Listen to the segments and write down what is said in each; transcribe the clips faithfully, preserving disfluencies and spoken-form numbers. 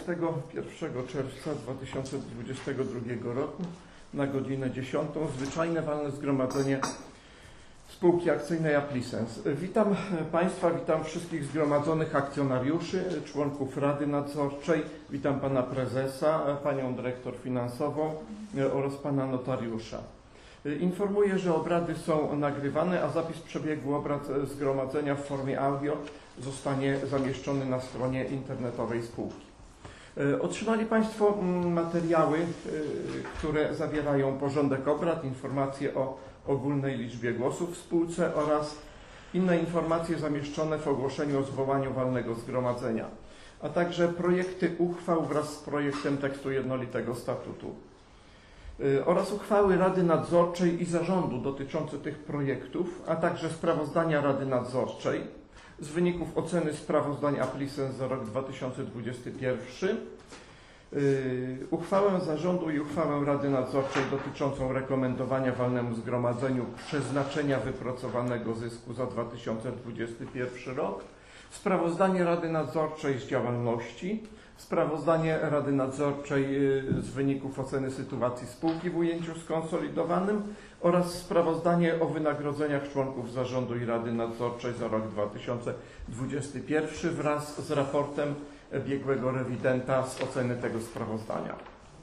dwudziestego pierwszego czerwca dwa tysiące dwudziestego drugiego roku na godzinę dziesiątą zwyczajne walne zgromadzenie spółki akcyjnej Applicens. Witam Państwa, witam wszystkich zgromadzonych akcjonariuszy, członków Rady Nadzorczej, witam Pana Prezesa, Panią Dyrektor Finansową oraz Pana Notariusza. Informuję, że obrady są nagrywane, a zapis przebiegu obrad zgromadzenia w formie audio zostanie zamieszczony na stronie internetowej spółki. Otrzymali Państwo materiały, które zawierają porządek obrad, informacje o ogólnej liczbie głosów w spółce oraz inne informacje zamieszczone w ogłoszeniu o zwołaniu walnego zgromadzenia, a także projekty uchwał wraz z projektem tekstu jednolitego statutu oraz uchwały Rady Nadzorczej i Zarządu dotyczące tych projektów, a także sprawozdania Rady Nadzorczej z wyników oceny sprawozdań Applicens za rok dwa tysiące dwudziesty pierwszy, uchwałę Zarządu i uchwałę Rady Nadzorczej dotyczącą rekomendowania walnemu zgromadzeniu przeznaczenia wypracowanego zysku za dwa tysiące dwudziesty pierwszy rok, sprawozdanie Rady Nadzorczej z działalności, sprawozdanie Rady Nadzorczej z wyników oceny sytuacji spółki w ujęciu skonsolidowanym oraz sprawozdanie o wynagrodzeniach członków Zarządu i Rady Nadzorczej za rok dwa tysiące dwudziesty pierwszy wraz z raportem biegłego rewidenta z oceny tego sprawozdania.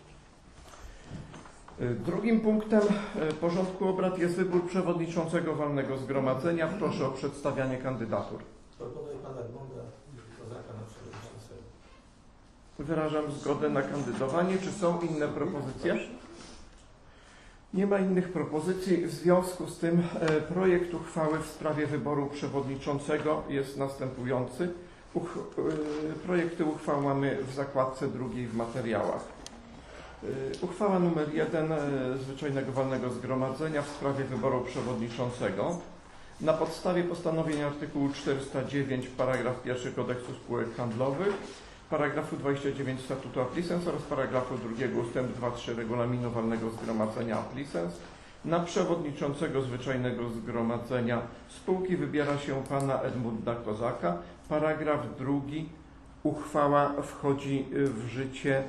Drugim punktem porządku obrad jest wybór przewodniczącego walnego zgromadzenia. Proszę o przedstawianie kandydatur. Proponuję Pana Edmunda Kozaka na przewodniczącego. Wyrażam zgodę na kandydowanie. Czy są inne propozycje? Nie ma innych propozycji. W związku z tym projekt uchwały w sprawie wyboru przewodniczącego jest następujący. Uch projekty uchwał mamy w zakładce drugiej w materiałach. Uchwała nr jeden Zwyczajnego Walnego Zgromadzenia w sprawie wyboru przewodniczącego. Na podstawie postanowień artykułu czterysta dziewięć paragraf pierwszy Kodeksu Spółek Handlowych, paragrafu dwudziestego dziewiątego Statutu Applicens oraz paragrafu drugiego ustęp dwa trzy Regulaminu Walnego Zgromadzenia Applicens na przewodniczącego Zwyczajnego Zgromadzenia spółki wybiera się Pana Edmunda Kozaka. Paragraf drugi. Uchwała wchodzi w życie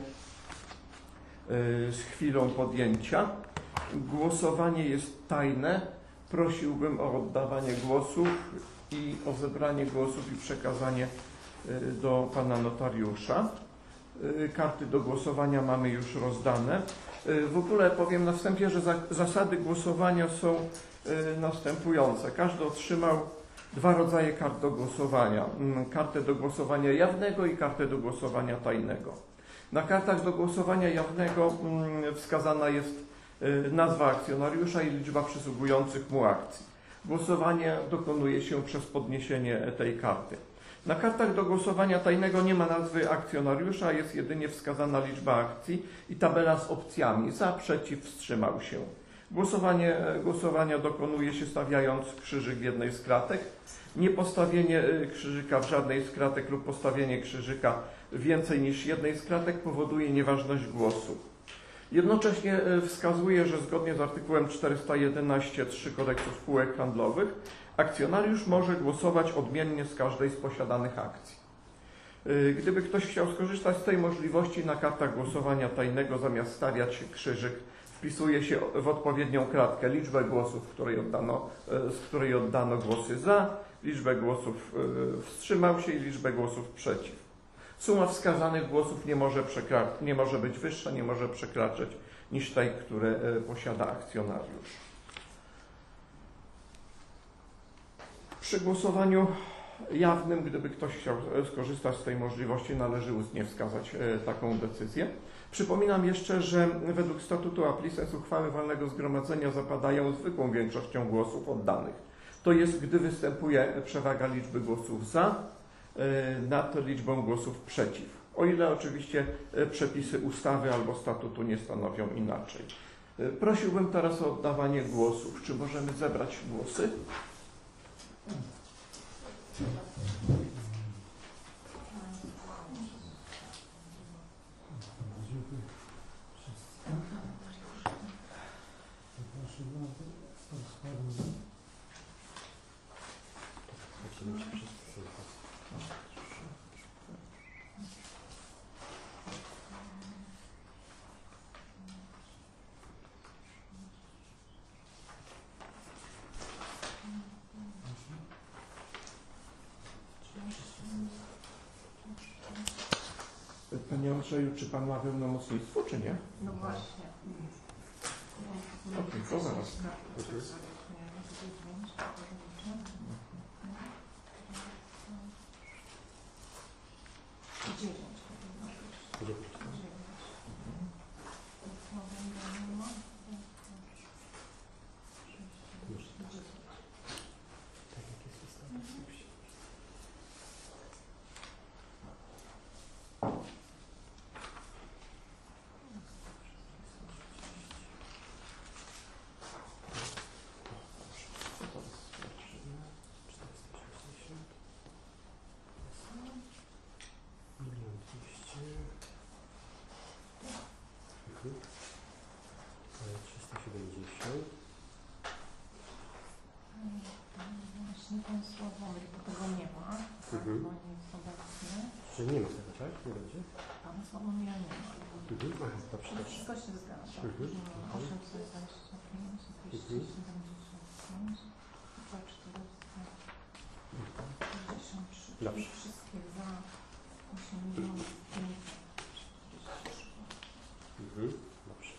z chwilą podjęcia. Głosowanie jest tajne. Prosiłbym o oddawanie głosów i o zebranie głosów i przekazanie do Pana Notariusza. Karty do głosowania mamy już rozdane. W ogóle powiem na wstępie, że zasady głosowania są następujące. Każdy otrzymał dwa rodzaje kart do głosowania. Kartę do głosowania jawnego i kartę do głosowania tajnego. Na kartach do głosowania jawnego wskazana jest nazwa akcjonariusza i liczba przysługujących mu akcji. Głosowanie dokonuje się przez podniesienie tej karty. Na kartach do głosowania tajnego nie ma nazwy akcjonariusza, jest jedynie wskazana liczba akcji i tabela z opcjami za, przeciw, wstrzymał się. Głosowanie, głosowania dokonuje się stawiając krzyżyk w jednej z kratek. Niepostawienie krzyżyka w żadnej z kratek lub postawienie krzyżyka więcej niż jednej z kratek powoduje nieważność głosu. Jednocześnie wskazuje, że zgodnie z artykułem czterysta jedenaście trzy Kodeksu Spółek Handlowych akcjonariusz może głosować odmiennie z każdej z posiadanych akcji. Gdyby ktoś chciał skorzystać z tej możliwości, na kartach głosowania tajnego zamiast stawiać krzyżyk wpisuje się w odpowiednią kratkę liczbę głosów, której oddano, z której oddano głosy za, liczbę głosów wstrzymał się i liczbę głosów przeciw. Suma wskazanych głosów nie może, nie może być wyższa, nie może przekraczać niż tej, które posiada akcjonariusz. Przy głosowaniu jawnym, gdyby ktoś chciał skorzystać z tej możliwości, należy ustnie wskazać taką decyzję. Przypominam jeszcze, że według statutu Applicens uchwały walnego zgromadzenia zapadają zwykłą większością głosów oddanych. To jest, gdy występuje przewaga liczby głosów za nad liczbą głosów przeciw. O ile oczywiście przepisy ustawy albo statutu nie stanowią inaczej. Prosiłbym teraz o oddawanie głosów. Czy możemy zebrać głosy? Panie Andrzeju, czy Pan ma pełnomocnictwo, czy nie? No właśnie. Okej, to zaraz. trzysta siedemdziesiąt. Właśnie ten Sławomir, bo tego nie ma. Mhm. Bo nie jest obecny. Czy nie ma tego, tak? Nie będzie? Pana Sławomira nie ma. Mhm. Aha, dobrze, To dobrze. wszystko się zgadza. Mhm. osiemset dwadzieścia pięć, dwieście siedemdziesiąt pięć, dwa czterysta sześćdziesiąt trzy. Dobrze. Czyli wszystkie za osiem milionów pięćset czterdzieści trzy. Mhm. Dobrze.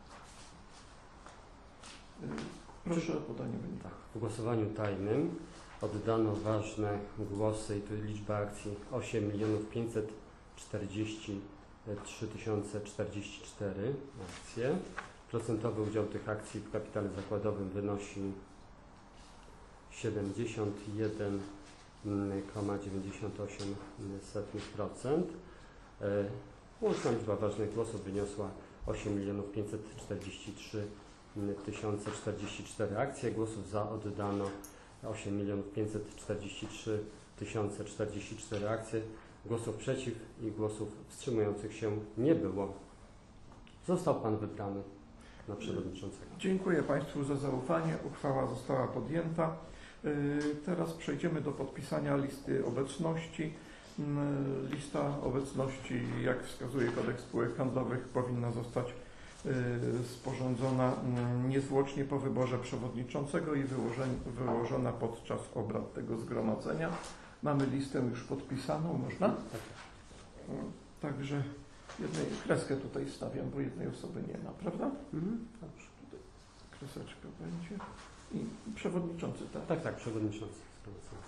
Proszę o podanie wyniku. Tak, w głosowaniu tajnym oddano ważne głosy i tu liczba akcji osiem milionów pięćset czterdzieści trzy tysiące czterdzieści cztery akcje. Procentowy udział tych akcji w kapitale zakładowym wynosi siedemdziesiąt jeden przecinek dziewięćdziesiąt osiem procent. Łączna liczba ważnych głosów wyniosła osiem milionów pięćset czterdzieści trzy tysiące czterdzieści cztery akcje. Głosów za oddano osiem milionów pięćset czterdzieści trzy tysiące czterdzieści cztery akcje. Głosów przeciw i głosów wstrzymujących się nie było. Został Pan wybrany na przewodniczącego. Dziękuję Państwu za zaufanie. Uchwała została podjęta. Yy, Teraz przejdziemy do podpisania listy obecności. Yy, Lista obecności, jak wskazuje Kodeks Spółek Handlowych, powinna zostać yy, sporządzona yy, niezwłocznie po wyborze przewodniczącego i wyłożeń- wyłożona podczas obrad tego zgromadzenia. Mamy listę już podpisaną, można? Tak. Yy, Także jednej kreskę tutaj stawiam, bo jednej osoby nie ma, prawda? Mhm. Dobrze. Kreseczka będzie. I przewodniczący, tak? Tak, tak, przewodniczący zgromadzenia.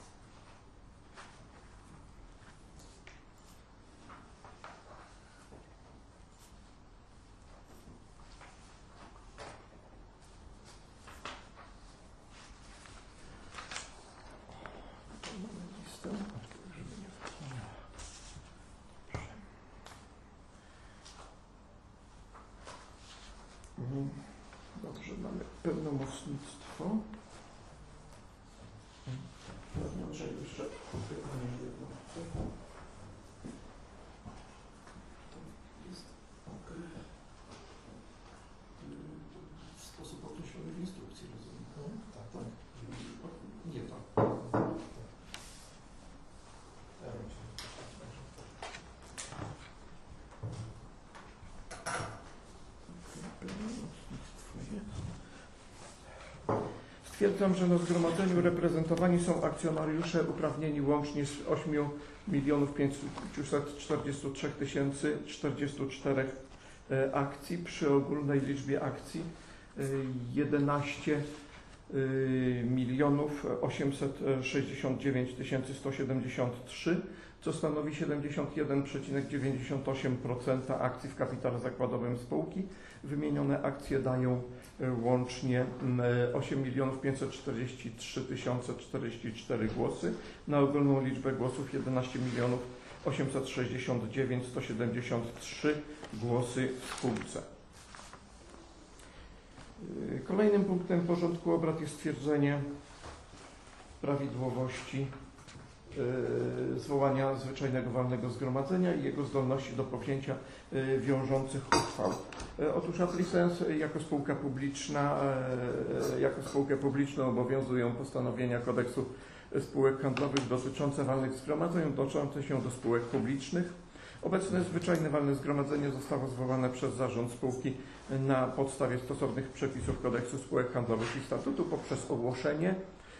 Mamy listę, żeby nie zapomniała. Mhm. Dobrze, mamy pełnomocnictwo. Panie Andrzeju, jeszcze pytanie jedno. To jest ok. W sposób określony w instrukcji, rozumiem? Tak, tak. Nie tak. Stwierdzam, że na zgromadzeniu reprezentowani są akcjonariusze uprawnieni łącznie z osiem milionów pięćset czterdzieści trzy tysiące czterdzieści cztery akcji przy ogólnej liczbie akcji jedenaście milionów osiemset sześćdziesiąt dziewięć tysięcy sto siedemdziesiąt trzy, co stanowi siedemdziesiąt jeden przecinek dziewięćdziesiąt osiem procent akcji w kapitale zakładowym spółki. Wymienione akcje dają łącznie osiem milionów pięćset czterdzieści trzy tysiące czterdzieści cztery głosy na ogólną liczbę głosów jedenaście milionów osiemset sześćdziesiąt dziewięć tysięcy sto siedemdziesiąt trzy głosy w spółce. Kolejnym punktem porządku obrad jest stwierdzenie prawidłowości zwołania zwyczajnego walnego zgromadzenia i jego zdolności do powzięcia wiążących uchwał. Otóż Aplisens jako spółka publiczna, jako spółkę publiczną obowiązują postanowienia Kodeksu Spółek Handlowych dotyczące walnych zgromadzeń, odnoszące się do spółek publicznych. Obecne zwyczajne walne zgromadzenie zostało zwołane przez zarząd spółki na podstawie stosownych przepisów Kodeksu Spółek Handlowych i Statutu poprzez ogłoszenie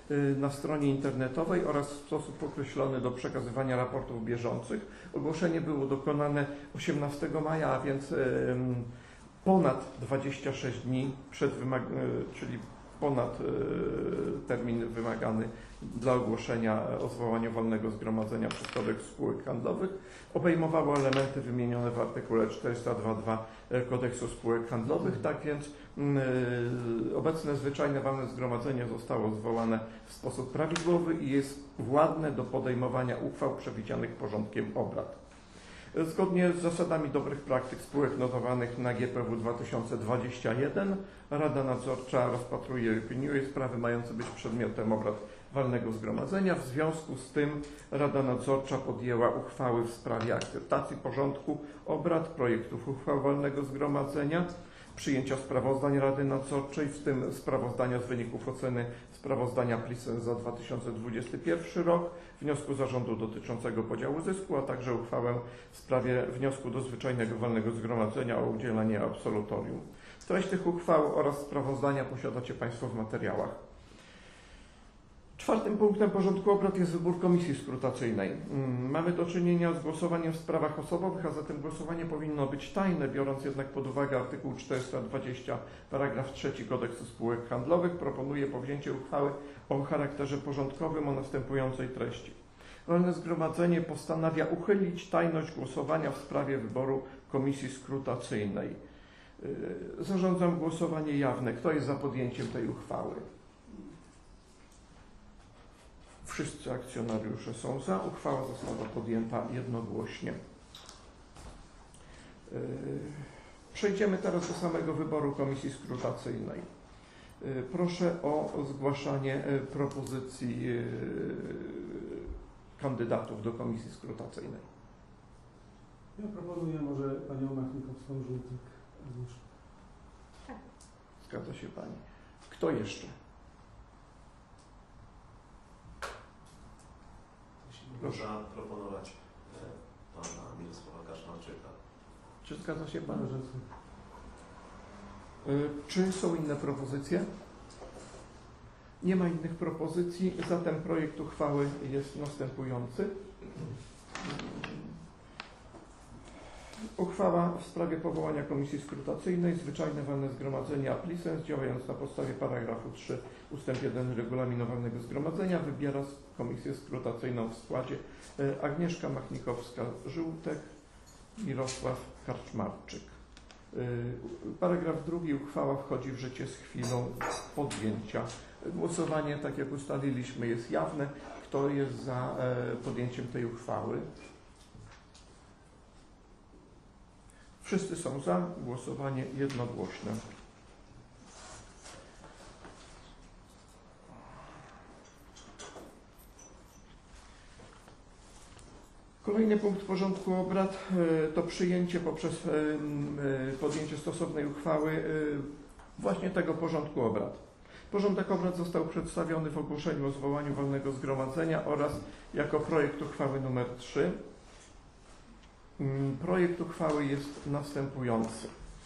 y, na stronie internetowej oraz sposób określony do przekazywania raportów bieżących. Ogłoszenie było dokonane osiemnastego maja, a więc y, ponad dwadzieścia sześć dni przed wymag- y, czyli ponad y, termin wymagany dla ogłoszenia o zwołaniu walnego zgromadzenia przez Kodeks Spółek Handlowych. Obejmowało elementy wymienione w artykule czterysta dwadzieścia dwa Kodeksu Spółek Handlowych. Tak więc y, obecne zwyczajne walne zgromadzenie zostało zwołane w sposób prawidłowy i jest władne do podejmowania uchwał przewidzianych porządkiem obrad. Zgodnie z zasadami dobrych praktyk spółek notowanych na G P W dwa tysiące dwadzieścia jeden Rada Nadzorcza rozpatruje i opiniuje sprawy mające być przedmiotem obrad walnego zgromadzenia. W związku z tym Rada Nadzorcza podjęła uchwały w sprawie akceptacji porządku obrad, projektów uchwał walnego zgromadzenia, przyjęcia sprawozdań Rady Nadzorczej, w tym sprawozdania z wyników oceny sprawozdania Plisens za dwa tysiące dwudziesty pierwszy rok, wniosku zarządu dotyczącego podziału zysku, a także uchwałę w sprawie wniosku do zwyczajnego walnego zgromadzenia o udzielenie absolutorium. Treść tych uchwał oraz sprawozdania posiadacie Państwo w materiałach. Czwartym punktem porządku obrad jest wybór komisji skrutacyjnej. Mamy do czynienia z głosowaniem w sprawach osobowych, a zatem głosowanie powinno być tajne, biorąc jednak pod uwagę artykuł czterysta dwadzieścia paragraf trzeci Kodeksu Spółek Handlowych. Proponuję powzięcie uchwały o charakterze porządkowym o następującej treści. Walne Zgromadzenie postanawia uchylić tajność głosowania w sprawie wyboru komisji skrutacyjnej. Zarządzam głosowanie jawne. Kto jest za podjęciem tej uchwały? Wszyscy akcjonariusze są za. Uchwała została podjęta jednogłośnie. Przejdziemy teraz do samego wyboru komisji skrutacyjnej. Proszę o zgłaszanie propozycji kandydatów do komisji skrutacyjnej. Ja proponuję może Panią Machnikowską-Żółtek. Zgadza się Pani. Kto jeszcze? Proszę proponować e, Pana Mirosława Kaszmarczyka. Czy zgadza się Pan? Dobrze. Y, Czy są inne propozycje? Nie ma innych propozycji, zatem projekt uchwały jest następujący. Uchwała w sprawie powołania komisji skrutacyjnej, zwyczajne walne zgromadzenie Plisens, działając na podstawie paragrafu trzy ustęp jeden regulaminu walnego zgromadzenia, wybiera komisję skrutacyjną w składzie Agnieszka Machnikowska-Żółtek, Mirosław Karczmarczyk. Paragraf drugi. Uchwała wchodzi w życie z chwilą podjęcia. Głosowanie, tak jak ustaliliśmy, jest jawne. Kto jest za podjęciem tej uchwały? Wszyscy są za. Głosowanie jednogłośne. Kolejny punkt porządku obrad to przyjęcie poprzez podjęcie stosownej uchwały właśnie tego porządku obrad. Porządek obrad został przedstawiony w ogłoszeniu o zwołaniu walnego zgromadzenia oraz jako projekt uchwały numer trzy. Projekt uchwały jest następujący.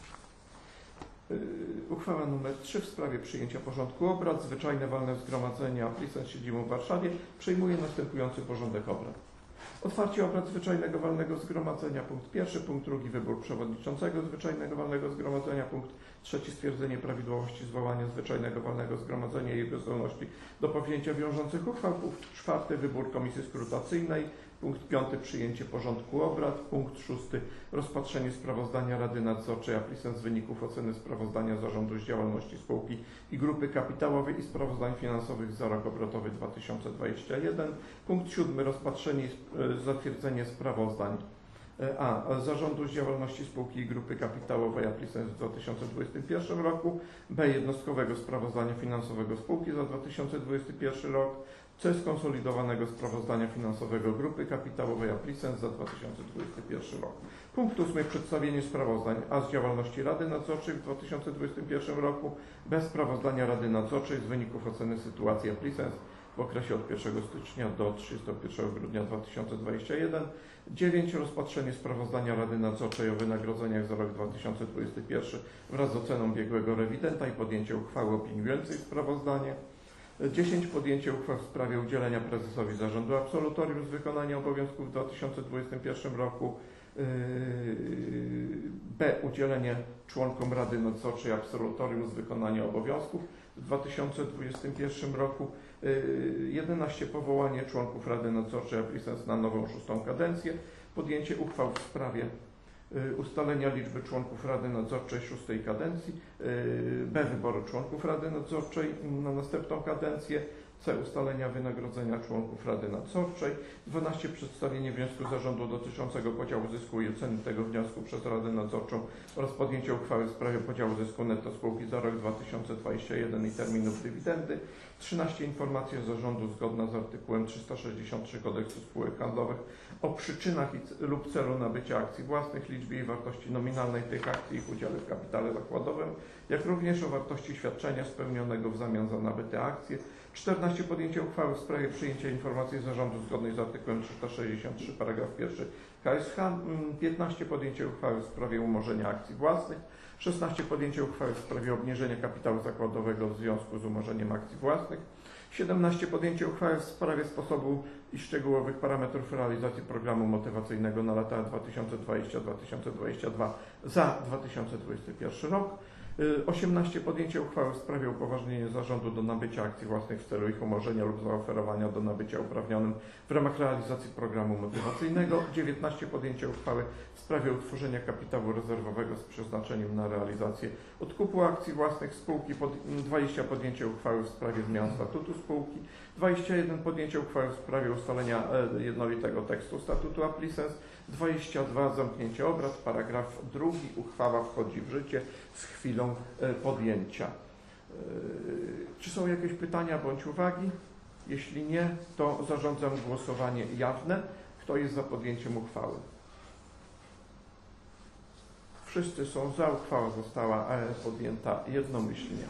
Uchwała numer trzy w sprawie przyjęcia porządku obrad. Zwyczajne walne zgromadzenie Plisens z siedzibą w Warszawie przyjmuje następujący porządek obrad. Otwarcie obrad zwyczajnego walnego zgromadzenia, punkt pierwszy, punkt drugi, wybór przewodniczącego zwyczajnego walnego zgromadzenia, punkt trzeci, stwierdzenie prawidłowości zwołania zwyczajnego walnego zgromadzenia i jego zdolności do powzięcia wiążących uchwał, punkt czwarty, wybór komisji skrutacyjnej, punkt piąty, przyjęcie porządku obrad, punkt szósty, rozpatrzenie sprawozdania Rady Nadzorczej Plisens z wyników oceny sprawozdania zarządu z działalności spółki i grupy kapitałowej i sprawozdań finansowych za rok obrotowy dwa tysiące dwudziesty pierwszy. Punkt siódmy, rozpatrzenie i zatwierdzenie sprawozdań A. Zarządu z działalności spółki i grupy kapitałowej Plisens w dwa tysiące dwudziestym pierwszym roku, B. Jednostkowego sprawozdania finansowego spółki za dwa tysiące dwudziesty pierwszy rok, C. Skonsolidowanego sprawozdania finansowego grupy kapitałowej Plisens za dwa tysiące dwudziesty pierwszy rok. Punkt ósmy. Przedstawienie sprawozdań A. z działalności Rady Nadzorczej w dwa tysiące dwudziestym pierwszym roku, B. Sprawozdania Rady Nadzorczej z wyników oceny sytuacji Plisens w okresie od pierwszego stycznia do trzydziestego pierwszego grudnia dwa tysiące dwudziestego pierwszego. dziewięć. Rozpatrzenie sprawozdania Rady Nadzorczej o wynagrodzeniach za rok dwa tysiące dwudziesty pierwszy wraz z oceną biegłego rewidenta i podjęcie uchwały opiniującej sprawozdanie. dziesięć. Podjęcie uchwał w sprawie udzielenia prezesowi zarządu absolutorium z wykonania obowiązków w dwa tysiące dwudziestym pierwszym roku. B. Udzielenie członkom Rady Nadzorczej absolutorium z wykonania obowiązków w dwa tysiące dwudziestym pierwszym roku. jedenaście. Powołanie członków Rady Nadzorczej Applicens na nową szóstą kadencję. Podjęcie uchwał w sprawie ustalenia liczby członków Rady Nadzorczej szóstej kadencji. B. Wyboru członków Rady Nadzorczej na następną kadencję. C. Ustalenia wynagrodzenia członków Rady Nadzorczej. dwanaście. Przedstawienie wniosku zarządu dotyczącego podziału zysku i oceny tego wniosku przez Radę Nadzorczą oraz podjęcie uchwały w sprawie podziału zysku netto spółki za rok dwa tysiące dwudziesty pierwszy i terminów dywidendy. trzynaście. Informacja zarządu zgodna z artykułem trzysta sześćdziesiąt trzy Kodeksu Spółek Handlowych o przyczynach i lub celu nabycia akcji własnych, liczbie i wartości nominalnej tych akcji i ich udziale w kapitale zakładowym, jak również o wartości świadczenia spełnionego w zamian za nabyte akcje. czternaście. Podjęcie uchwały w sprawie przyjęcia informacji zarządu zgodnej z artykułem trzysta sześćdziesiąt trzy paragraf pierwszy K S H. piętnaście. Podjęcie uchwały w sprawie umorzenia akcji własnych. szesnaście. Podjęcie uchwały w sprawie obniżenia kapitału zakładowego w związku z umorzeniem akcji własnych. siedemnaście. Podjęcie uchwały w sprawie sposobu i szczegółowych parametrów realizacji programu motywacyjnego na lata dwa tysiące dwudziesty do dwa tysiące dwudziestego drugiego za dwa tysiące dwudziesty pierwszy rok. osiemnaście. Podjęcie uchwały w sprawie upoważnienia zarządu do nabycia akcji własnych w celu ich umorzenia lub zaoferowania do nabycia uprawnionym w ramach realizacji programu motywacyjnego. dziewiętnaście. Podjęcie uchwały w sprawie utworzenia kapitału rezerwowego z przeznaczeniem na realizację odkupu akcji własnych spółki. dwadzieścia. Podjęcie uchwały w sprawie zmian statutu spółki. dwadzieścia jeden. Podjęcie uchwały w sprawie ustalenia jednolitego tekstu statutu Applicens. dwadzieścia dwa. Zamknięcie obrad. Paragraf drugi. Uchwała wchodzi w życie z chwilą podjęcia. Czy są jakieś pytania bądź uwagi? Jeśli nie, to zarządzam głosowanie jawne. Kto jest za podjęciem uchwały? Wszyscy są za. Uchwała została podjęta jednomyślnie.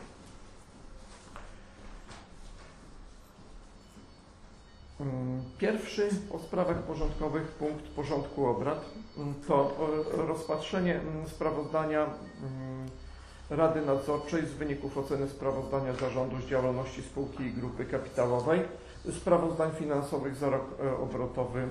Pierwszy o sprawach porządkowych punkt porządku obrad to rozpatrzenie sprawozdania Rady Nadzorczej z wyników oceny sprawozdania zarządu z działalności spółki i grupy kapitałowej, sprawozdań finansowych za rok obrotowy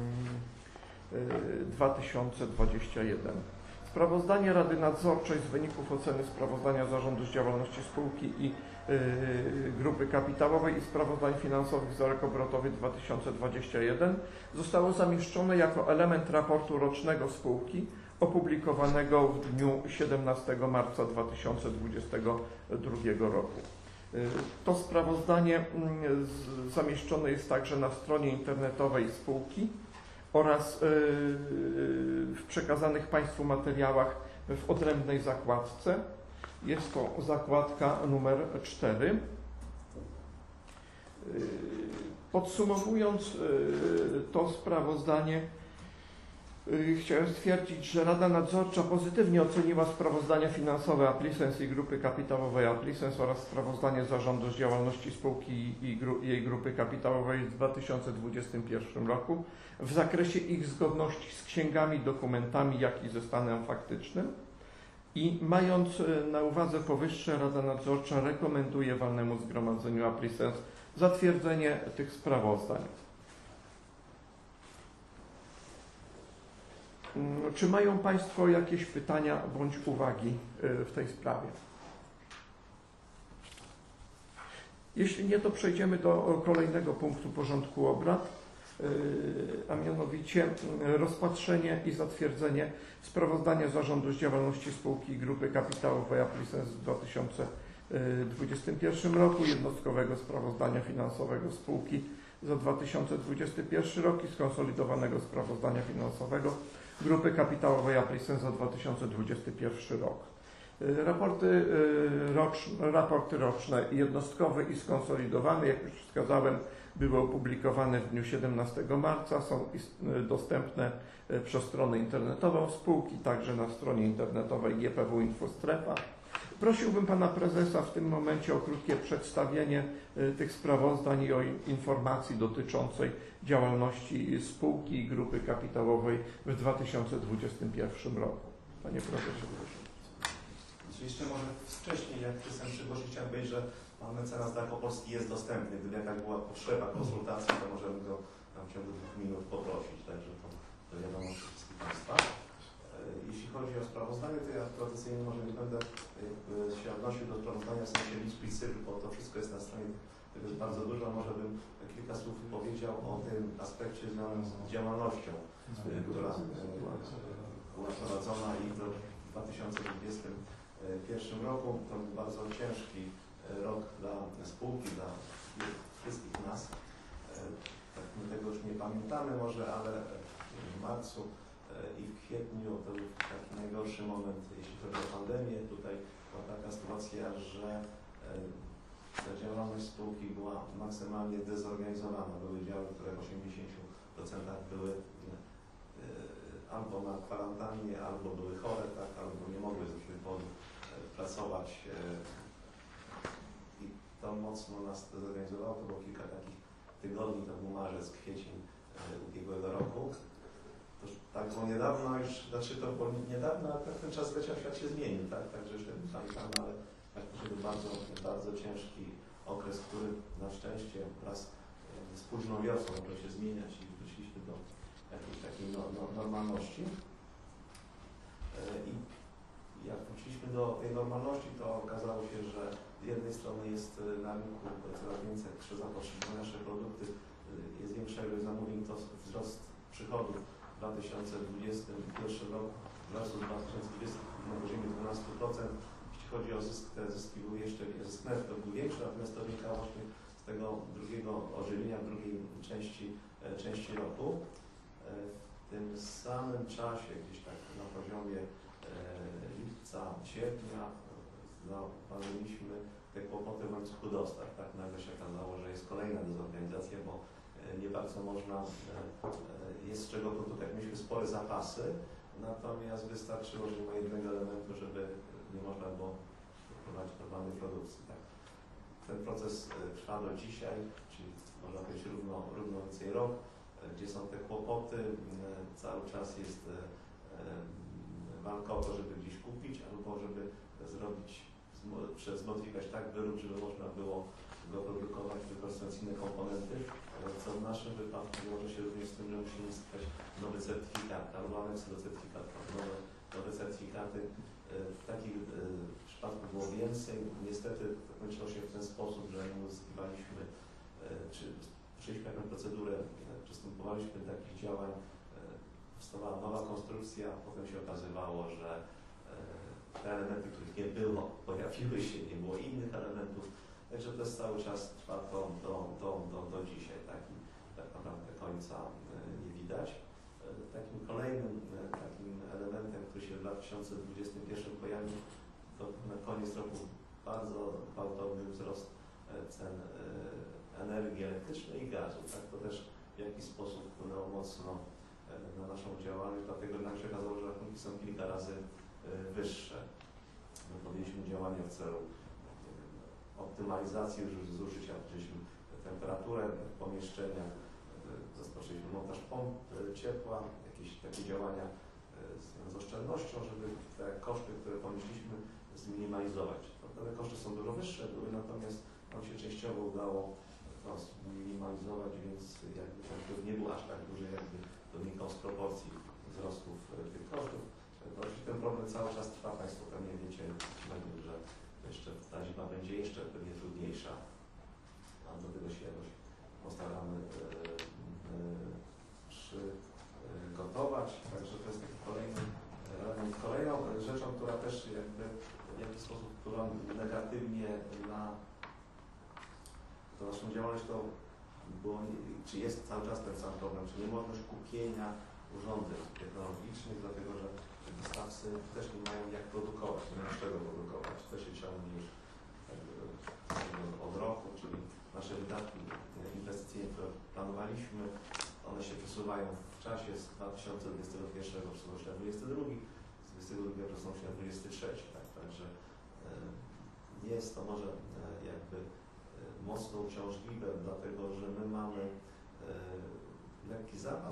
dwa tysiące dwudziesty pierwszy. Sprawozdanie Rady Nadzorczej z wyników oceny sprawozdania zarządu z działalności spółki i grupy kapitałowej i sprawozdań finansowych za rok obrotowy dwa tysiące dwudziesty pierwszy zostało zamieszczone jako element raportu rocznego spółki opublikowanego w dniu siedemnastego marca dwa tysiące dwudziestego drugiego roku. To sprawozdanie zamieszczone jest także na stronie internetowej spółki oraz w przekazanych Państwu materiałach w odrębnej zakładce. Jest to zakładka numer cztery. Podsumowując to sprawozdanie, chciałem stwierdzić, że Rada Nadzorcza pozytywnie oceniła sprawozdania finansowe Applicens i grupy kapitałowej Applicens oraz sprawozdanie zarządu z działalności spółki i gru, jej grupy kapitałowej w dwa tysiące dwudziestym pierwszym roku w zakresie ich zgodności z księgami, dokumentami, jak i ze stanem faktycznym. I mając na uwadze powyższe, Rada Nadzorcza rekomenduje walnemu zgromadzeniu Applicens zatwierdzenie tych sprawozdań. Czy mają Państwo jakieś pytania bądź uwagi w tej sprawie? Jeśli nie, to przejdziemy do kolejnego punktu porządku obrad, a mianowicie rozpatrzenie i zatwierdzenie sprawozdania zarządu z działalności spółki i grupy kapitałowej Applicens w dwa tysiące dwudziestym pierwszym roku, jednostkowego sprawozdania finansowego spółki za dwa tysiące dwudziesty pierwszy rok i skonsolidowanego sprawozdania finansowego grupy kapitałowej Applicens za dwa tysiące dwudziesty pierwszy rok. Raporty roczne, raporty roczne jednostkowy i skonsolidowany, jak już wskazałem, były opublikowane w dniu siedemnastego marca, są dostępne przez stronę internetową spółki, także na stronie internetowej G P W Info Strefa. Prosiłbym Pana Prezesa w tym momencie o krótkie przedstawienie tych sprawozdań i o informacji dotyczącej działalności spółki i grupy kapitałowej w dwa tysiące dwudziestym pierwszym roku. Panie Prezesie, proszę. Jeszcze może wcześniej, jak chcę przygłosić, chciałem powiedzieć, że Pan mecenas Dalkopolski jest dostępny. Gdyby jakaś była potrzeba konsultacji, to możemy go tam w ciągu dwóch minut poprosić. Także to, to wiadomo wszystkich Państwa. Jeśli chodzi o sprawozdanie, to ja tradycyjnie może nie będę się odnosił do sprawozdania w sensie liczb i cyfr, bo to wszystko jest na stronie, tego jest bardzo dużo. Może bym kilka słów powiedział o tym aspekcie związanym z działalnością, która była prowadzona i w dwa tysiące dwudziestym pierwszym roku. To był bardzo ciężki rok dla spółki, dla wszystkich nas. Tak, my tego już nie pamiętamy może, ale w marcu i w kwietniu to był taki najgorszy moment, jeśli chodzi o pandemię. Tutaj była taka sytuacja, że ta działalność spółki była maksymalnie dezorganizowana. Były działy, które w osiemdziesięciu procentach były albo na kwarantannie, albo były chore, tak, albo nie mogły z różnych powodów pracować. I to mocno nas dezorganizowało. To było kilka takich tygodni, to był marzec, kwiecień ubiegłego roku. To tak było niedawno już, znaczy to było niedawno, ale tak ten czas leciał, świat się zmienił, tak, także już ten pamiętam, ale tak to był bardzo, bardzo ciężki okres, który na szczęście wraz z późną wiosną zaczął się zmieniać i wróciliśmy do jakiejś takiej no, no, normalności. I jak wróciliśmy do tej normalności, to okazało się, że z jednej strony jest na rynku coraz więcej zapotrzebowania na nasze produkty, jest większa ilość zamówień, to wzrost przychodów w dwa tysiące dwudziestym pierwszym roku versus dwa tysiące dwudziestym na poziomie dwanaście procent. Jeśli chodzi o zysk, te zyski były jeszcze, zysk netto był większy, natomiast to wynikało właśnie z tego drugiego ożywienia, w drugiej części, części roku. W tym samym czasie, gdzieś tak na poziomie lipca, sierpnia, zauważyliśmy te kłopoty w łańcuchu dostaw. Tak nagle się okazało, że jest kolejna dezorganizacja, bo nie bardzo można, jest z czego produkować. Mieliśmy spore zapasy, natomiast wystarczyło, że nie ma jednego elementu, żeby nie można było prowadzić normalnej produkcji. Tak. Ten proces trwa do dzisiaj, czyli można powiedzieć równo, równo więcej rok, gdzie są te kłopoty, cały czas jest walka o to, żeby gdzieś kupić, albo żeby zrobić, zmodyfikować tak wyrób, żeby można było go produkować, wykorzystując inne komponenty, co w naszym wypadku wiąże się również z tym, że musimy uzyskać nowy certyfikat, albo aneksy do certyfikatów, nowe, nowe certyfikaty. W takich przypadków było więcej. Niestety kończyło się w ten sposób, że nie uzyskiwaliśmy, czy przyjęliśmy jakąś procedurę, przystępowaliśmy do takich działań, powstawała nowa konstrukcja, potem się okazywało, że te elementy, których nie było, pojawiły się, nie było innych elementów. Także to jest cały czas trwa do, do, do, do, do dzisiaj, tak? I tak naprawdę końca nie widać. Takim kolejnym takim elementem, który się w dwa tysiące dwudziestym pierwszym pojawił, to na koniec roku bardzo gwałtowny wzrost cen energii elektrycznej i gazu. Tak? To też w jakiś sposób wpłynęło mocno na naszą działalność, dlatego nam się okazało, że rachunki są kilka razy wyższe. My podjęliśmy działania w celu optymalizacji zużycia, podjęliśmy temperaturę pomieszczenia, rozpoczęliśmy montaż pomp ciepła, jakieś takie działania z oszczędnością, żeby te koszty, które ponieśliśmy, zminimalizować. Te koszty są dużo wyższe, były, natomiast nam się częściowo udało to zminimalizować, więc jakby ten wpływ nie był aż tak duży, jakby wynikał z proporcji wzrostów tych kosztów. Ten problem cały czas trwa, Państwo pewnie wiecie, że jeszcze ta zima będzie jeszcze pewnie trudniejsza, a do tego się jakoś postaramy przygotować. Także to jest taki kolejny element. Kolejną rzeczą, która też jakby w jakiś sposób wpływa negatywnie na to naszą działalność, to było, czy jest cały czas ten sam problem, czy niemożność kupienia urządzeń technologicznych, dlatego że dostawcy też nie mają jak produkować, nie mają z czego produkować. To się ciągnie już od roku, czyli nasze wydatki inwestycyjne, które planowaliśmy, one się przesuwają w czasie z dwa tysiące dwudziestego pierwszego przesuną się na dwudziesty drugi, z dwudziestego drugiego przesuną się na dwudziesty trzeci. Tak? Także nie jest to może jakby mocno uciążliwe, dlatego że my mamy lekki zapas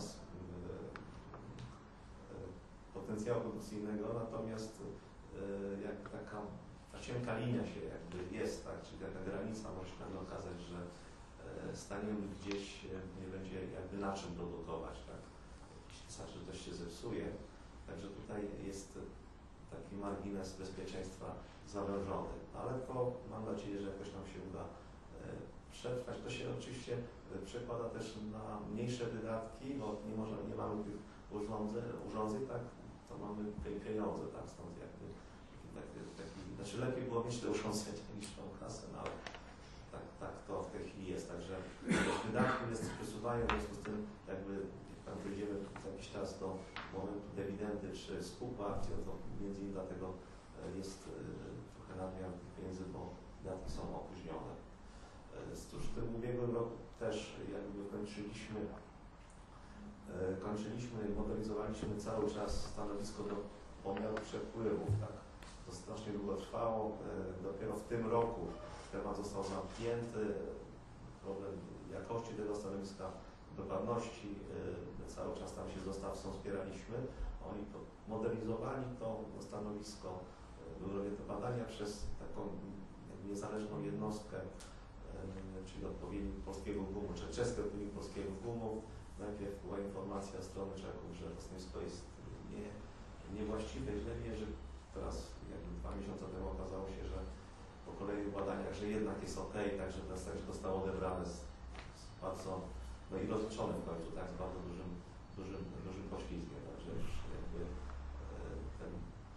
potencjału produkcyjnego, natomiast jak taka, ta cienka linia się jakby jest, tak, czyli taka granica może się nagle okazać, że e, staniemy gdzieś, e, nie będzie jakby na czym produkować, tak, jeśli znaczy coś się zepsuje, także tutaj jest taki margines bezpieczeństwa zawężony, ale to mam nadzieję, że jakoś nam się uda e, przetrwać. To się oczywiście e, przekłada też na mniejsze wydatki, bo nie, można, nie mamy tych urządzeń, urządzeń, tak, to mamy pieniądze, tak, stąd jakby taki, taki, znaczy lepiej było mieć te urządzenia niż tą kasę, no ale tak, tak to w tej chwili jest, także wydatki jest przesuwają, w związku z tym jakby jak tam dojdziemy za jakiś czas do momentu dywidendy czy skupu akcji, no to między innymi dlatego jest y, trochę nadmiar tych pieniędzy, bo wydatki są opóźnione. Y, cóż, w tym ubiegłym roku też jakby kończyliśmy y, kończyliśmy i modelizowaliśmy cały czas stanowisko do pomiaru przepływów, tak. To strasznie długo trwało, y, dopiero w tym roku temat został zamknięty, problem jakości tego stanowiska, dokładności, y, cały czas tam się z dostawcą spieraliśmy. Oni to modelizowali to stanowisko, były robione te badania przez taką niezależną jednostkę, y, czyli odpowiednik polskiego gumu, czy czeski odpowiednik polskiego gumu. Najpierw była informacja strony Czechów, że to stanowisko jest nie, niewłaściwe, źle mierzy. Teraz jakby dwa miesiące temu okazało się, że po kolejnych badaniach, że jednak jest ok, także teraz także zostało odebrane z, z bardzo, no i rozliczone w końcu, tak, z bardzo dużym, dużym, dużym poślizgiem, także już jakby e, ten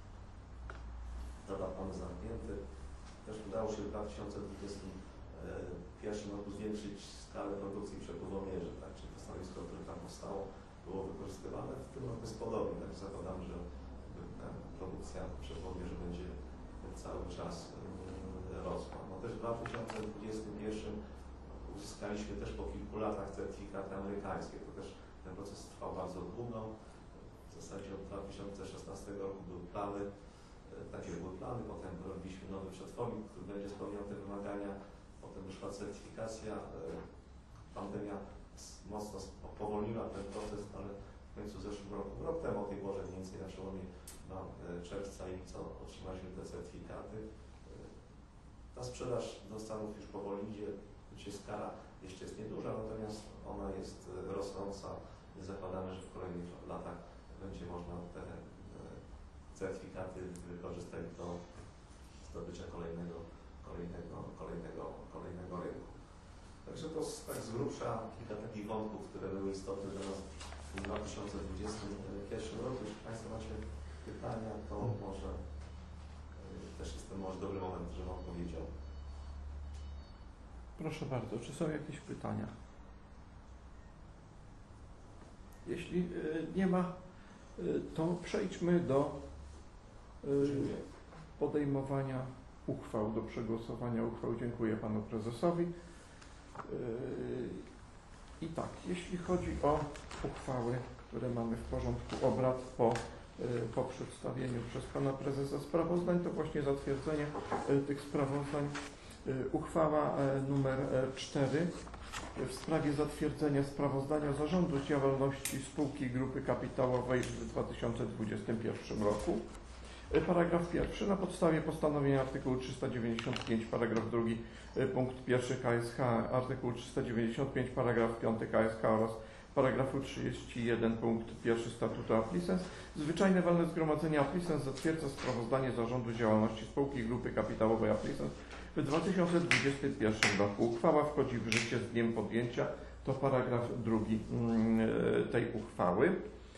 temat mamy zamknięty. Też udało się w dwa tysiące dwudziestym pierwszym roku zwiększyć skalę produkcji przepływomierzy, tak, czyli to stanowisko, które tam powstało, było wykorzystywane. W tym roku jest podobnie, tak zakładam, że produkcja przepływomierzy będzie cały czas rosła. No też w dwa tysiące dwudziestym pierwszym uzyskaliśmy też po kilku latach certyfikaty amerykańskie. To też ten proces trwał bardzo długo. W zasadzie od dwa tysiące szesnastego roku były plany, takie były plany, potem robiliśmy nowy przetwornik, który będzie spełniał te wymagania. Potem wyszła certyfikacja. Pandemia mocno powolniła ten proces, ale w końcu w zeszłym roku, rok temu o tej porze, mniej więcej na przełomie na czerwca i lipca otrzymaliśmy te certyfikaty. Ta sprzedaż do Stanów już powoli idzie, gdzie skala jeszcze jest nieduża, natomiast ona jest rosnąca i zakładamy, że w kolejnych latach będzie można te certyfikaty wykorzystać do zdobycia kolejnego, kolejnego, kolejnego, kolejnego rynku. Także to tak z grubsza kilka takich wątków, które były istotne dla nas w dwa tysiące dwudziestym pierwszym roku. Jeśli Państwo macie pytania, to może też jest ten może dobry moment, żebym odpowiedział. Proszę bardzo, czy są jakieś pytania? Jeśli y, nie ma, y, to przejdźmy do y, podejmowania uchwał, do przegłosowania uchwał. Dziękuję Panu Prezesowi. Y, I tak, jeśli chodzi o uchwały, które mamy w porządku obrad po, po przedstawieniu przez Pana Prezesa sprawozdań, to właśnie zatwierdzenie tych sprawozdań. Uchwała numer cztery w sprawie zatwierdzenia sprawozdania Zarządu działalności spółki Grupy Kapitałowej w dwa tysiące dwudziestym pierwszym roku. Paragraf pierwszy. Na podstawie postanowienia artykułu trzysta dziewięćdziesiąt pięć paragraf drugi punkt pierwszy K S H, artykuł trzysta dziewięćdziesiąt pięć paragraf piąty K S H oraz paragrafu trzydzieści jeden punkt pierwszy Statutu Applicens, Zwyczajne Walne Zgromadzenie Applicens zatwierdza sprawozdanie Zarządu Działalności Spółki Grupy Kapitałowej Applicens w dwa tysiące dwudziestym pierwszym roku. Uchwała wchodzi w życie z dniem podjęcia. To paragraf drugi tej uchwały.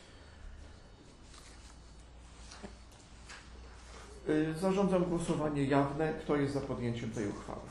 Zarządzam głosowanie jawne. Kto jest za podjęciem tej uchwały?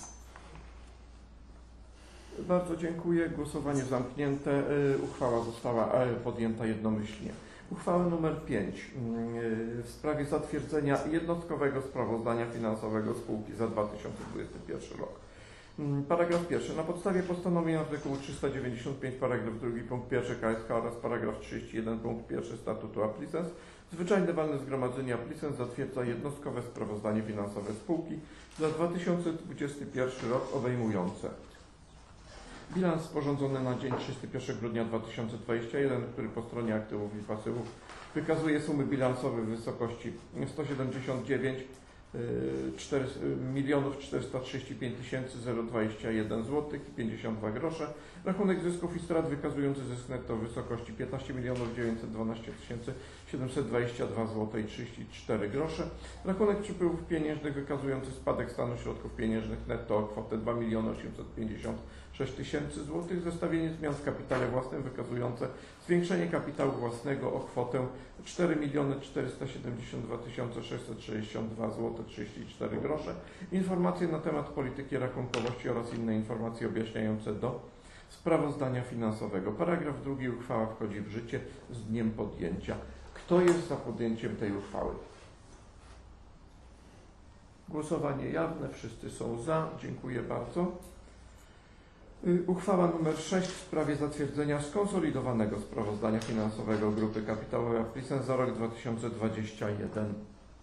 Bardzo dziękuję. Głosowanie zamknięte. Uchwała została podjęta jednomyślnie. Uchwała numer pięć w sprawie zatwierdzenia jednostkowego sprawozdania finansowego spółki za dwa tysiące dwudziesty pierwszy rok. Paragraf pierwszy. Na podstawie postanowienia artykułu trzysta dziewięćdziesiąt pięć paragraf drugi punkt pierwszy K S H oraz paragraf trzydzieści jeden punkt pierwszy Statutu Applicens Zwyczajne Walne Zgromadzenie Applicens zatwierdza jednostkowe sprawozdanie finansowe spółki za dwa tysiące dwudziesty pierwszy rok obejmujące bilans sporządzony na dzień trzydziestego pierwszego grudnia dwa tysiące dwudziestego pierwszego, który po stronie aktywów i pasywów wykazuje sumy bilansowe w wysokości sto siedemdziesiąt dziewięć milionów czterysta trzydzieści pięć tysięcy dwadzieścia jeden złotych i pięćdziesiąt dwa grosze. Rachunek zysków i strat wykazujący zysk netto w wysokości piętnaście milionów dziewięćset dwanaście tysięcy siedemset dwadzieścia dwa złote i trzydzieści cztery grosze. Rachunek przepływów pieniężnych wykazujący spadek stanu środków pieniężnych netto o kwotę dwa miliony osiemset pięćdziesiąt sześć tysięcy złotych. Zestawienie zmian w kapitale własnym wykazujące zwiększenie kapitału własnego o kwotę cztery miliony czterysta siedemdziesiąt dwa tysiące sześćset sześćdziesiąt dwa złote trzydzieści cztery grosze. Informacje na temat polityki rachunkowości oraz inne informacje objaśniające do sprawozdania finansowego. Paragraf drugi. Uchwała wchodzi w życie z dniem podjęcia. Kto jest za podjęciem tej uchwały? Głosowanie jawne. Wszyscy są za. Dziękuję bardzo. Uchwała nr sześć w sprawie zatwierdzenia skonsolidowanego sprawozdania finansowego Grupy Kapitałowej Aprisens za rok dwa tysiące dwudziesty pierwszy.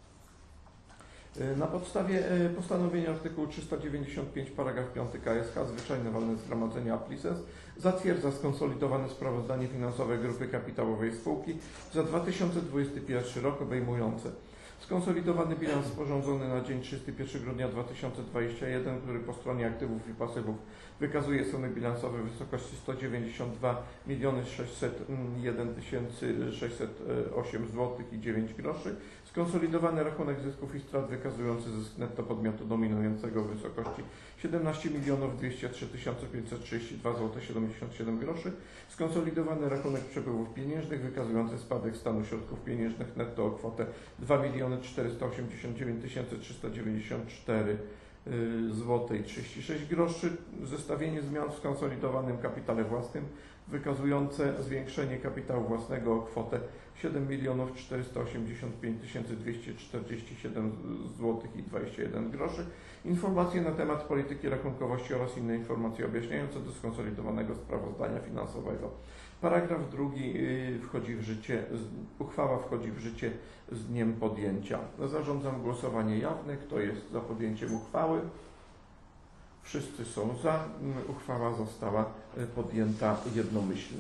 Na podstawie postanowienia artykułu trzysta dziewięćdziesiąt pięć paragraf piąty K S H Zwyczajne Walne Zgromadzenie Aprisens zatwierdza skonsolidowane sprawozdanie finansowe Grupy Kapitałowej Spółki za dwa tysiące dwudziesty pierwszy rok obejmujące skonsolidowany bilans sporządzony na dzień trzydziestego pierwszego grudnia dwa tysiące dwudziestego pierwszego, który po stronie aktywów i pasywów wykazuje sumy bilansowe w wysokości sto dziewięćdziesiąt dwa miliony sześćset jeden tysięcy sześćset osiem złotych i dziewięć groszy. Skonsolidowany rachunek zysków i strat wykazujący zysk netto podmiotu dominującego w wysokości siedemnaście milionów dwieście trzy tysiące pięćset trzydzieści dwa złote siedemdziesiąt siedem groszy. Skonsolidowany rachunek przepływów pieniężnych wykazujący spadek stanu środków pieniężnych netto o kwotę dwa miliony czterysta osiemdziesiąt dziewięć tysięcy trzysta dziewięćdziesiąt cztery złote i trzydzieści sześć groszy. Zestawienie zmian w skonsolidowanym kapitale własnym wykazujące zwiększenie kapitału własnego o kwotę siedem milionów czterysta osiemdziesiąt pięć tysięcy dwieście czterdzieści siedem złotych i dwadzieścia jeden groszy. Informacje na temat polityki rachunkowości oraz inne informacje objaśniające do skonsolidowanego sprawozdania finansowego. Paragraf drugi wchodzi w życie, uchwała wchodzi w życie z dniem podjęcia. Zarządzam głosowanie jawne. Kto jest za podjęciem uchwały? Wszyscy są za. Uchwała została podjęta jednomyślnie.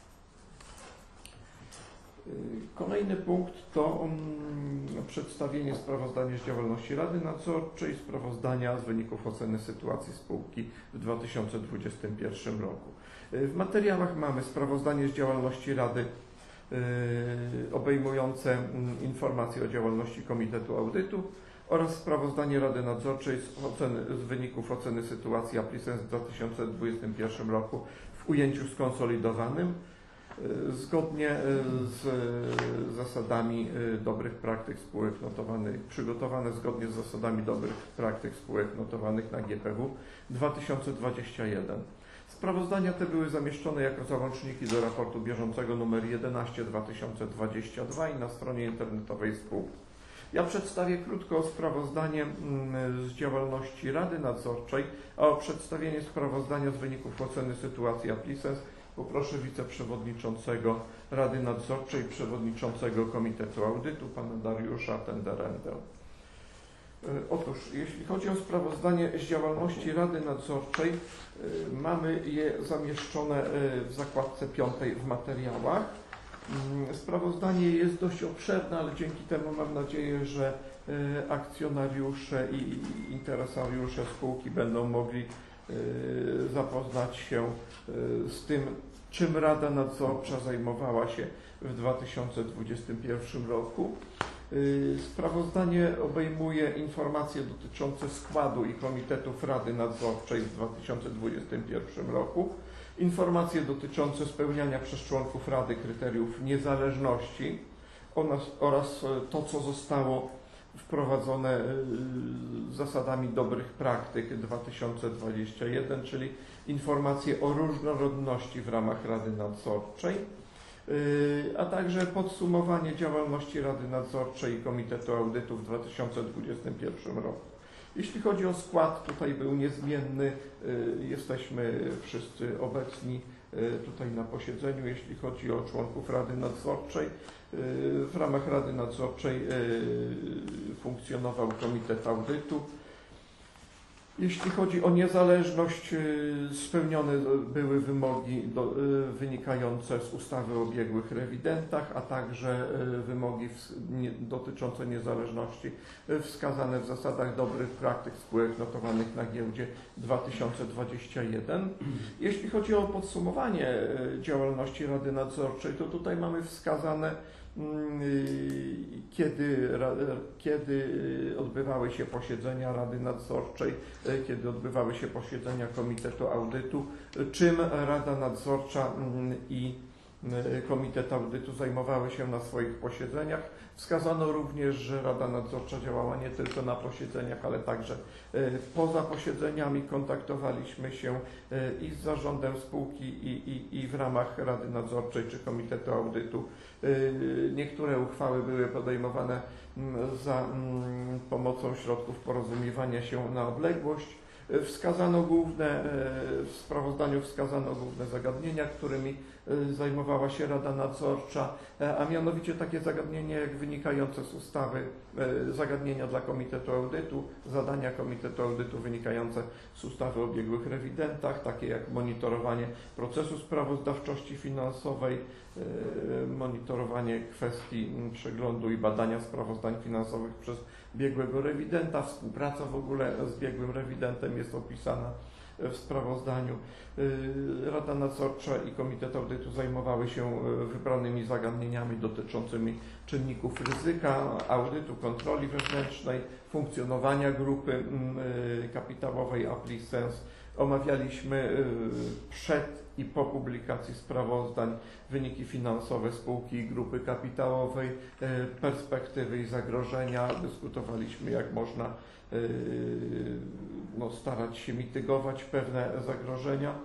Kolejny punkt to um, przedstawienie sprawozdania z działalności Rady Nadzorczej, sprawozdania z wyników oceny sytuacji spółki w dwa tysiące dwudziestym pierwszym roku. W materiałach mamy sprawozdanie z działalności Rady yy, obejmujące yy, informacje o działalności Komitetu Audytu oraz sprawozdanie Rady Nadzorczej z, oceny, z wyników oceny sytuacji Aprisens w dwa tysiące dwudziestym pierwszym roku w ujęciu skonsolidowanym. Zgodnie z zasadami dobrych praktyk spółek notowanych, przygotowane zgodnie z zasadami dobrych praktyk spółek notowanych na G P W dwa tysiące dwudziesty pierwszy. Sprawozdania te były zamieszczone jako załączniki do raportu bieżącego nr jedenaście dwa tysiące dwudziesty drugi i na stronie internetowej spółki. Ja przedstawię krótko sprawozdanie z działalności Rady Nadzorczej, a o przedstawienie sprawozdania z wyników oceny sytuacji Aprisens poproszę wiceprzewodniczącego Rady Nadzorczej, przewodniczącego Komitetu Audytu, pana Dariusza Tenderendę. Otóż, jeśli chodzi o sprawozdanie z działalności Rady Nadzorczej, mamy je zamieszczone w zakładce piątej w materiałach. Sprawozdanie jest dość obszerne, ale dzięki temu mam nadzieję, że akcjonariusze i interesariusze spółki będą mogli zapoznać się z tym, czym Rada Nadzorcza zajmowała się w dwa tysiące dwudziestym pierwszym roku. Sprawozdanie obejmuje informacje dotyczące składu i komitetów Rady Nadzorczej w dwa tysiące dwudziestym pierwszym roku, informacje dotyczące spełniania przez członków Rady kryteriów niezależności oraz to, co zostało wprowadzone zasadami dobrych praktyk dwa tysiące dwudziesty pierwszy, czyli informacje o różnorodności w ramach Rady Nadzorczej, a także podsumowanie działalności Rady Nadzorczej i Komitetu Audytu w dwa tysiące dwudziestym pierwszym roku. Jeśli chodzi o skład, tutaj był niezmienny, jesteśmy wszyscy obecni tutaj na posiedzeniu. Jeśli chodzi o członków Rady Nadzorczej, w ramach Rady Nadzorczej funkcjonował Komitet Audytu. Jeśli chodzi o niezależność, y, spełnione były wymogi do, y, wynikające z ustawy o biegłych rewidentach, a także y, wymogi ws- nie, dotyczące niezależności y, wskazane w zasadach dobrych praktyk spółek notowanych na giełdzie dwa tysiące dwadzieścia jeden. Jeśli chodzi o podsumowanie y, działalności Rady Nadzorczej, to tutaj mamy wskazane Kiedy, kiedy odbywały się posiedzenia Rady Nadzorczej, kiedy odbywały się posiedzenia Komitetu Audytu, czym Rada Nadzorcza i Komitet Audytu zajmowały się na swoich posiedzeniach. Wskazano również, że Rada Nadzorcza działała nie tylko na posiedzeniach, ale także poza posiedzeniami. Kontaktowaliśmy się i z zarządem spółki i, i, i w ramach Rady Nadzorczej czy Komitetu Audytu. Niektóre uchwały były podejmowane za pomocą środków porozumiewania się na odległość. Wskazano główne, w sprawozdaniu wskazano główne zagadnienia, którymi zajmowała się Rada Nadzorcza, a mianowicie takie zagadnienia jak wynikające z ustawy, zagadnienia dla Komitetu Audytu, zadania Komitetu Audytu wynikające z ustawy o biegłych rewidentach, takie jak monitorowanie procesu sprawozdawczości finansowej, monitorowanie kwestii przeglądu i badania sprawozdań finansowych przez biegłego rewidenta, współpraca w ogóle z biegłym rewidentem jest opisana w sprawozdaniu. Rada Nadzorcza i Komitet Audytu zajmowały się wybranymi zagadnieniami dotyczącymi czynników ryzyka, audytu, kontroli wewnętrznej, funkcjonowania grupy kapitałowej Applicens. Omawialiśmy przed i po publikacji sprawozdań wyniki finansowe spółki i grupy kapitałowej, perspektywy i zagrożenia. Dyskutowaliśmy, jak można no, starać się mitygować pewne zagrożenia.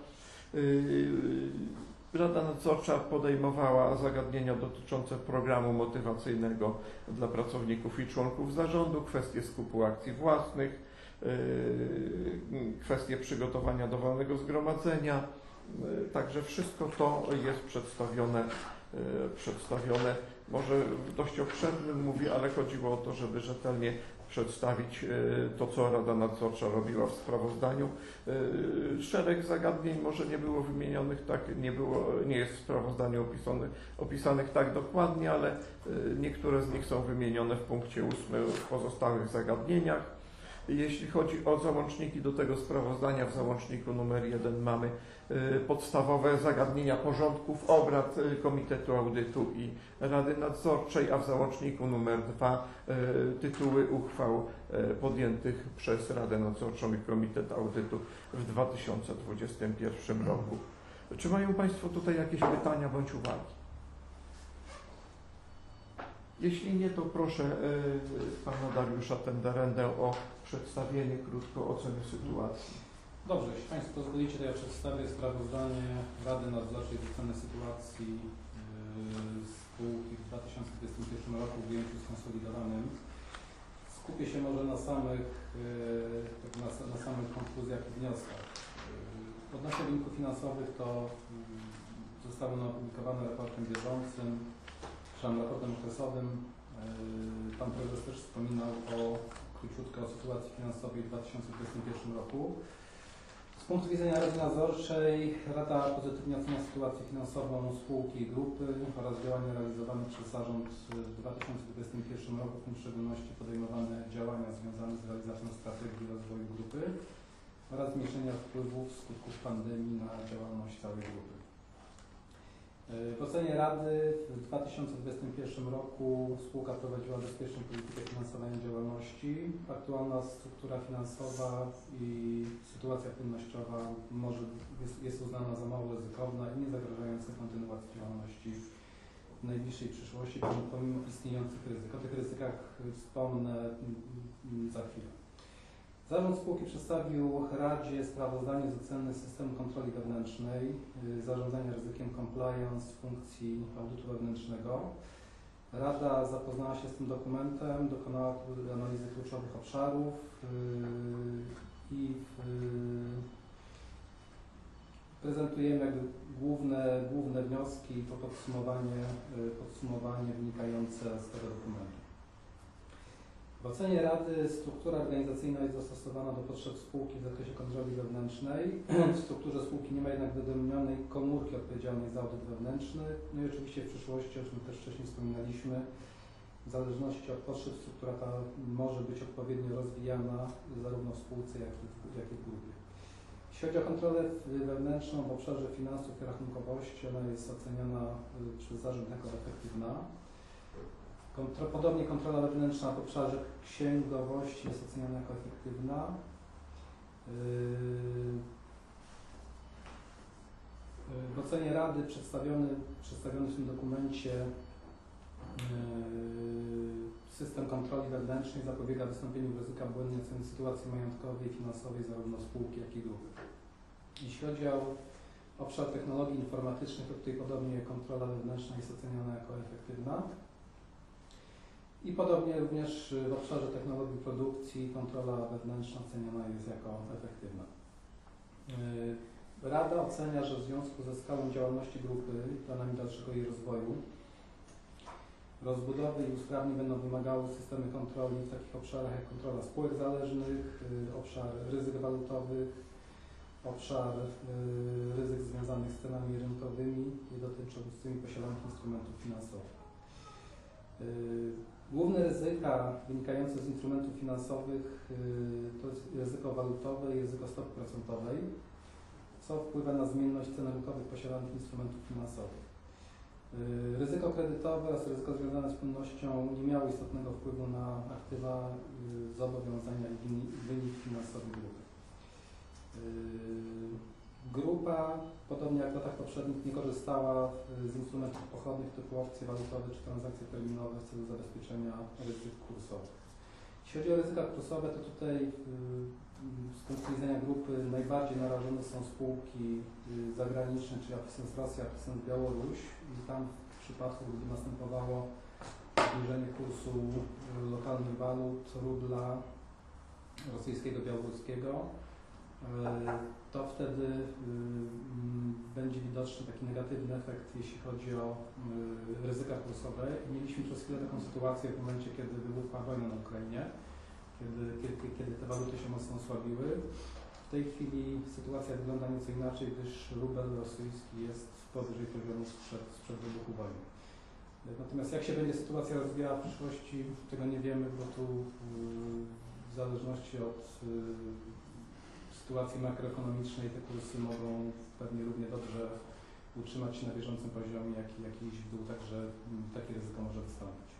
Rada Nadzorcza podejmowała zagadnienia dotyczące programu motywacyjnego dla pracowników i członków zarządu, kwestie skupu akcji własnych, kwestie przygotowania do walnego zgromadzenia. Także wszystko to jest przedstawione, przedstawione może w dość obszernym mówię, ale chodziło o to, żeby rzetelnie przedstawić to, co Rada Nadzorcza robiła w sprawozdaniu. Szereg zagadnień może nie było wymienionych tak, nie, było, nie jest w sprawozdaniu opisane, opisanych tak dokładnie, ale niektóre z nich są wymienione w punkcie ósmym w pozostałych zagadnieniach. Jeśli chodzi o załączniki do tego sprawozdania, w załączniku numer jeden mamy podstawowe zagadnienia porządków obrad Komitetu Audytu i Rady Nadzorczej, a w załączniku numer dwa tytuły uchwał podjętych przez Radę Nadzorczą i Komitet Audytu w dwa tysiące dwudziestym pierwszym roku. Czy mają Państwo tutaj jakieś pytania bądź uwagi? Jeśli nie, to proszę y, Pana Dariusza Tenderendę o przedstawienie krótko oceny sytuacji. Dobrze, jeśli Państwo pozwolicie, to ja przedstawię sprawozdanie Rady Nadzorczej z oceny sytuacji yy, spółki w dwa tysiące dwudziestym pierwszym roku w ujęciu skonsolidowanym. Skupię się może na samych, yy, na, na samych konkluzjach i wnioskach. Yy, odnośnie wyników finansowych to yy, zostały one opublikowane raportem bieżącym, przepraszam, raportem okresowym. Yy, Pan Prezes też wspominał o króciutko o sytuacji finansowej w dwa tysiące dwudziestym pierwszym roku. Z punktu widzenia Rady Nadzorczej Rada pozytywnie ocenia sytuację finansową spółki i grupy oraz działania realizowane przez zarząd w dwa tysiące dwudziestym pierwszym roku, w tym w szczególności podejmowane działania związane z realizacją strategii rozwoju grupy oraz zmniejszenia wpływów skutków pandemii na działalność całej grupy. W ocenie Rady w dwa tysiące dwudziestym pierwszym roku spółka prowadziła bezpieczną politykę finansowania działalności. Aktualna struktura finansowa i sytuacja płynnościowa może jest, jest uznana za mało ryzykowna i nie zagrażająca kontynuacji działalności w najbliższej przyszłości, pomimo istniejących ryzyk. O tych ryzykach wspomnę za chwilę. Zarząd spółki przedstawił Radzie sprawozdanie z oceny systemu kontroli wewnętrznej, zarządzania ryzykiem compliance w funkcji audytu wewnętrznego. Rada zapoznała się z tym dokumentem, dokonała analizy kluczowych obszarów i prezentujemy jakby główne, główne wnioski i to podsumowanie, podsumowanie wynikające z tego dokumentu. W ocenie Rady struktura organizacyjna jest dostosowana do potrzeb spółki w zakresie kontroli wewnętrznej. W strukturze spółki nie ma jednak wyodrębnionej komórki odpowiedzialnej za audyt wewnętrzny. No i oczywiście w przyszłości, o czym też wcześniej wspominaliśmy, w zależności od potrzeb struktura ta może być odpowiednio rozwijana zarówno w spółce, jak i w, jak i w grupie. Jeśli chodzi o kontrolę wewnętrzną w obszarze finansów i rachunkowości, ona jest oceniana przez zarząd jako efektywna. Kontro, podobnie kontrola wewnętrzna w obszarze księgowości jest oceniana jako efektywna. Yy, w ocenie Rady przedstawiony, przedstawiony w tym dokumencie yy, system kontroli wewnętrznej zapobiega wystąpieniu ryzyka błędnej oceny sytuacji majątkowej i finansowej zarówno spółki, jak i grupy. Jeśli chodzi o obszar technologii informatycznych, to tutaj podobnie kontrola wewnętrzna jest oceniana jako efektywna. I podobnie również w obszarze technologii produkcji kontrola wewnętrzna oceniana jest jako efektywna. Rada ocenia, że w związku ze skalą działalności grupy i planami dalszego jej rozwoju rozbudowy i usprawnień będą wymagały systemy kontroli w takich obszarach jak kontrola spółek zależnych, obszar ryzyk walutowych, obszar ryzyk związanych z cenami rynkowymi i dotyczącymi posiadanych instrumentów finansowych. Główne ryzyka wynikające z instrumentów finansowych to jest ryzyko walutowe i ryzyko stopy procentowej, co wpływa na zmienność cen rynkowych posiadanych instrumentów finansowych. Ryzyko kredytowe oraz ryzyko związane z płynnością nie miało istotnego wpływu na aktywa, zobowiązania i wynik finansowy grupy. Grupa, podobnie jak w latach poprzednich, nie korzystała z instrumentów pochodnych typu opcje walutowe czy transakcje terminowe w celu zabezpieczenia ryzyk kursowych. Jeśli chodzi o ryzyka kursowe, to tutaj z punktu widzenia grupy najbardziej narażone są spółki zagraniczne, czyli Apysens Rosja, Apysens Białoruś i tam w przypadku, gdy następowało obniżenie kursu lokalnych walut, rubla rosyjskiego, białoruskiego, to wtedy y, y, będzie widoczny taki negatywny efekt, jeśli chodzi o y, ryzyka kursowe. Mieliśmy przez chwilę taką sytuację w momencie, kiedy wybuchła wojna na Ukrainie, kiedy, kiedy, kiedy te waluty się mocno osłabiły. W tej chwili sytuacja wygląda nieco inaczej, gdyż rubel rosyjski jest powyżej poziomu sprzed, sprzed wybuchu wojny. Natomiast jak się będzie sytuacja rozwijała w przyszłości, tego nie wiemy, bo tu y, w zależności od y, sytuacji makroekonomicznej te kursy mogą pewnie równie dobrze utrzymać się na bieżącym poziomie, jak, jak i iść w dół, także takie ryzyko może wystąpić.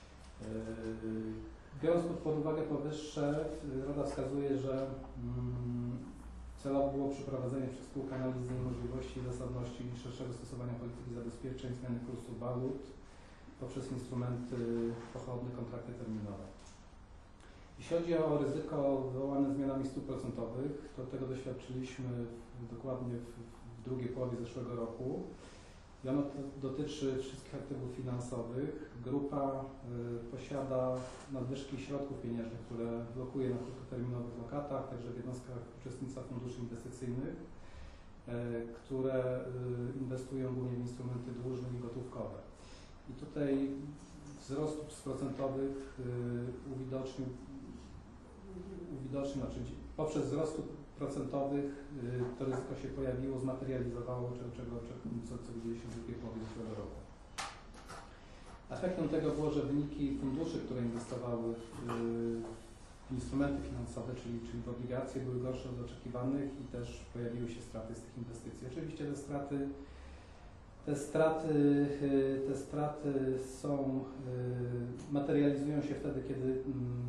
Biorąc pod uwagę powyższe, Rada wskazuje, że celowo było przeprowadzenie przez spółkę analizy możliwości i zasadności szerszego stosowania polityki zabezpieczeń, zmiany kursu walut poprzez instrumenty pochodne, kontrakty terminowe. Jeśli chodzi o ryzyko wywołane zmianami stóp procentowych, to tego doświadczyliśmy w, dokładnie w, w drugiej połowie zeszłego roku i ono dotyczy wszystkich aktywów finansowych. Grupa y, posiada nadwyżki środków pieniężnych, które blokuje na krótkoterminowych lokatach, także w jednostkach uczestnictwa funduszy inwestycyjnych, y, które y, inwestują głównie w instrumenty dłużne i gotówkowe. I tutaj wzrost stóp procentowych y, uwidocznił uwidocznił, znaczy poprzez wzrost stóp procentowych y, to ryzyko się pojawiło, zmaterializowało, czego, czego, co, co widzieliśmy w drugiej połowie zeszłego roku. Efektem tego było, że wyniki funduszy, które inwestowały w, w instrumenty finansowe, czyli, czyli w obligacje, były gorsze od oczekiwanych i też pojawiły się straty z tych inwestycji. Oczywiście te straty Te straty, te straty są, materializują się wtedy, kiedy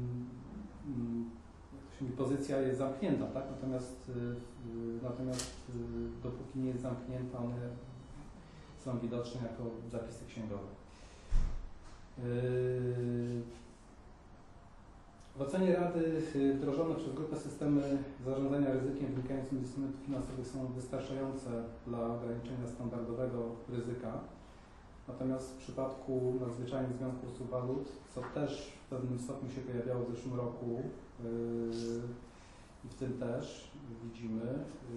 pozycja jest zamknięta, tak? Natomiast, natomiast dopóki nie jest zamknięta, one są widoczne jako zapisy księgowe. W ocenie Rady wdrożone przez grupę systemy zarządzania ryzykiem wynikającym z instrumentów finansowych są wystarczające dla ograniczenia standardowego ryzyka. Natomiast w przypadku nadzwyczajnych zmian kursu walut, co też w pewnym stopniu się pojawiało w zeszłym roku yy, i w tym też widzimy,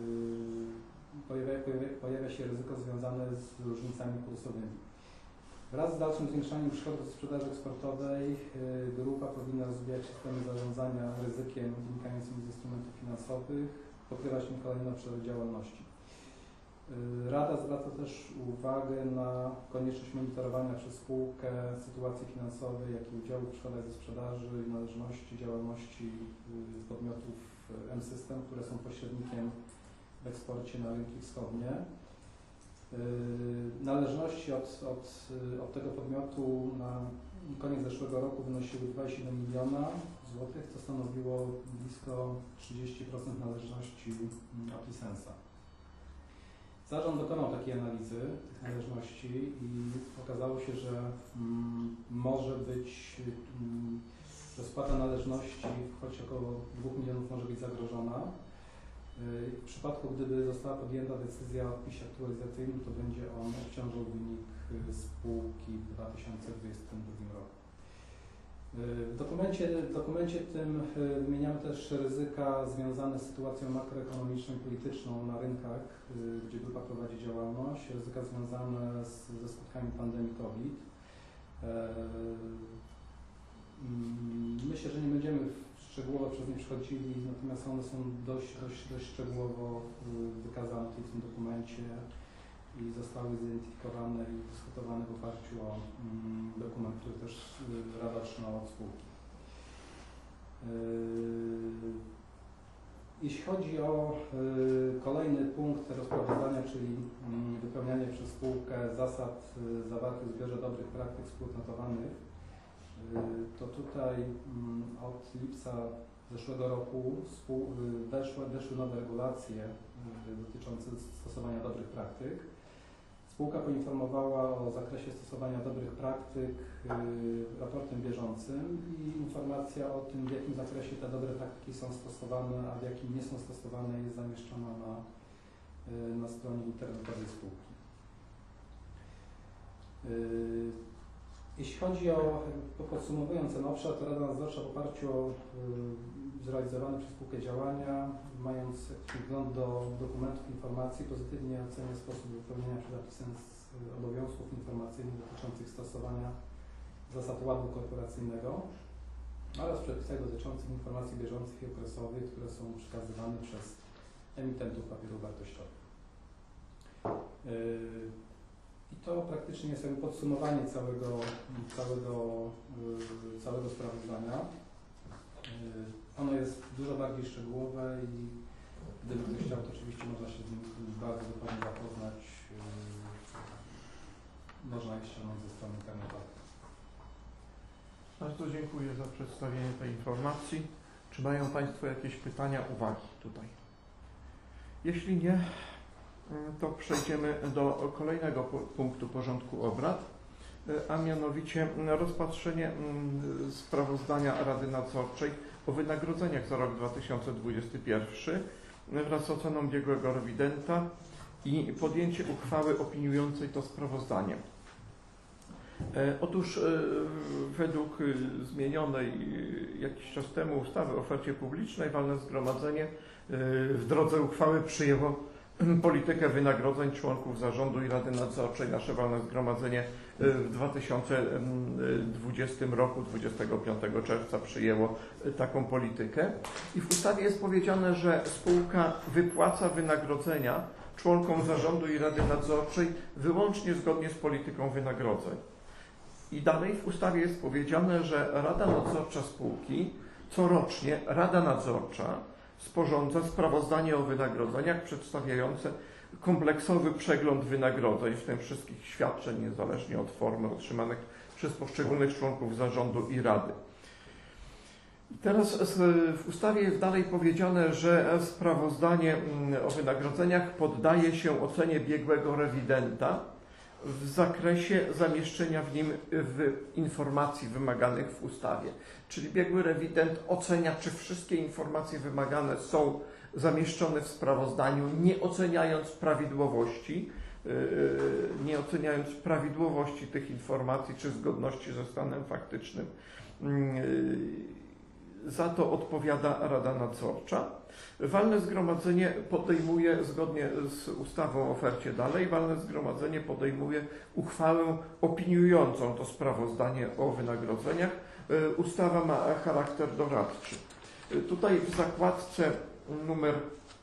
yy, pojawia, pojawia, pojawia się ryzyko związane z różnicami kursowymi. Wraz z dalszym zwiększaniem przychodów ze sprzedaży eksportowej y, grupa powinna rozwijać systemy zarządzania ryzykiem wynikającym z instrumentów finansowych, pokrywać im kolejne obszary działalności. Y, Rada zwraca też uwagę na konieczność monitorowania przez spółkę sytuacji finansowej, jak i udziału w przychodach ze sprzedaży i należności działalności y, podmiotów M-System, które są pośrednikiem w eksporcie na rynki wschodnie. Należności od, od, od tego podmiotu na koniec zeszłego roku wynosiły dwadzieścia siedem miliona złotych, co stanowiło blisko trzydzieści procent należności od licensa. Zarząd dokonał takiej analizy tych należności i okazało się, że mm, może być, mm, że spłata należności w kwocie około dwóch milionów może być zagrożona. W przypadku, gdyby została podjęta decyzja o odpisie aktualizacyjnym, to będzie on obciążał wynik spółki w dwa tysiące dwudziestym drugim roku. W dokumencie, w dokumencie tym wymieniamy też ryzyka związane z sytuacją makroekonomiczną i polityczną na rynkach, gdzie grupa prowadzi działalność, ryzyka związane z, ze skutkami pandemii COVID. Myślę, że nie będziemy szczegółowo przez nie przechodzili, natomiast one są dość, dość, dość szczegółowo wykazane w tym dokumencie i zostały zidentyfikowane i dyskutowane w oparciu o mm, dokument, który też y, Rada otrzymała od spółki. Yy, jeśli chodzi o y, kolejny punkt rozprawozdania, czyli y, wypełnianie przez spółkę zasad y, zawartych w zbiorze dobrych praktyk wspólnotowanych, to tutaj od lipca zeszłego roku weszły, weszły nowe regulacje dotyczące stosowania dobrych praktyk. Spółka poinformowała o zakresie stosowania dobrych praktyk raportem bieżącym i informacja o tym, w jakim zakresie te dobre praktyki są stosowane, a w jakim nie są stosowane, jest zamieszczona na, na stronie internetowej spółki. Jeśli chodzi o, podsumowując ten obszar, to Rada Nadzorcza w oparciu o y, zrealizowane przez spółkę działania, mając wgląd do dokumentów informacji, pozytywnie ocenia sposób wypełnienia przez AppSense obowiązków informacyjnych dotyczących stosowania zasad ładu korporacyjnego oraz przepisach dotyczących informacji bieżących i okresowych, które są przekazywane przez emitentów papierów wartościowych. Y, I to praktycznie jest jakby podsumowanie całego, całego, yy, całego sprawozdania. Yy, ono jest dużo bardziej szczegółowe i gdyby ktoś chciał, to oczywiście można się z nim bardzo dokładnie zapoznać. Yy, można je ściągnąć ze strony internetowej. Bardzo dziękuję za przedstawienie tej informacji. Czy mają Państwo jakieś pytania, uwagi tutaj? Jeśli nie, to przejdziemy do kolejnego punktu porządku obrad, a mianowicie rozpatrzenie sprawozdania Rady Nadzorczej o wynagrodzeniach za rok dwa tysiące dwudziesty pierwszy wraz z oceną biegłego rewidenta i podjęcie uchwały opiniującej to sprawozdanie. Otóż według zmienionej jakiś czas temu ustawy o ofercie publicznej walne zgromadzenie w drodze uchwały przyjęło politykę wynagrodzeń członków zarządu i Rady Nadzorczej. Nasze walne zgromadzenie w dwa tysiące dwudziestym roku, dwudziestego piątego czerwca przyjęło taką politykę. I w ustawie jest powiedziane, że spółka wypłaca wynagrodzenia członkom zarządu i Rady Nadzorczej wyłącznie zgodnie z polityką wynagrodzeń. I dalej w ustawie jest powiedziane, że Rada Nadzorcza spółki corocznie Rada Nadzorcza sporządza sprawozdanie o wynagrodzeniach przedstawiające kompleksowy przegląd wynagrodzeń, w tym wszystkich świadczeń, niezależnie od formy otrzymanych przez poszczególnych członków zarządu i rady. I teraz w ustawie jest dalej powiedziane, że sprawozdanie o wynagrodzeniach poddaje się ocenie biegłego rewidenta w zakresie zamieszczenia w nim w informacji wymaganych w ustawie. Czyli biegły rewident ocenia, czy wszystkie informacje wymagane są zamieszczone w sprawozdaniu, nie oceniając prawidłowości, yy, nie oceniając prawidłowości tych informacji, czy zgodności ze stanem faktycznym yy, Za to odpowiada Rada Nadzorcza. Walne zgromadzenie podejmuje, zgodnie z ustawą o ofercie dalej, walne zgromadzenie podejmuje uchwałę opiniującą to sprawozdanie o wynagrodzeniach. Ustawa ma charakter doradczy. Tutaj w zakładce numer,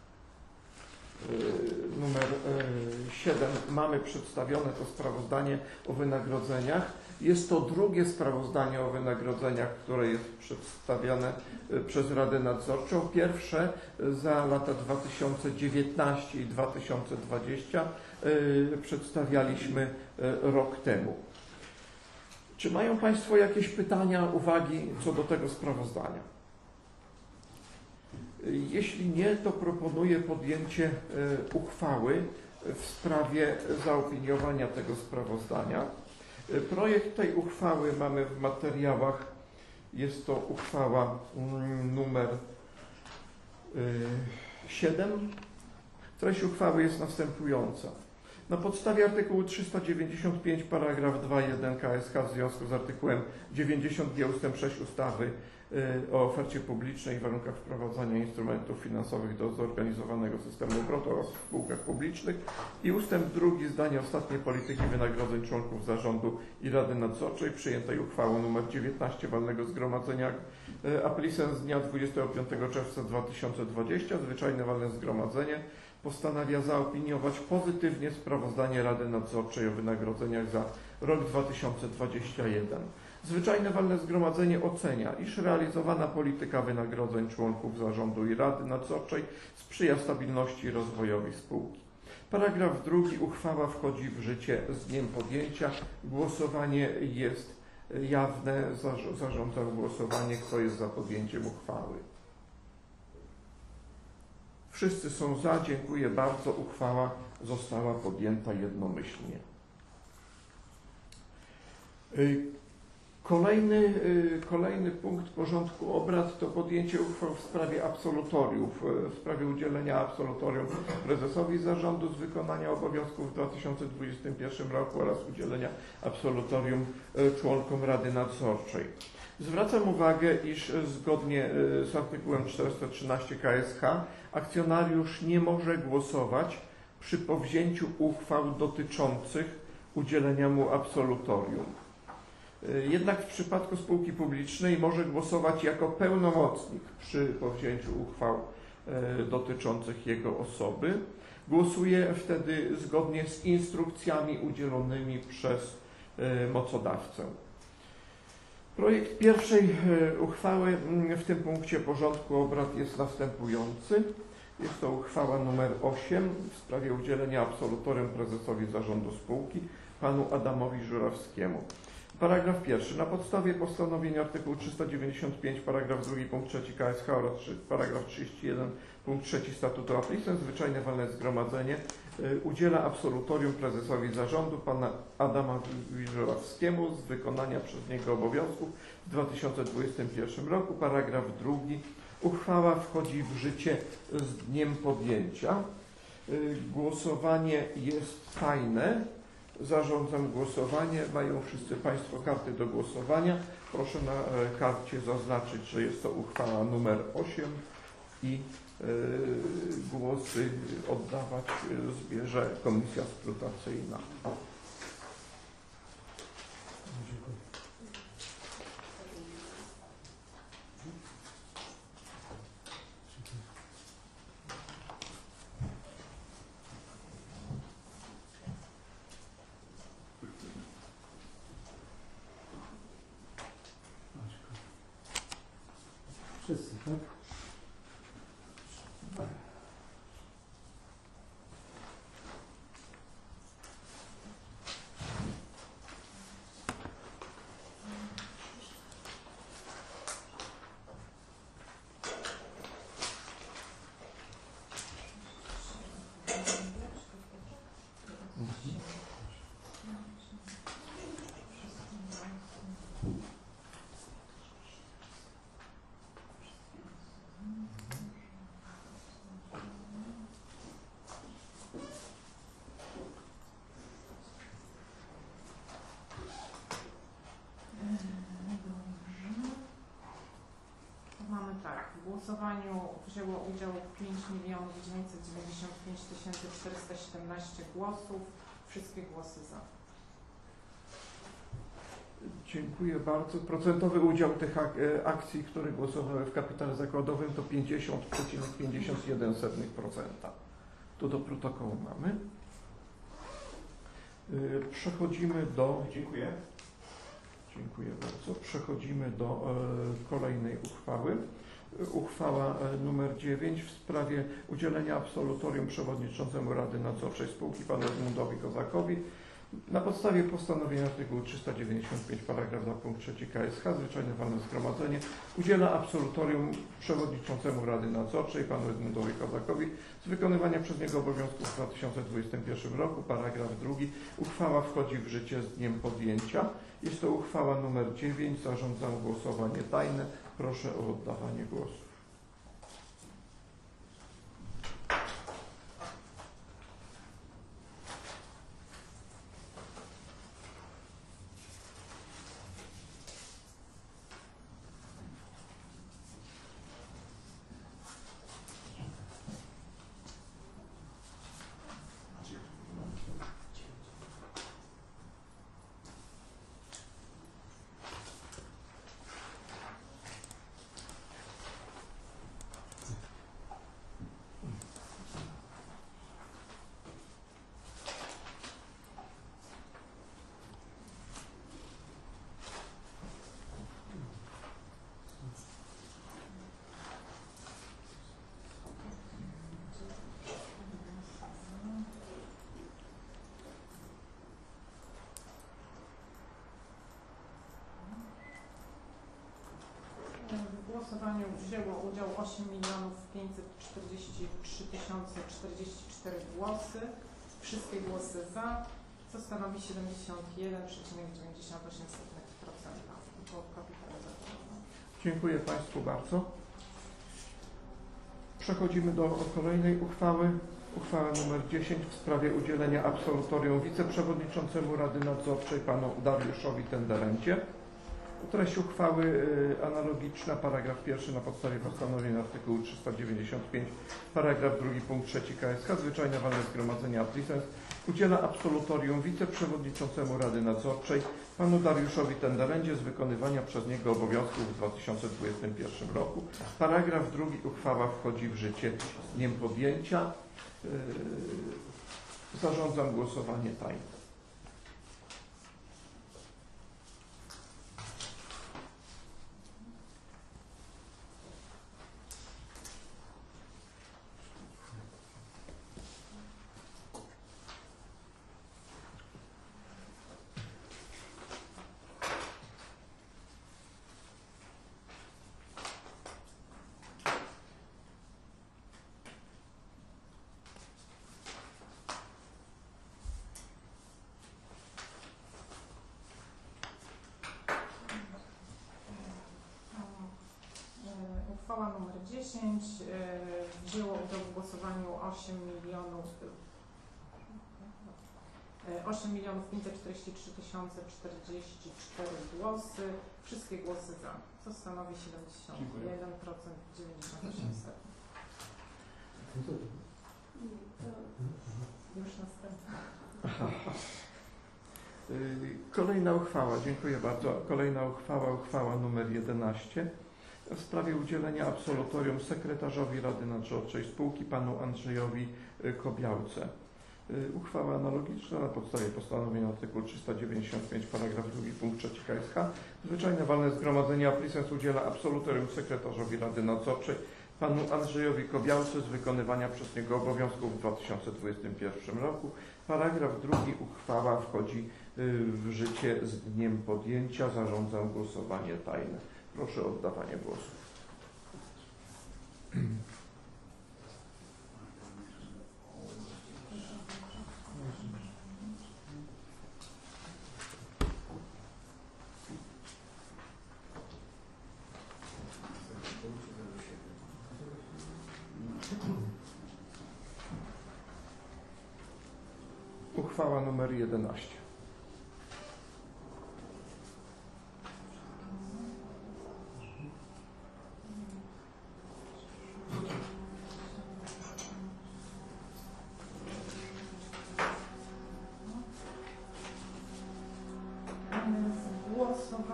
numer siedem mamy przedstawione to sprawozdanie o wynagrodzeniach. Jest to drugie sprawozdanie o wynagrodzeniach, które jest przedstawiane przez Radę Nadzorczą. Pierwsze za lata dwa tysiące dziewiętnasty i dwa tysiące dwudziesty przedstawialiśmy rok temu. Czy mają Państwo jakieś pytania, uwagi co do tego sprawozdania? Jeśli nie, to proponuję podjęcie uchwały w sprawie zaopiniowania tego sprawozdania. Projekt tej uchwały mamy w materiałach. Jest to uchwała numer siedem. Treść uchwały jest następująca. Na podstawie artykułu trzysta dziewięćdziesiąt pięć paragraf dwa jeden K S H w związku z artykułem dziewięćdziesiąt dwa ustęp sześć ustawy o ofercie publicznej i warunkach wprowadzania instrumentów finansowych do zorganizowanego systemu obrotu oraz w spółkach publicznych i ustęp drugi zdania ostatniej polityki wynagrodzeń członków zarządu i Rady Nadzorczej przyjętej uchwałą nr dziewiętnaście walnego zgromadzenia Aplicen z dnia dwudziestego piątego czerwca dwa tysiące dwudziestego zwyczajne walne zgromadzenie postanawia zaopiniować pozytywnie sprawozdanie Rady Nadzorczej o wynagrodzeniach za rok dwa tysiące dwudziesty jeden. Zwyczajne walne zgromadzenie ocenia, iż realizowana polityka wynagrodzeń członków zarządu i Rady Nadzorczej sprzyja stabilności i rozwojowi spółki. Paragraf drugi. Uchwała wchodzi w życie z dniem podjęcia. Głosowanie jest jawne. Zarządzam głosowanie. Kto jest za podjęciem uchwały? Wszyscy są za. Dziękuję bardzo. Uchwała została podjęta jednomyślnie. Kolejny, kolejny punkt porządku obrad to podjęcie uchwał w sprawie absolutoriów, w sprawie udzielenia absolutorium prezesowi zarządu z wykonania obowiązków w dwa tysiące dwudziestym pierwszym roku oraz udzielenia absolutorium członkom Rady Nadzorczej. Zwracam uwagę, iż zgodnie z artykułem czterysta trzynaście K S H akcjonariusz nie może głosować przy powzięciu uchwał dotyczących udzielenia mu absolutorium. Jednak w przypadku spółki publicznej może głosować jako pełnomocnik przy powzięciu uchwał dotyczących jego osoby. Głosuje wtedy zgodnie z instrukcjami udzielonymi przez mocodawcę. Projekt pierwszej uchwały w tym punkcie porządku obrad jest następujący. Jest to uchwała numer osiem w sprawie udzielenia absolutorium prezesowi zarządu spółki, panu Adamowi Żurawskiemu. Paragraf pierwszy. Na podstawie postanowienia artykułu trzysta dziewięćdziesiąt pięć paragraf drugi punkt trzeci K S H oraz paragraf trzydzieści jeden punkt trzeci Statutu Aplicen zwyczajne walne zgromadzenie y, udziela absolutorium prezesowi zarządu pana Adamowi Żurawskiemu z wykonania przez niego obowiązków w dwa tysiące dwudziestym pierwszym roku. Paragraf drugi. Uchwała wchodzi w życie z dniem podjęcia. Y, głosowanie jest tajne. Zarządzam głosowanie. Mają wszyscy Państwo karty do głosowania. Proszę na karcie zaznaczyć, że jest to uchwała numer osiem i y, głosy oddawać zbierze Komisja Skrutacyjna. Wszyscy, tak? mamy tak, w głosowaniu wzięło udział pięć milionów dziewięćset dziewięćdziesiąt pięć tysięcy czterysta siedemnaście głosów. Wszystkie głosy za. Dziękuję bardzo. Procentowy udział tych ak- e, akcji, które głosowały w kapitale zakładowym to pięćdziesiąt przecinek pięćdziesiąt jeden procent. To do protokołu mamy. Y, Przechodzimy do... Dziękuję. Dziękuję bardzo. Przechodzimy do e, kolejnej uchwały. E, Uchwała e, numer dziewięć w sprawie udzielenia absolutorium przewodniczącemu Rady Nadzorczej spółki panu Edmundowi Kozakowi na podstawie postanowienia artykułu trzysta dziewięćdziesiąt pięć paragraf dwa punkt trzy K S H zwyczajne walne zgromadzenie udziela absolutorium przewodniczącemu Rady Nadzorczej panu Edmundowi Kozakowi z wykonywania przez niego obowiązków w dwa tysiące dwudziestym pierwszym roku. Paragraf drugi. Uchwała wchodzi w życie z dniem podjęcia. Jest to uchwała numer dziewięć. Zarządzam głosowanie tajne. Proszę o oddawanie głosu. W głosowaniu wzięło udział osiem milionów pięćset czterdzieści trzy tysiące czterdzieści cztery głosy. Wszystkie głosy za, co stanowi siedemdziesiąt jeden przecinek dziewięćdziesiąt osiem procent po kapitale zakładowym. Dziękuję Państwu bardzo. Przechodzimy do kolejnej uchwały. Uchwała numer dziesięć w sprawie udzielenia absolutorium wiceprzewodniczącemu Rady Nadzorczej panu Dariuszowi Tenderencie. Treść uchwały y, analogiczna, paragraf pierwszy na podstawie postanowienia artykułu trzysta dziewięćdziesiąt pięć, paragraf drugi punkt trzeci K S H zwyczajne walne zgromadzenie Aplicens udziela absolutorium wiceprzewodniczącemu Rady Nadzorczej panu Dariuszowi Tenderencie z wykonywania przez niego obowiązków w dwa tysiące dwudziestym pierwszym roku. Paragraf drugi. Uchwała wchodzi w życie z dniem podjęcia. Yy, zarządzam głosowanie tajne. Uchwała numer dziesięć. Wzięło udział w głosowaniu osiem milionów osiem milionów pięćset czterdzieści trzy tysiące czterdzieści cztery głosy. Wszystkie głosy za, co stanowi siedemdziesiąt jeden procent dziewięćdziesiąt osiem procent. Już następna. Kolejna uchwała, dziękuję bardzo. Kolejna uchwała, uchwała numer jedenaście w sprawie udzielenia absolutorium sekretarzowi Rady Nadzorczej spółki panu Andrzejowi Kobiałce. Uchwała analogiczna na podstawie postanowienia artykułu trzysta dziewięćdziesiąt pięć paragraf drugi punkt trzeci K S H zwyczajne walne zgromadzenie Aplicens udziela absolutorium sekretarzowi Rady Nadzorczej panu Andrzejowi Kobiałce z wykonywania przez niego obowiązków w dwa tysiące dwudziestym pierwszym roku. Paragraf drugi. Uchwała wchodzi w życie z dniem podjęcia. Zarządzam głosowanie tajne. Proszę o oddawanie głosu. Uchwała numer jedenaście.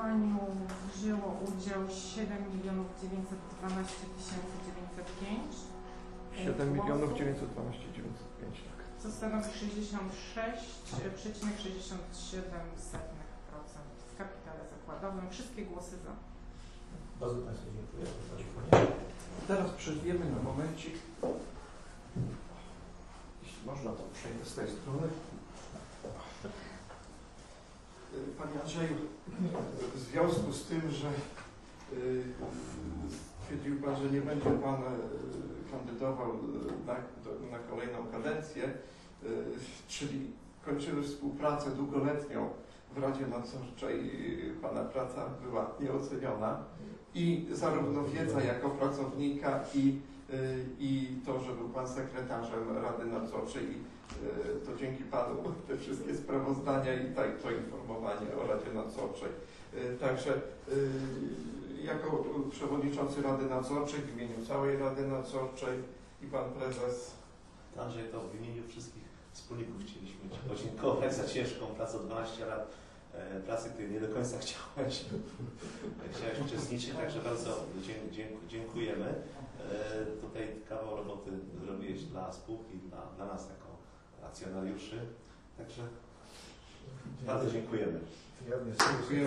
głosowaniu wzięło udział siedem milionów dziewięćset dwanaście tysięcy dziewięćset pięć. siedem milionów dziewięćset dwanaście tysięcy dziewięćset pięć, tak. Co stanowi sześćdziesiąt sześć przecinek sześćdziesiąt siedem procent w kapitale zakładowym. Wszystkie głosy za. Bardzo Państwu dziękuję. Teraz przerwiemy na momencik. Jeśli można, to przejdę z tej strony. Panie Andrzeju, w związku z tym, że y, stwierdził Pan, że nie będzie Pan y, kandydował na, do, na kolejną kadencję, y, czyli kończymy współpracę długoletnią w Radzie Nadzorczej, Pana praca była nieoceniona i zarówno wiedza jako pracownika i, y, i to, że był Pan sekretarzem Rady Nadzorczej i to dzięki Panu te wszystkie sprawozdania i tak to informowanie o Radzie Nadzorczej. Także jako przewodniczący Rady Nadzorczej w imieniu całej Rady Nadzorczej i Pan Prezes. Andrzej, to w imieniu wszystkich wspólników chcieliśmy Ci podziękować za ciężką pracę, dwanaście lat e, pracy, której nie do końca chciałeś, chciałeś uczestniczyć, także bardzo dziękuję, dziękujemy. E, tutaj kawał roboty zrobiłeś dla spółki, dla, dla nas jako akcjonariuszy, także bardzo dziękujemy. Ja również dziękuję.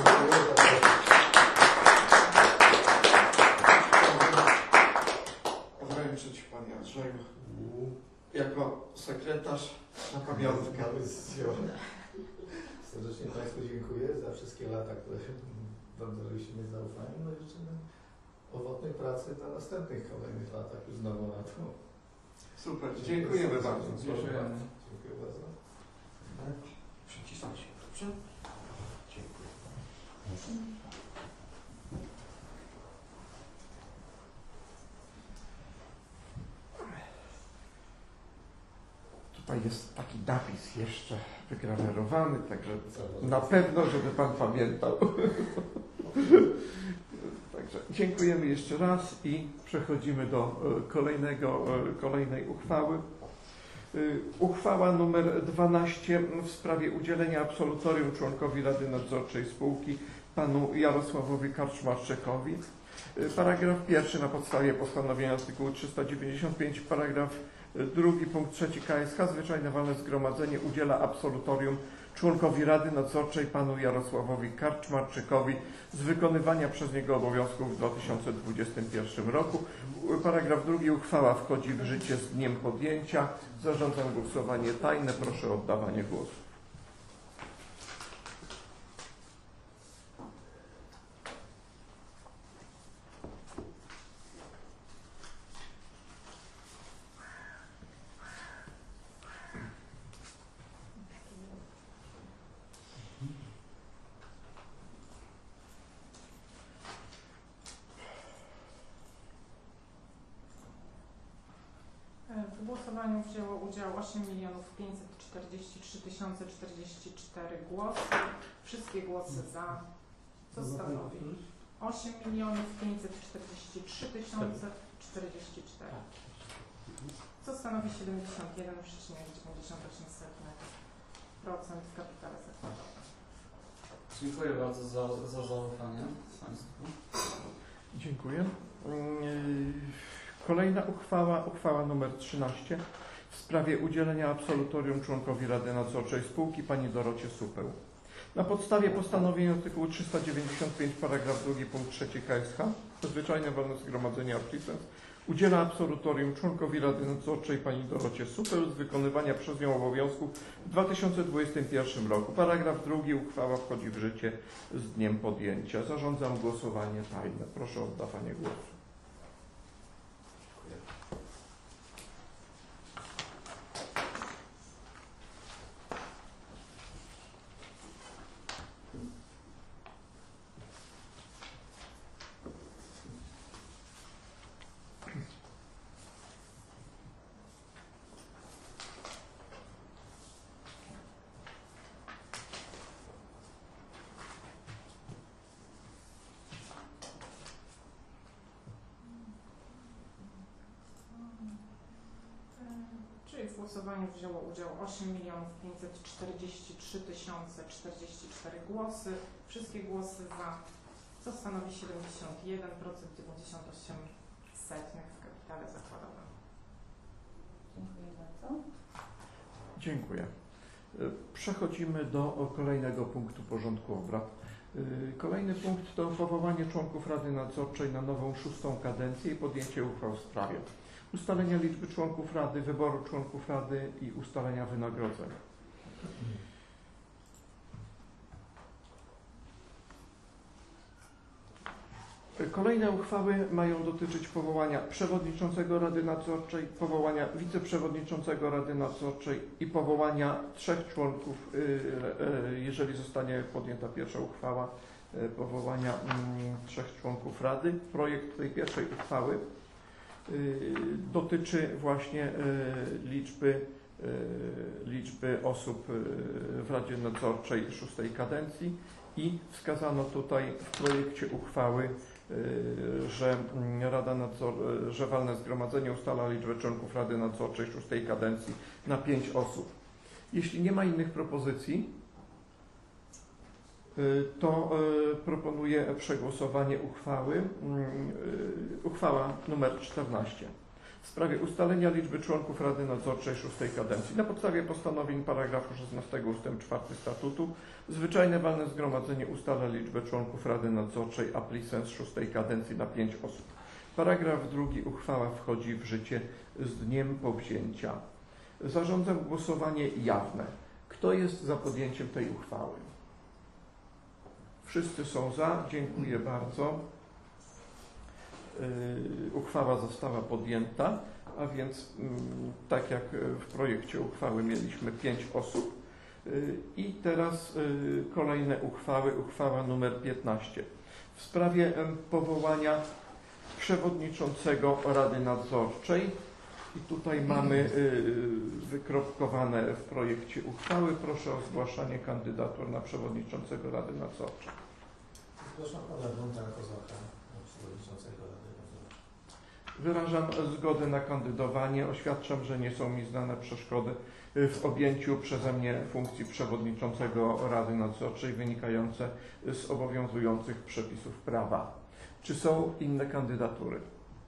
Wręczyć Panie Andrzeju jako sekretarz na pamiątkę. Serdecznie Państwu dziękuję za wszystkie lata, które Wam darzyliście mi zaufaniem. No i życzymy owocnej pracy na następnych kolejnych latach już znowu na to. Super, dziękujemy bardzo. Dziękujemy. Dziękuję bardzo. Przycisnąć się, dobrze? Dziękuję. Tutaj jest taki napis jeszcze wygrawerowany, także na pewno, żeby Pan pamiętał. Także dziękujemy jeszcze raz i przechodzimy do kolejnego, kolejnej uchwały. Uchwała numer dwanaście w sprawie udzielenia absolutorium członkowi Rady Nadzorczej spółki panu Jarosławowi Karczmarczykowi. Paragraf pierwszy na podstawie postanowienia artykułu trzysta dziewięćdziesiąt pięć, paragraf drugi, punkt trzeci K S H Zwyczajne Walne Zgromadzenie udziela absolutorium członkowi Rady Nadzorczej panu Jarosławowi Karczmarczykowi z wykonywania przez niego obowiązków w dwa tysiące dwudziestym pierwszym roku. Paragraf drugi. Uchwała wchodzi w życie z dniem podjęcia. Zarządzam głosowanie tajne. Proszę o oddawanie głosu. W głosowaniu wzięło udział osiem milionów pięćset czterdzieści trzy tysiące czterdzieści cztery głosy. Wszystkie głosy za. Co stanowi? osiem milionów pięćset czterdzieści trzy tysiące czterdzieści cztery. Co stanowi siedemdziesiąt jeden przecinek dziewięćdziesiąt osiem procent w kapitale zakładowym. Dziękuję bardzo za, za zaufanie Państwu. Dziękuję. Kolejna uchwała, uchwała numer trzynaście w sprawie udzielenia absolutorium członkowi Rady Nadzorczej spółki pani Dorocie Supeł. Na podstawie postanowienia artykułu trzysta dziewięćdziesiąt pięć paragraf drugi punkt trzeci K S H Zwyczajne Walne Zgromadzenie Aplicens udziela absolutorium członkowi Rady Nadzorczej pani Dorocie Supeł z wykonywania przez nią obowiązków w dwa tysiące dwudziestym pierwszym roku. Paragraf drugi. Uchwała wchodzi w życie z dniem podjęcia. Zarządzam głosowanie tajne. Proszę o oddawanie głosu. głosowaniu wzięło udział osiem milionów pięćset czterdzieści trzy tysiące czterdzieści cztery głosy. Wszystkie głosy za, co stanowi siedemdziesiąt jeden procent dziewięćdziesiąt osiem setnych w kapitale zakładowym. Dziękuję bardzo. Dziękuję. Przechodzimy do kolejnego punktu porządku obrad. Kolejny punkt to powołanie członków Rady Nadzorczej na nową szóstą kadencję i podjęcie uchwał w sprawie ustalenia liczby członków Rady, wyboru członków Rady i ustalenia wynagrodzeń. Kolejne uchwały mają dotyczyć powołania przewodniczącego Rady Nadzorczej, powołania wiceprzewodniczącego Rady Nadzorczej i powołania trzech członków, jeżeli zostanie podjęta pierwsza uchwała, powołania trzech członków Rady. Projekt tej pierwszej uchwały dotyczy właśnie liczby, liczby osób w Radzie Nadzorczej szóstej kadencji i wskazano tutaj w projekcie uchwały, że Rada Nadzor, że walne zgromadzenie ustala liczbę członków Rady Nadzorczej szóstej kadencji na pięć osób. Jeśli nie ma innych propozycji, to proponuję przegłosowanie uchwały, uchwała numer czternaście w sprawie ustalenia liczby członków Rady Nadzorczej szóstej kadencji. Na podstawie postanowień paragrafu szesnastego ustęp czwarty statutu zwyczajne walne zgromadzenie ustala liczbę członków Rady Nadzorczej aplicens szóstej kadencji na pięć osób. Paragraf drugi. Uchwała wchodzi w życie z dniem powzięcia. Zarządzam głosowanie jawne. Kto jest za podjęciem tej uchwały? Wszyscy są za. Dziękuję bardzo. Uchwała została podjęta, a więc tak jak w projekcie uchwały mieliśmy pięć osób. I teraz kolejne uchwały. Uchwała numer piętnaście w sprawie powołania przewodniczącego Rady Nadzorczej. I tutaj mamy wykropkowane w projekcie uchwały. Proszę o zgłaszanie kandydatur na przewodniczącego Rady Nadzorczej. Zgłaszam pana Wąta Kozaka na przewodniczącego Rady Nadzorczej. Wyrażam zgodę na kandydowanie. Oświadczam, że nie są mi znane przeszkody w objęciu przeze mnie funkcji przewodniczącego Rady Nadzorczej wynikające z obowiązujących przepisów prawa. Czy są inne kandydatury?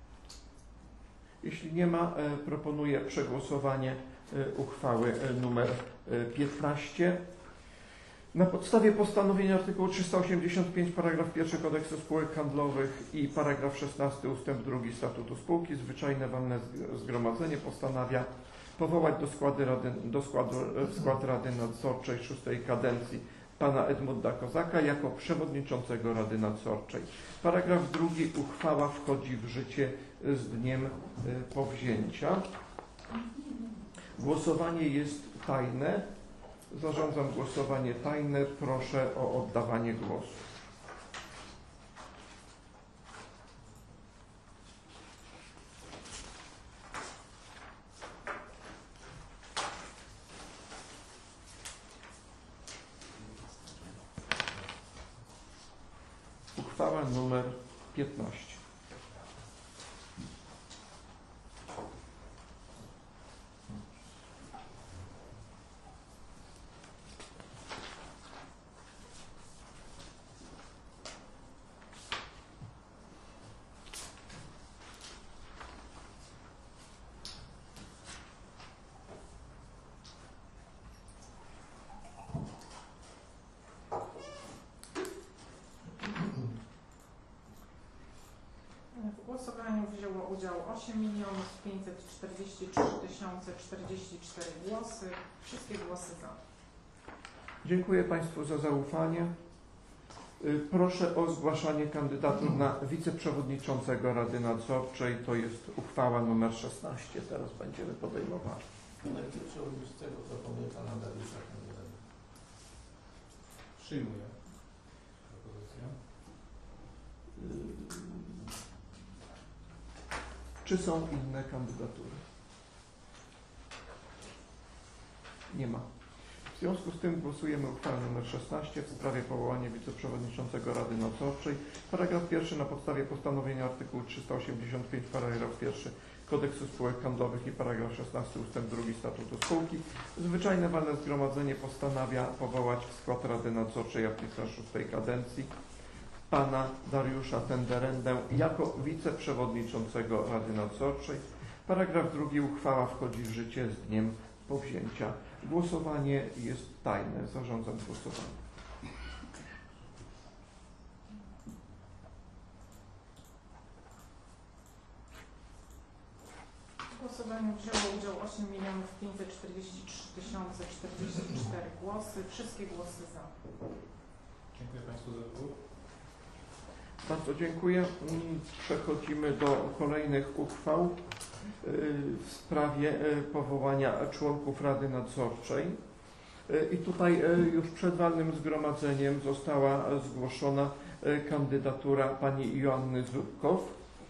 Jeśli nie ma, proponuję przegłosowanie uchwały numer piętnaście. Na podstawie postanowienia artykułu trzysta osiemdziesiąt pięć paragraf pierwszy Kodeksu Spółek Handlowych i paragraf szesnasty ustęp drugi Statutu Spółki zwyczajne walne zgromadzenie postanawia powołać do składu Rady, do składu, w skład Rady Nadzorczej szóstej kadencji pana Edmunda Kozaka jako przewodniczącego Rady Nadzorczej. Paragraf drugi. Uchwała wchodzi w życie z dniem powzięcia. Głosowanie jest tajne. Zarządzam głosowanie tajne. Proszę o oddawanie głosu. Uchwała numer piętnaście. W głosowaniu wzięło udział osiem milionów pięćset czterdzieści trzy tysiące czterdzieści cztery głosy. Wszystkie głosy za. Dziękuję Państwu za zaufanie. Proszę o zgłaszanie kandydatur na wiceprzewodniczącego Rady Nadzorczej. To jest uchwała numer szesnaście. Teraz będziemy podejmować. Na wiceprzewodniczącego proponuję pana Dariusza Kandydata. Przyjmuję propozycję. Czy są inne kandydatury? Nie ma. W związku z tym głosujemy uchwałę nr szesnaście w sprawie powołania wiceprzewodniczącego Rady Nadzorczej. Paragraf pierwszy na podstawie postanowienia artykułu trzysta osiemdziesiąt pięć paragraf pierwszy Kodeksu Spółek Handlowych i paragraf szesnasty ustęp drugi Statutu Spółki. Zwyczajne walne zgromadzenie postanawia powołać w skład Rady Nadzorczej Apliksa szóstej kadencji pana Dariusza Tenderendę jako wiceprzewodniczącego Rady Nadzorczej. Paragraf drugi. Uchwała wchodzi w życie z dniem powzięcia. Głosowanie jest tajne. Zarządzam głosowanie. W głosowaniu wzięło udział osiem milionów pięćset czterdzieści trzy tysiące czterdzieści cztery głosy. Wszystkie głosy za. Dziękuję Państwu za wybór. Bardzo dziękuję. Przechodzimy do kolejnych uchwał w sprawie powołania członków Rady Nadzorczej. I tutaj już przed walnym zgromadzeniem została zgłoszona kandydatura pani Joanny Zubkow.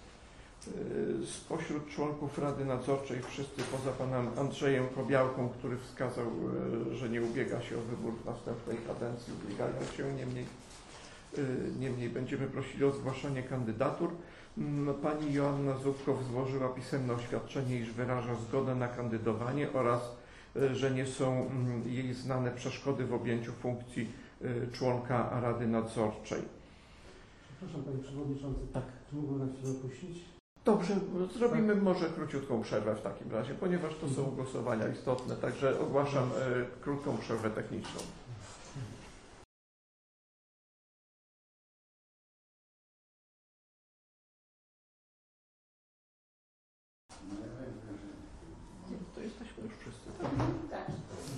Spośród członków Rady Nadzorczej wszyscy poza panem Andrzejem Kobiałką, który wskazał, że nie ubiega się o wybór w następnej kadencji, ubiegają się, niemniej Niemniej będziemy prosili o zgłaszanie kandydatur. Pani Joanna Zubkow złożyła pisemne oświadczenie, iż wyraża zgodę na kandydowanie oraz, że nie są jej znane przeszkody w objęciu funkcji członka Rady Nadzorczej. Przepraszam Panie Przewodniczący, tak. Czy mógłbym na chwilę opuścić? Dobrze, zrobimy może króciutką przerwę w takim razie, ponieważ to są głosowania istotne, także ogłaszam krótką przerwę techniczną. To jesteśmy już wszyscy, tak? Tak.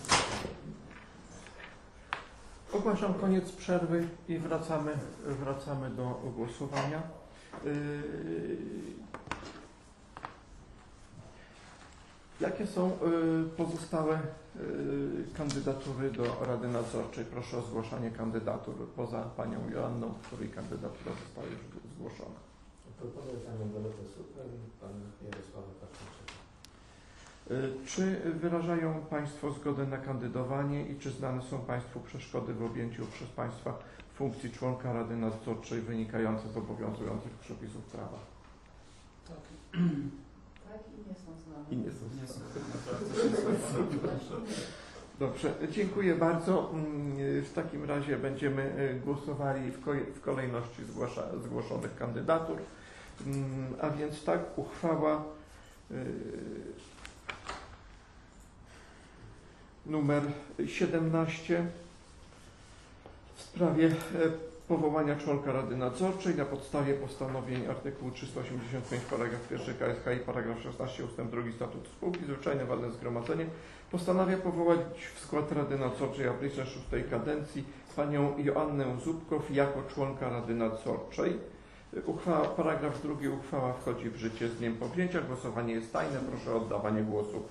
Ogłaszam koniec przerwy i wracamy, wracamy do głosowania. Yy, jakie są yy, pozostałe yy, kandydatury do Rady Nadzorczej? Proszę o zgłaszanie kandydatur poza panią Joanną, której kandydatura została już zgłoszona. Proponuję panią Dorotę Super i pan Jarosława Paszczyńczyka. Czy wyrażają Państwo zgodę na kandydowanie i czy znane są Państwu przeszkody w objęciu przez Państwa funkcji członka Rady Nadzorczej wynikające z obowiązujących przepisów prawa? Tak. Tak i nie są znane. I nie są Nie są. znane. Dobrze, dziękuję bardzo. W takim razie będziemy głosowali w, ko w kolejności zgłasza zgłoszonych kandydatur. A więc tak, uchwała numer siedemnaście w sprawie powołania członka Rady Nadzorczej na podstawie postanowień artykułu trzysta osiemdziesiąt pięć paragraf pierwszy K S H i paragraf szesnasty ustęp drugi Statutu Spółki. Zwyczajne walne zgromadzenie postanawia powołać w skład Rady Nadzorczej Apliksa szóstej kadencji panią Joannę Zubkow jako członka Rady Nadzorczej. Uchwała, paragraf drugi. Uchwała wchodzi w życie z dniem powzięcia. Głosowanie jest tajne. Proszę o oddawanie głosu.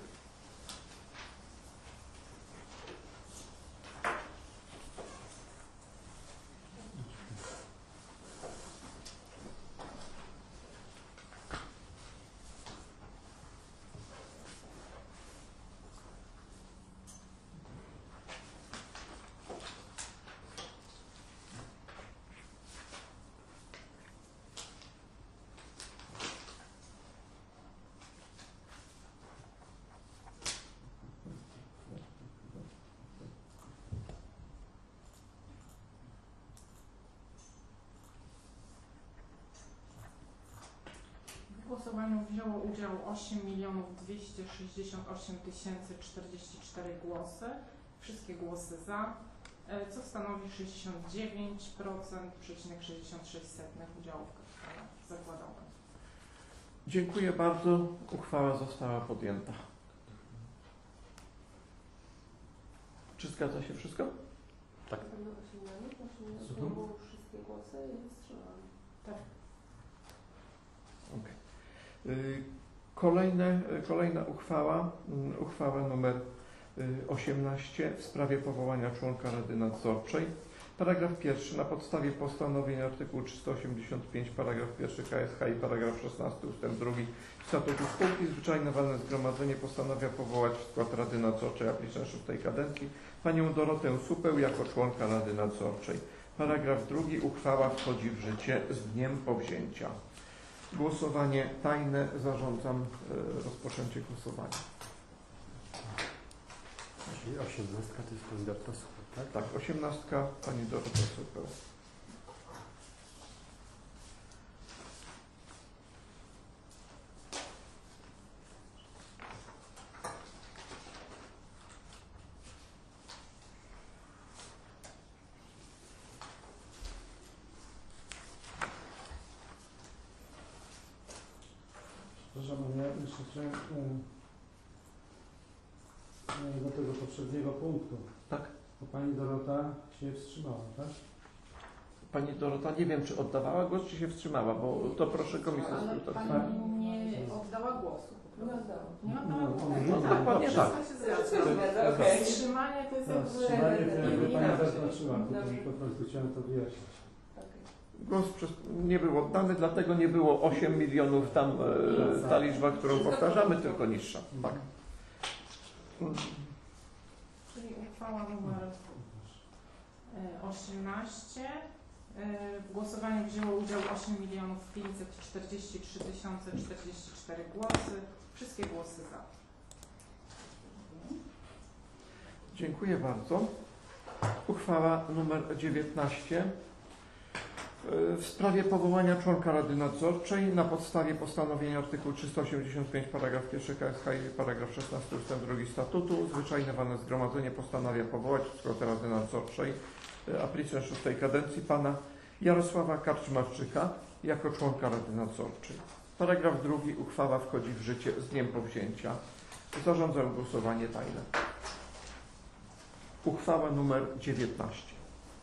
W głosowaniu wzięło udział osiem milionów dwieście sześćdziesiąt osiem tysięcy czterdzieści cztery głosy. Wszystkie głosy za, co stanowi sześćdziesiąt dziewięć procent przecinek sześćdziesiąt sześć udziału w kapitale zakładowym. Dziękuję bardzo. Uchwała została podjęta. Czy zgadza się wszystko? Tak. Było wszystkie głosy i strzelane. Tak. Okay. Kolejne, kolejna uchwała, uchwała numer osiemnaście w sprawie powołania członka Rady Nadzorczej. Paragraf pierwszy. Na podstawie postanowień artykułu trzysta osiemdziesiąt pięć paragraf pierwszy K S H i paragraf szesnasty ustęp drugi Statutu Spółki Zwyczajne Walne Zgromadzenie postanawia powołać w skład Rady Nadzorczej aplicznej szóstej kadencji panią Dorotę Supeł jako członka Rady Nadzorczej. Paragraf drugi. Uchwała wchodzi w życie z dniem powzięcia. Głosowanie tajne. Zarządzam e, rozpoczęcie głosowania. Czyli osiemnastka to jest pani Dorota Supeł, tak? Tak, osiemnastka pani Dorota Supeł. Przepraszam, ja jeszcze chciałem e, do tego poprzedniego punktu. Tak. Bo pani Dorota się wstrzymała, tak? Pani Dorota, nie wiem, czy oddawała głos, czy się wstrzymała, bo to proszę komisję Ale sekretarza. pani nie oddała głosu. Nie oddałam. Nie oddała No, głosu. no, Tak, dokładnie wszystko tak. się zgadza. Zgadza, okej. Wstrzymanie to jest No, jakby... wstrzymanie to jakby pani inaczej. zaznaczyła, to Dobrze. po prostu chciałem to wyjaśnić. Głos przez, nie był oddany, dlatego nie było osiem milionów tam e, ta liczba, którą powtarzamy, tylko niższa. Tak. Czyli uchwała numer e, osiemnaście. E, W głosowaniu wzięło udział osiem milionów pięćset czterdzieści trzy tysiące czterdzieści cztery głosy. Wszystkie głosy za. Dziękuję bardzo. Uchwała numer dziewiętnaście. W sprawie powołania członka Rady Nadzorczej na podstawie postanowienia artykułu trzysta osiemdziesiąt pięć paragraf pierwszy K S H i paragraf szesnasty ustęp drugi Statutu Zwyczajne Walne Zgromadzenie postanawia powołać w skład Rady Nadzorczej aplicznej szóstej kadencji pana Jarosława Karczmarczyka jako członka Rady Nadzorczej. Paragraf drugi. Uchwała wchodzi w życie z dniem powzięcia. Zarządzam głosowanie tajne. Uchwała numer dziewiętnaście.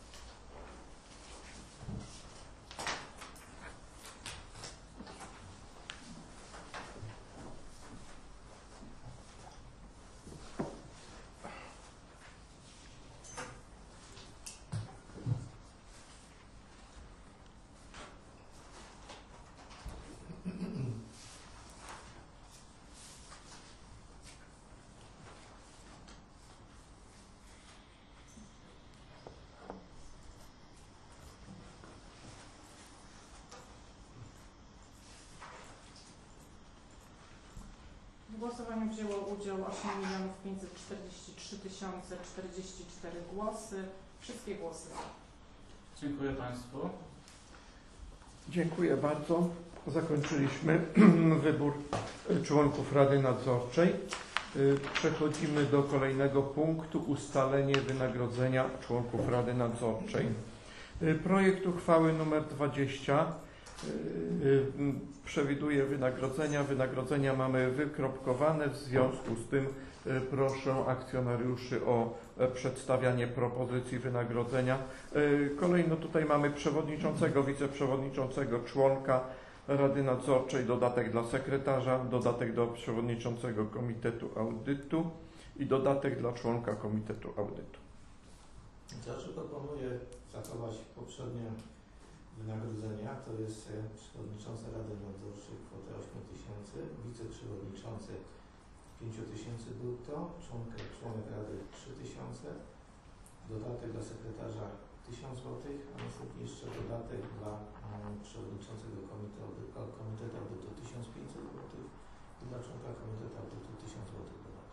W głosowaniu wzięło udział osiem milionów pięćset czterdzieści trzy tysiące czterdzieści cztery głosy. Wszystkie głosy za. Dziękuję Państwu. Dziękuję bardzo. Zakończyliśmy wybór członków Rady Nadzorczej. Przechodzimy do kolejnego punktu. Ustalenie wynagrodzenia członków Rady Nadzorczej. Projekt uchwały numer dwadzieścia przewiduje wynagrodzenia. Wynagrodzenia mamy wykropkowane. W związku z tym proszę akcjonariuszy o przedstawianie propozycji wynagrodzenia. Kolejno tutaj mamy przewodniczącego, wiceprzewodniczącego, członka Rady Nadzorczej, dodatek dla sekretarza, dodatek do przewodniczącego Komitetu Audytu i dodatek dla członka Komitetu Audytu. Znaczy proponuję zachować poprzednie wynagrodzenia, to jest e, przewodniczący Rady Nadzorczej kwotę osiem tysięcy, wiceprzewodniczący pięć tysięcy brutto, członek, członek Rady trzy tysiące, dodatek dla sekretarza tysiąc złotych, a następnie jeszcze dodatek dla um, przewodniczącego Komitetu, komitetu Audytu tysiąc pięćset złotych i dla członka Komitetu Audytu tysiąc złotych dodatek.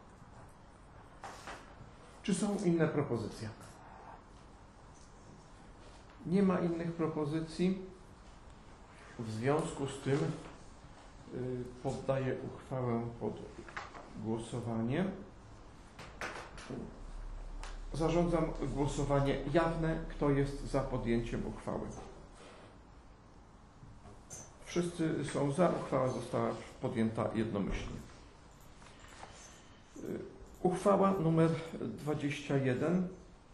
Czy są inne propozycje? Nie ma innych propozycji. W związku z tym y, poddaję uchwałę pod głosowanie. Zarządzam głosowanie jawne. Kto jest za podjęciem uchwały? Wszyscy są za. Uchwała została podjęta jednomyślnie. Y, uchwała numer dwadzieścia jeden.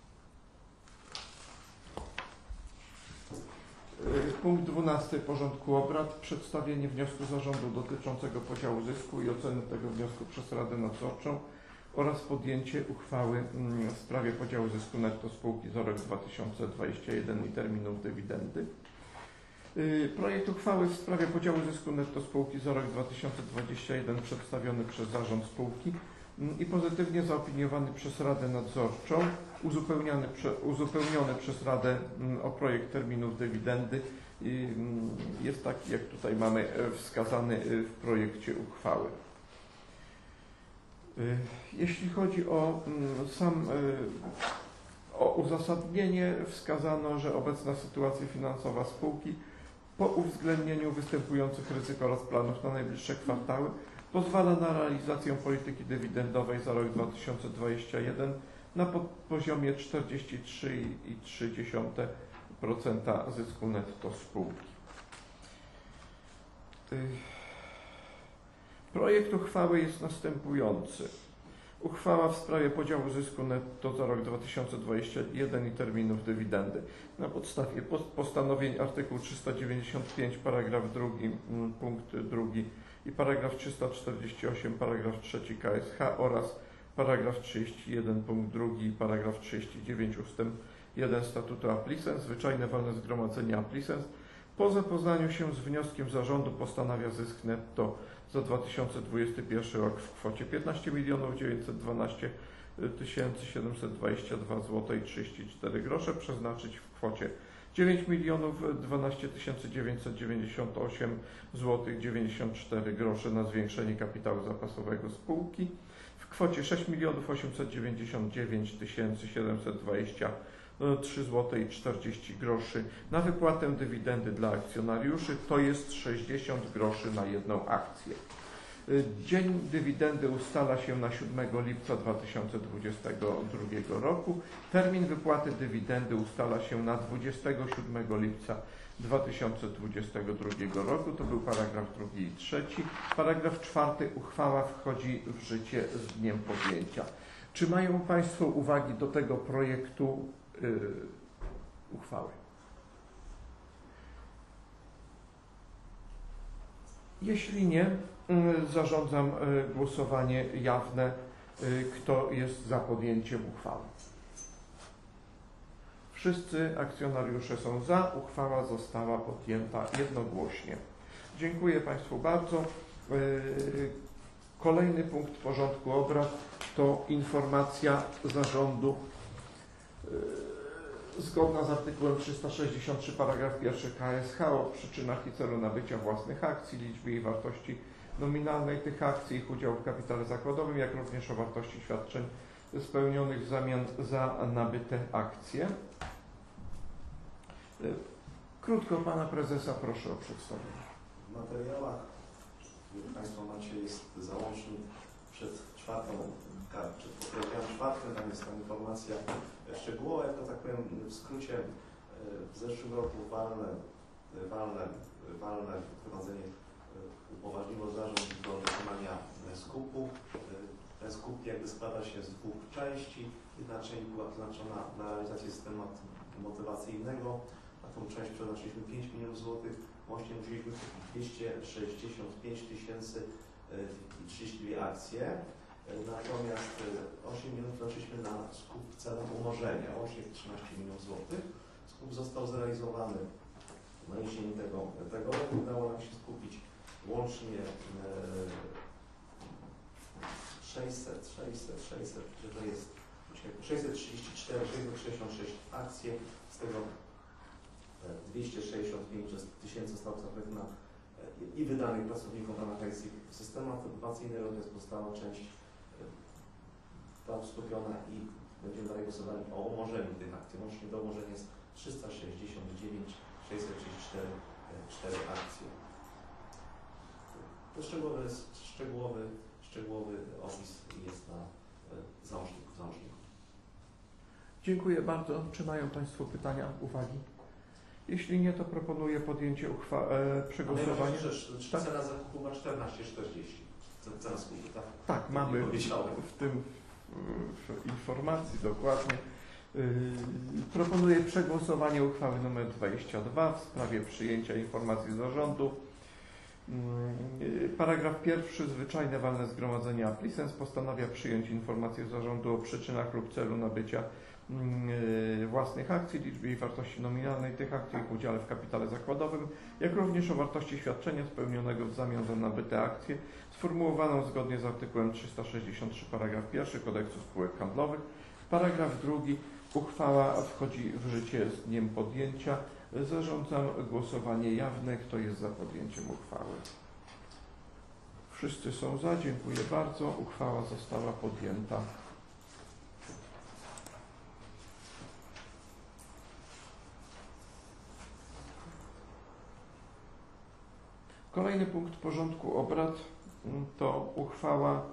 Punkt dwunasty porządku obrad. Przedstawienie wniosku zarządu dotyczącego podziału zysku i oceny tego wniosku przez Radę Nadzorczą. oraz podjęcie uchwały w sprawie podziału zysku netto spółki za rok dwa tysiące dwudziesty pierwszy i terminów dywidendy. Projekt uchwały w sprawie podziału zysku netto spółki za rok dwa tysiące dwudziesty pierwszy przedstawiony przez zarząd spółki i pozytywnie zaopiniowany przez Radę Nadzorczą, uzupełniony, prze, uzupełniony przez Radę o projekt terminów dywidendy jest taki, jak tutaj mamy wskazany w projekcie uchwały. Jeśli chodzi o sam o uzasadnienie, wskazano, że obecna sytuacja finansowa spółki po uwzględnieniu występujących ryzyk oraz planów na najbliższe kwartały pozwala na realizację polityki dywidendowej za rok dwa tysiące dwudziesty pierwszy na poziomie czterdzieści trzy przecinek trzy procent zysku netto spółki. Projekt uchwały jest następujący. Uchwała w sprawie podziału zysku netto za rok dwa tysiące dwudziesty pierwszy i terminów dywidendy. Na podstawie postanowień artykułu trzysta dziewięćdziesiąt pięć paragraf drugi punkt drugi i paragraf trzysta czterdzieści osiem paragraf trzeci K S H oraz paragraf trzydzieści jeden punkt drugi i paragraf trzydzieści dziewięć ustęp jeden Statutu Applicens, zwyczajne walne zgromadzenie Applicens po zapoznaniu się z wnioskiem zarządu postanawia zysk netto za dwa tysiące dwudziesty pierwszy rok w kwocie piętnaście milionów dziewięćset dwanaście tysięcy siedemset dwadzieścia dwa złote i trzydzieści cztery grosze przeznaczyć w kwocie dziewięć milionów dwanaście tysięcy dziewięćset dziewięćdziesiąt osiem złotych dziewięćdziesiąt cztery grosze na zwiększenie kapitału zapasowego spółki, w kwocie sześć milionów osiemset dziewięćdziesiąt dziewięć tysięcy siedemset dwadzieścia trzy złote i czterdzieści groszy na wypłatę dywidendy dla akcjonariuszy, to jest sześćdziesiąt groszy na jedną akcję. Dzień dywidendy ustala się na siódmego lipca dwa tysiące dwudziestego drugiego roku. Termin wypłaty dywidendy ustala się na dwudziestego siódmego lipca dwa tysiące dwudziestego drugiego roku. To był paragraf drugi i trzeci. Paragraf czwarty. Uchwała wchodzi w życie z dniem podjęcia. Czy mają Państwo uwagi do tego projektu yy, uchwały? Jeśli nie, zarządzam głosowanie jawne. Kto jest za podjęciem uchwały? Wszyscy akcjonariusze są za. Uchwała została podjęta jednogłośnie. Dziękuję Państwu bardzo. Kolejny punkt porządku obrad to informacja zarządu zgodna z artykułem trzysta sześćdziesiąt trzy paragraf pierwszy K S H o przyczynach i celu nabycia własnych akcji, liczbie i wartości nominalnej tych akcji, ich udziału w kapitale zakładowym, jak również o wartości świadczeń spełnionych w zamian za nabyte akcje. Krótko Pana Prezesa proszę o przedstawienie. W materiałach, jak Państwo macie, jest załącznik przed czwartą, przed podkreśleniem czwartym, tam jest ta informacja szczegółowa, jak to tak powiem w skrócie. W zeszłym roku walne, walne, walne wprowadzenie upoważniło zarząd do dokonania skupu. Ten skup jakby składa się z dwóch części. Jedna część była przeznaczona na realizację systemu motywacyjnego. Na tą część przeznaczyliśmy pięć milionów złotych. Łącznie musieliśmy kupić dwieście sześćdziesiąt pięć tysięcy trzydzieści dwie akcje. Natomiast osiem milionów przeznaczyliśmy na skup celem umorzenia, łącznie trzynaście milionów złotych. Skup został zrealizowany na jesieni tego, tego roku. Udało nam się skupić łącznie sześćset, sześćset, sześćset, że to jest sześćset trzydzieści cztery, sześćset sześćdziesiąt sześć akcje, z tego dwieście sześćdziesiąt pięć tysięcy zostało zapewne i wydanych pracownikom w ramach systemu motywacyjnego, to jest pozostała część skupiona i będziemy dalej głosowali o umorzeniu tych akcji. Łącznie do umorzenia jest trzysta sześćdziesiąt dziewięć tysięcy sześćset trzydzieści cztery akcje. To szczegółowy, szczegółowy, szczegółowy opis jest na załączniku. załączniku. Dziękuję bardzo. Czy mają Państwo pytania, uwagi? Jeśli nie, to proponuję podjęcie uchwa- e, przegłosowania. Czy tak? cena zakupu ma czternaście czterdzieści? Cena skupu, tak? Tak, mamy w tym w informacji dokładnie. Yy, proponuję przegłosowanie uchwały nr dwadzieścia dwa w sprawie przyjęcia informacji zarządu Mm, Paragraf pierwszy. Zwyczajne walne zgromadzenie Applicens postanawia przyjąć informację zarządu o przyczynach lub celu nabycia mm, własnych akcji, liczbie i wartości nominalnej tych akcji, ich udziale w kapitale zakładowym, jak również o wartości świadczenia spełnionego w zamian za nabyte akcje, sformułowaną zgodnie z artykułem trzysta sześćdziesiąt trzy paragraf pierwszy Kodeksu spółek handlowych. Paragraf drugi. Uchwała wchodzi w życie z dniem podjęcia. Zarządzam głosowanie jawne. Kto jest za podjęciem uchwały? Wszyscy są za. Dziękuję bardzo. Uchwała została podjęta. Kolejny punkt porządku obrad to uchwała,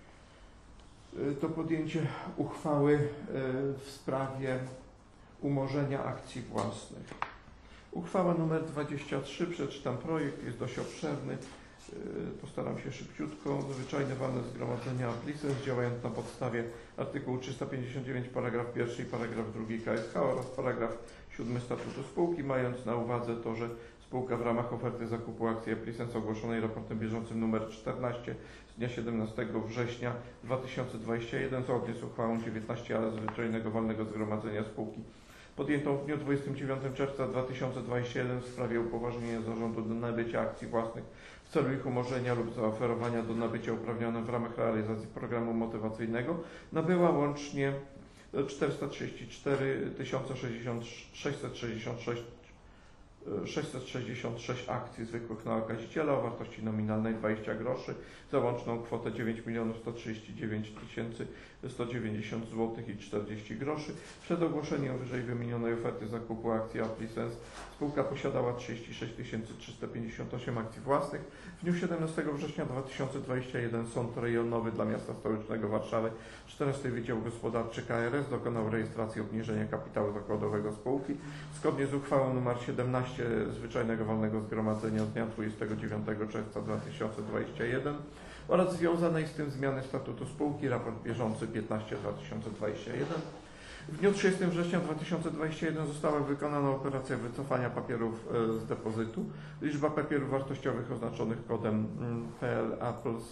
to podjęcie uchwały w sprawie umorzenia akcji własnych. Uchwała nr dwadzieścia trzy, przeczytam projekt, jest dość obszerny, postaram się szybciutko. Zwyczajne walne zgromadzenia Applicens działając na podstawie artykułu trzysta pięćdziesiąt dziewięć paragraf pierwszy i paragraf drugi K S H oraz paragraf siódmy statutu spółki, mając na uwadze to, że spółka w ramach oferty zakupu akcji Applicens ogłoszonej raportem bieżącym nr czternaście z dnia siedemnastego września dwa tysiące dwudziestego pierwszego zgodnie z uchwałą dziewiętnaście A zwyczajnego walnego zgromadzenia spółki podjętą w dniu dwudziestego dziewiątego czerwca dwa tysiące dwudziestego pierwszego w sprawie upoważnienia zarządu do nabycia akcji własnych w celu ich umorzenia lub zaoferowania do nabycia uprawnionym w ramach realizacji programu motywacyjnego nabyła łącznie czterysta trzydzieści cztery tysiące sześćset sześćdziesiąt sześć sześćset sześćdziesiąt sześć akcji zwykłych na okaziciela o wartości nominalnej dwadzieścia groszy za łączną kwotę dziewięć milionów sto trzydzieści dziewięć tysięcy sto dziewięćdziesiąt złotych i czterdzieści groszy. Przed ogłoszeniem wyżej wymienionej oferty zakupu akcji Applicens spółka posiadała trzydzieści sześć tysięcy trzysta pięćdziesiąt osiem akcji własnych. W dniu siedemnastego września dwa tysiące dwudziestego pierwszego Sąd Rejonowy dla Miasta Stołecznego Warszawy, czternasty Wydział Gospodarczy K R S dokonał rejestracji obniżenia kapitału zakładowego spółki zgodnie z uchwałą nr siedemnaście Zwyczajnego Walnego Zgromadzenia z dnia dwudziestego dziewiątego czerwca dwa tysiące dwudziestego pierwszego oraz związanej z tym zmiany statutu spółki, raport bieżący piętnaście dwa tysiące dwudziestego pierwszego. W dniu trzydziestego września dwa tysiące dwudziestego pierwszego została wykonana operacja wycofania papierów z depozytu. Liczba papierów wartościowych oznaczonych kodem P L A plus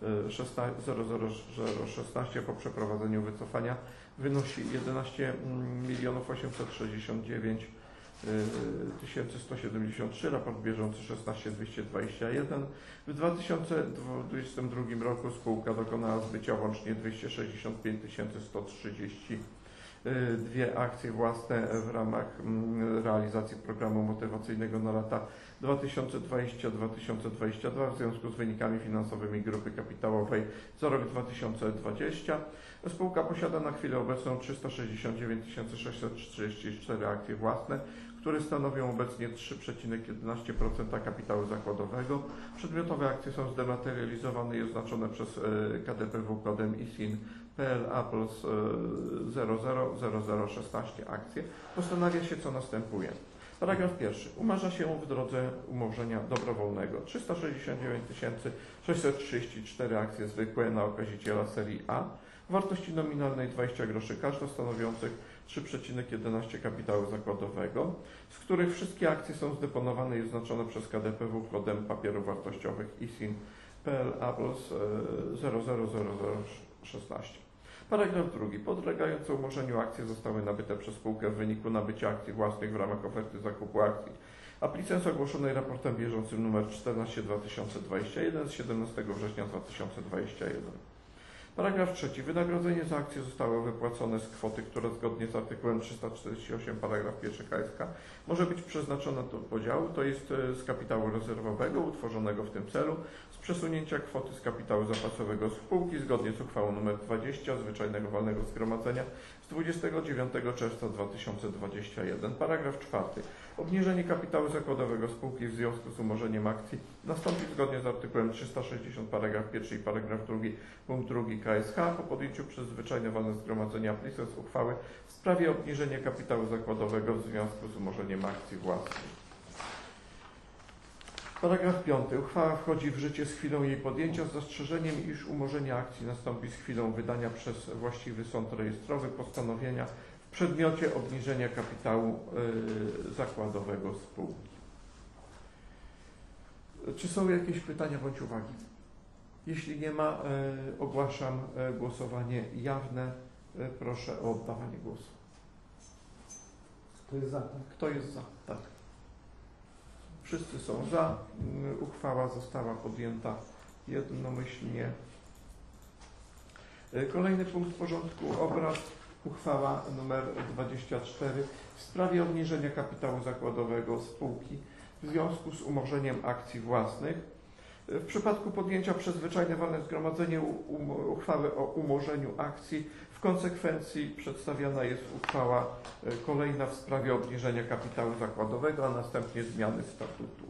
zero zero zero szesnaście po przeprowadzeniu wycofania wynosi jedenaście milionów osiemset sześćdziesiąt dziewięć tysięcy sto siedemdziesiąt trzy, raport bieżący szesnaście dwieście dwadzieścia jeden. W dwa tysiące dwudziestym drugim roku spółka dokonała zbycia łącznie dwieście sześćdziesiąt pięć tysięcy sto trzydzieści dwie akcje własne w ramach realizacji programu motywacyjnego na lata dwa tysiące dwudziesty do dwa tysiące dwudziestego drugiego w związku z wynikami finansowymi grupy kapitałowej za rok dwa tysiące dwudziesty. Spółka posiada na chwilę obecną trzysta sześćdziesiąt dziewięć tysięcy sześćset trzydzieści cztery akcje własne, które stanowią obecnie trzy przecinek jedenaście procent kapitału zakładowego. Przedmiotowe akcje są zdematerializowane i oznaczone przez K D P W kodem I S I N P L A plus zero zero zero zero szesnaście akcje. Postanawia się, co następuje. Paragraf pierwszy. Umarza się w drodze umorzenia dobrowolnego trzysta sześćdziesiąt dziewięć tysięcy sześćset trzydzieści cztery akcje zwykłe na okaziciela serii A w wartości nominalnej dwadzieścia groszy każda, stanowiących trzy przecinek jedenaście kapitału zakładowego, z których wszystkie akcje są zdeponowane i oznaczone przez K D P W kodem papierów wartościowych I S I N P L A plus zero zero zero zero szesnaście. Paragraf drugi. Podlegające umorzeniu akcje zostały nabyte przez spółkę w wyniku nabycia akcji własnych w ramach oferty zakupu akcji Applicens ogłoszonej raportem bieżącym nr czternaście dwa tysiące dwudziesty pierwszy z siedemnastego września dwa tysiące dwudziestego pierwszego. Paragraf trzeci. Wynagrodzenie za akcje zostało wypłacone z kwoty, która zgodnie z artykułem trzysta czterdzieści osiem paragraf pierwszy K S H może być przeznaczona do podziału, to jest z kapitału rezerwowego utworzonego w tym celu, z przesunięcia kwoty z kapitału zapasowego spółki zgodnie z uchwałą nr dwadzieścia Zwyczajnego Walnego Zgromadzenia z dwudziestego dziewiątego czerwca dwa tysiące dwudziestego pierwszego. Paragraf czwarty. Obniżenie kapitału zakładowego spółki w związku z umorzeniem akcji nastąpi zgodnie z artykułem trzysta sześćdziesiąt paragraf pierwszy i paragraf drugi punkt drugi K S H po podjęciu przez Zwyczajne Walne Zgromadzenie Applicens uchwały w sprawie obniżenia kapitału zakładowego w związku z umorzeniem akcji własnych. Paragraf piąty. Uchwała wchodzi w życie z chwilą jej podjęcia z zastrzeżeniem, iż umorzenie akcji nastąpi z chwilą wydania przez właściwy sąd rejestrowy postanowienia w przedmiocie obniżenia kapitału yy, zakładowego spółki. Czy są jakieś pytania bądź uwagi? Jeśli nie ma, e, ogłaszam e, głosowanie jawne. E, proszę o oddawanie głosu. Kto jest za? Tak? Kto jest za? Tak. Wszyscy są za. Mm, Uchwała została podjęta jednomyślnie. E, Kolejny punkt porządku obrad. Uchwała nr dwadzieścia cztery w sprawie obniżenia kapitału zakładowego spółki w związku z umorzeniem akcji własnych. W przypadku podjęcia przez zwyczajne walne zgromadzenie um, uchwały o umorzeniu akcji w konsekwencji przedstawiana jest uchwała e, kolejna w sprawie obniżenia kapitału zakładowego, a następnie zmiany statutu.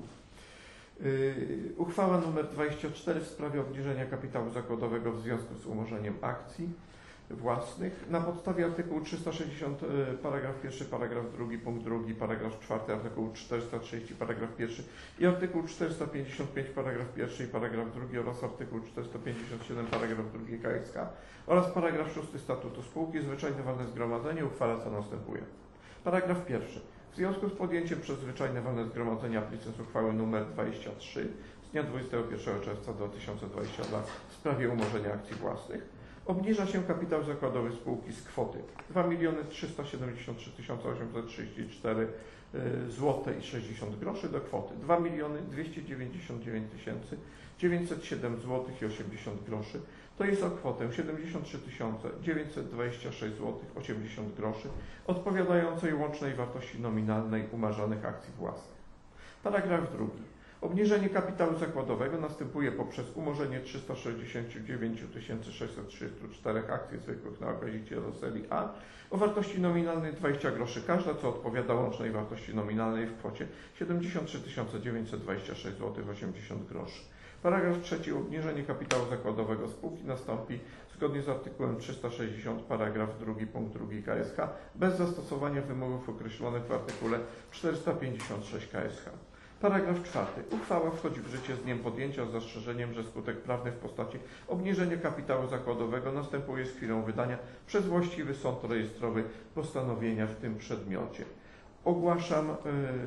Yy, uchwała nr dwadzieścia cztery w sprawie obniżenia kapitału zakładowego w związku z umorzeniem akcji własnych. Na podstawie artykułu trzysta sześćdziesiąt paragraf pierwszy, paragraf drugi, punkt drugi, paragraf czwarty, artykułu czterysta trzydzieści paragraf pierwszy i artykuł czterysta pięćdziesiąt pięć paragraf pierwszy i paragraf drugi oraz artykuł czterysta pięćdziesiąt siedem paragraf drugi K S K oraz paragraf szósty statutu spółki zwyczajne walne zgromadzenie uchwala co następuje. Paragraf pierwszy. W związku z podjęciem przez zwyczajne walne zgromadzenie aplikacją uchwały nr dwadzieścia trzy z dnia dwudziestego pierwszego czerwca dwa tysiące dwudziestego dwa w sprawie umorzenia akcji własnych obniża się kapitał zakładowy spółki z kwoty dwa miliony trzysta siedemdziesiąt trzy tysiące osiemset trzydzieści cztery złote i sześćdziesiąt groszy do kwoty dwa miliony dwieście dziewięćdziesiąt dziewięć tysięcy dziewięćset siedem złotych i osiemdziesiąt groszy, to jest o kwotę siedemdziesiąt trzy tysiące dziewięćset dwadzieścia sześć złotych osiemdziesiąt groszy, odpowiadającej łącznej wartości nominalnej umarzanych akcji własnych. Paragraf drugi. Obniżenie kapitału zakładowego następuje poprzez umorzenie trzysta sześćdziesiąt dziewięć tysięcy sześćset trzydzieści cztery akcji zwykłych na okaziciela serii A o wartości nominalnej dwadzieścia groszy każda, co odpowiada łącznej wartości nominalnej w kwocie siedemdziesiąt trzy tysiące dziewięćset dwadzieścia sześć złotych osiemdziesiąt groszy. Paragraf trzeci. Obniżenie kapitału zakładowego spółki nastąpi zgodnie z artykułem trzysta sześćdziesiąt paragraf drugi punkt drugi K S H bez zastosowania wymogów określonych w artykule czterysta pięćdziesiąt sześć K S H. Paragraf czwarty. Uchwała wchodzi w życie z dniem podjęcia z zastrzeżeniem, że skutek prawny w postaci obniżenia kapitału zakładowego następuje z chwilą wydania przez właściwy sąd rejestrowy postanowienia w tym przedmiocie. Ogłaszam yy,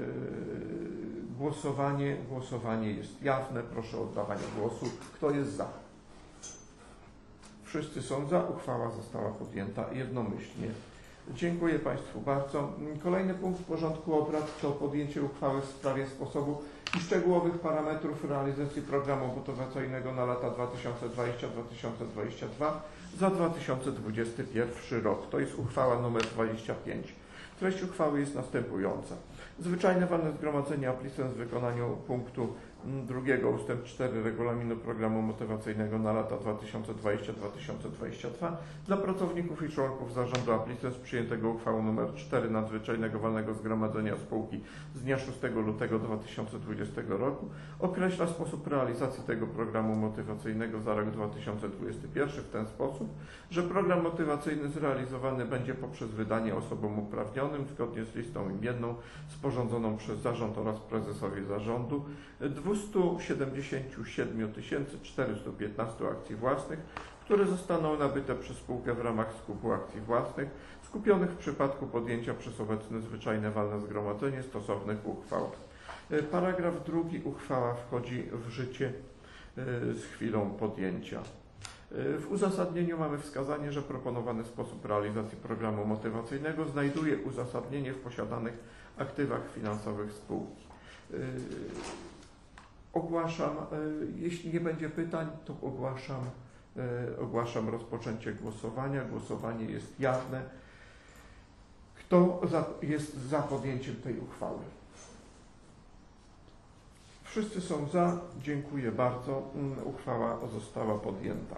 głosowanie. Głosowanie jest jawne. Proszę o oddawanie głosu. Kto jest za? Wszyscy są za. Uchwała została podjęta jednomyślnie. Dziękuję Państwu bardzo. Kolejny punkt porządku obrad to podjęcie uchwały w sprawie sposobu i szczegółowych parametrów realizacji programu motywacyjnego na lata dwa tysiące dwudziesty do dwa tysiące dwudziestego drugiego za dwa tysiące dwudziesty pierwszy rok. To jest uchwała nr dwadzieścia pięć. Treść uchwały jest następująca. Zwyczajne walne zgromadzenie aplikacją w wykonaniu punktu drugiego ustęp cztery regulaminu programu motywacyjnego na lata dwa tysiące dwudziesty do dwa tysiące dwudziestego drugiego dla pracowników i członków zarządu aplikacją przyjętego uchwałą nr cztery nadzwyczajnego walnego zgromadzenia spółki z dnia szóstego lutego dwa tysiące dwudziestego roku określa sposób realizacji tego programu motywacyjnego za rok dwa tysiące dwudziesty pierwszy w ten sposób, że program motywacyjny zrealizowany będzie poprzez wydanie osobom uprawnionym zgodnie z listą imienną sporządzoną przez zarząd oraz prezesowi zarządu dwieście siedemdziesiąt siedem tysięcy czterysta piętnaście akcji własnych, które zostaną nabyte przez spółkę w ramach skupu akcji własnych, skupionych w przypadku podjęcia przez obecne zwyczajne walne zgromadzenie stosownych uchwał. Paragraf drugi. Uchwała wchodzi w życie z chwilą podjęcia. W uzasadnieniu mamy wskazanie, że proponowany sposób realizacji programu motywacyjnego znajduje uzasadnienie w posiadanych aktywach finansowych spółki. Ogłaszam, jeśli nie będzie pytań, to ogłaszam, ogłaszam rozpoczęcie głosowania. Głosowanie jest jawne. Kto za, jest za podjęciem tej uchwały? Wszyscy są za. Dziękuję bardzo. Uchwała została podjęta.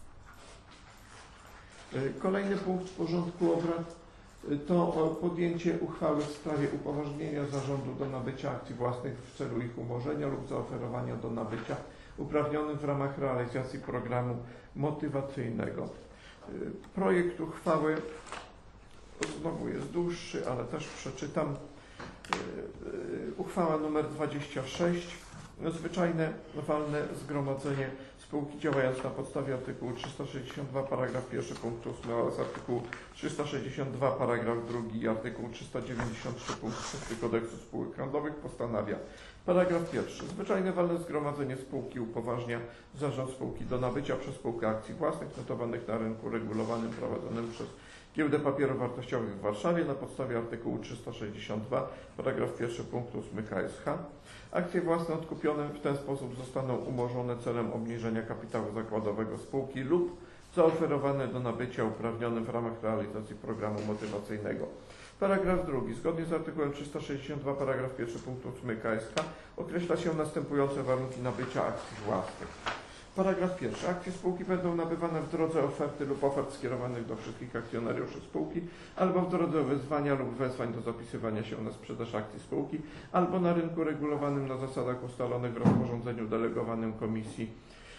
Kolejny punkt porządku obrad to podjęcie uchwały w sprawie upoważnienia zarządu do nabycia akcji własnych w celu ich umorzenia lub zaoferowania do nabycia uprawnionym w ramach realizacji programu motywacyjnego. Projekt uchwały znowu jest dłuższy, ale też przeczytam. Uchwała nr dwadzieścia sześć. Zwyczajne walne zgromadzenie spółki działając na podstawie artykułu trzysta sześćdziesiąt dwa paragraf pierwszy punkt ósmy oraz artykułu trzysta sześćdziesiąt dwa paragraf drugi i artykuł trzysta dziewięćdziesiąt trzy punkt szósty Kodeksu Spółek Handlowych postanawia Paragraf pierwszy. Zwyczajne walne zgromadzenie spółki upoważnia zarząd spółki do nabycia przez spółkę akcji własnych notowanych na rynku regulowanym prowadzonym przez Giełdę Papierów Wartościowych w Warszawie na podstawie artykułu trzysta sześćdziesiąt dwa, paragraf pierwszy punktu ósmy K S H. Akcje własne odkupione w ten sposób zostaną umorzone celem obniżenia kapitału zakładowego spółki lub zaoferowane do nabycia uprawnionym w ramach realizacji programu motywacyjnego. Paragraf drugi. Zgodnie z artykułem trzysta sześćdziesiąt dwa, paragraf pierwszy punkt ósmy K S H określa się następujące warunki nabycia akcji własnych. Paragraf pierwszy. Akcje spółki będą nabywane w drodze oferty lub ofert skierowanych do wszystkich akcjonariuszy spółki, albo w drodze wezwania lub wezwań do zapisywania się na sprzedaż akcji spółki, albo na rynku regulowanym na zasadach ustalonych w rozporządzeniu delegowanym Komisji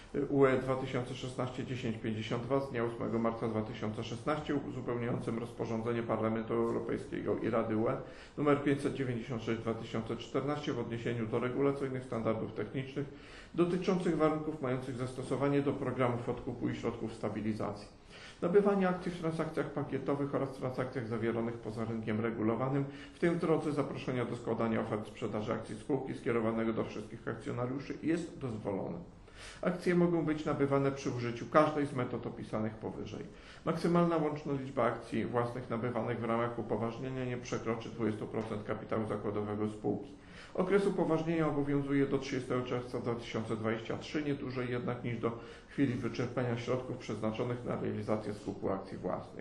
U E dwa tysiące szesnaście tysiąc pięćdziesiąt dwa z dnia ósmego marca dwa tysiące szesnastego uzupełniającym rozporządzenie Parlamentu Europejskiego i Rady U E nr pięćset dziewięćdziesiąt sześć dwa tysiące czternaście w odniesieniu do regulacyjnych standardów technicznych dotyczących warunków mających zastosowanie do programów odkupu i środków stabilizacji. Nabywanie akcji w transakcjach pakietowych oraz transakcjach zawieranych poza rynkiem regulowanym, w tym w drodze zaproszenia do składania ofert sprzedaży akcji spółki skierowanego do wszystkich akcjonariuszy jest dozwolone. Akcje mogą być nabywane przy użyciu każdej z metod opisanych powyżej. Maksymalna łączna liczba akcji własnych nabywanych w ramach upoważnienia nie przekroczy dwadzieścia procent kapitału zakładowego spółki. Okres upoważnienia obowiązuje do trzydziestego czerwca dwa tysiące dwudziestego trzeciego, nie dłużej jednak niż do chwili wyczerpania środków przeznaczonych na realizację skupu akcji własnych.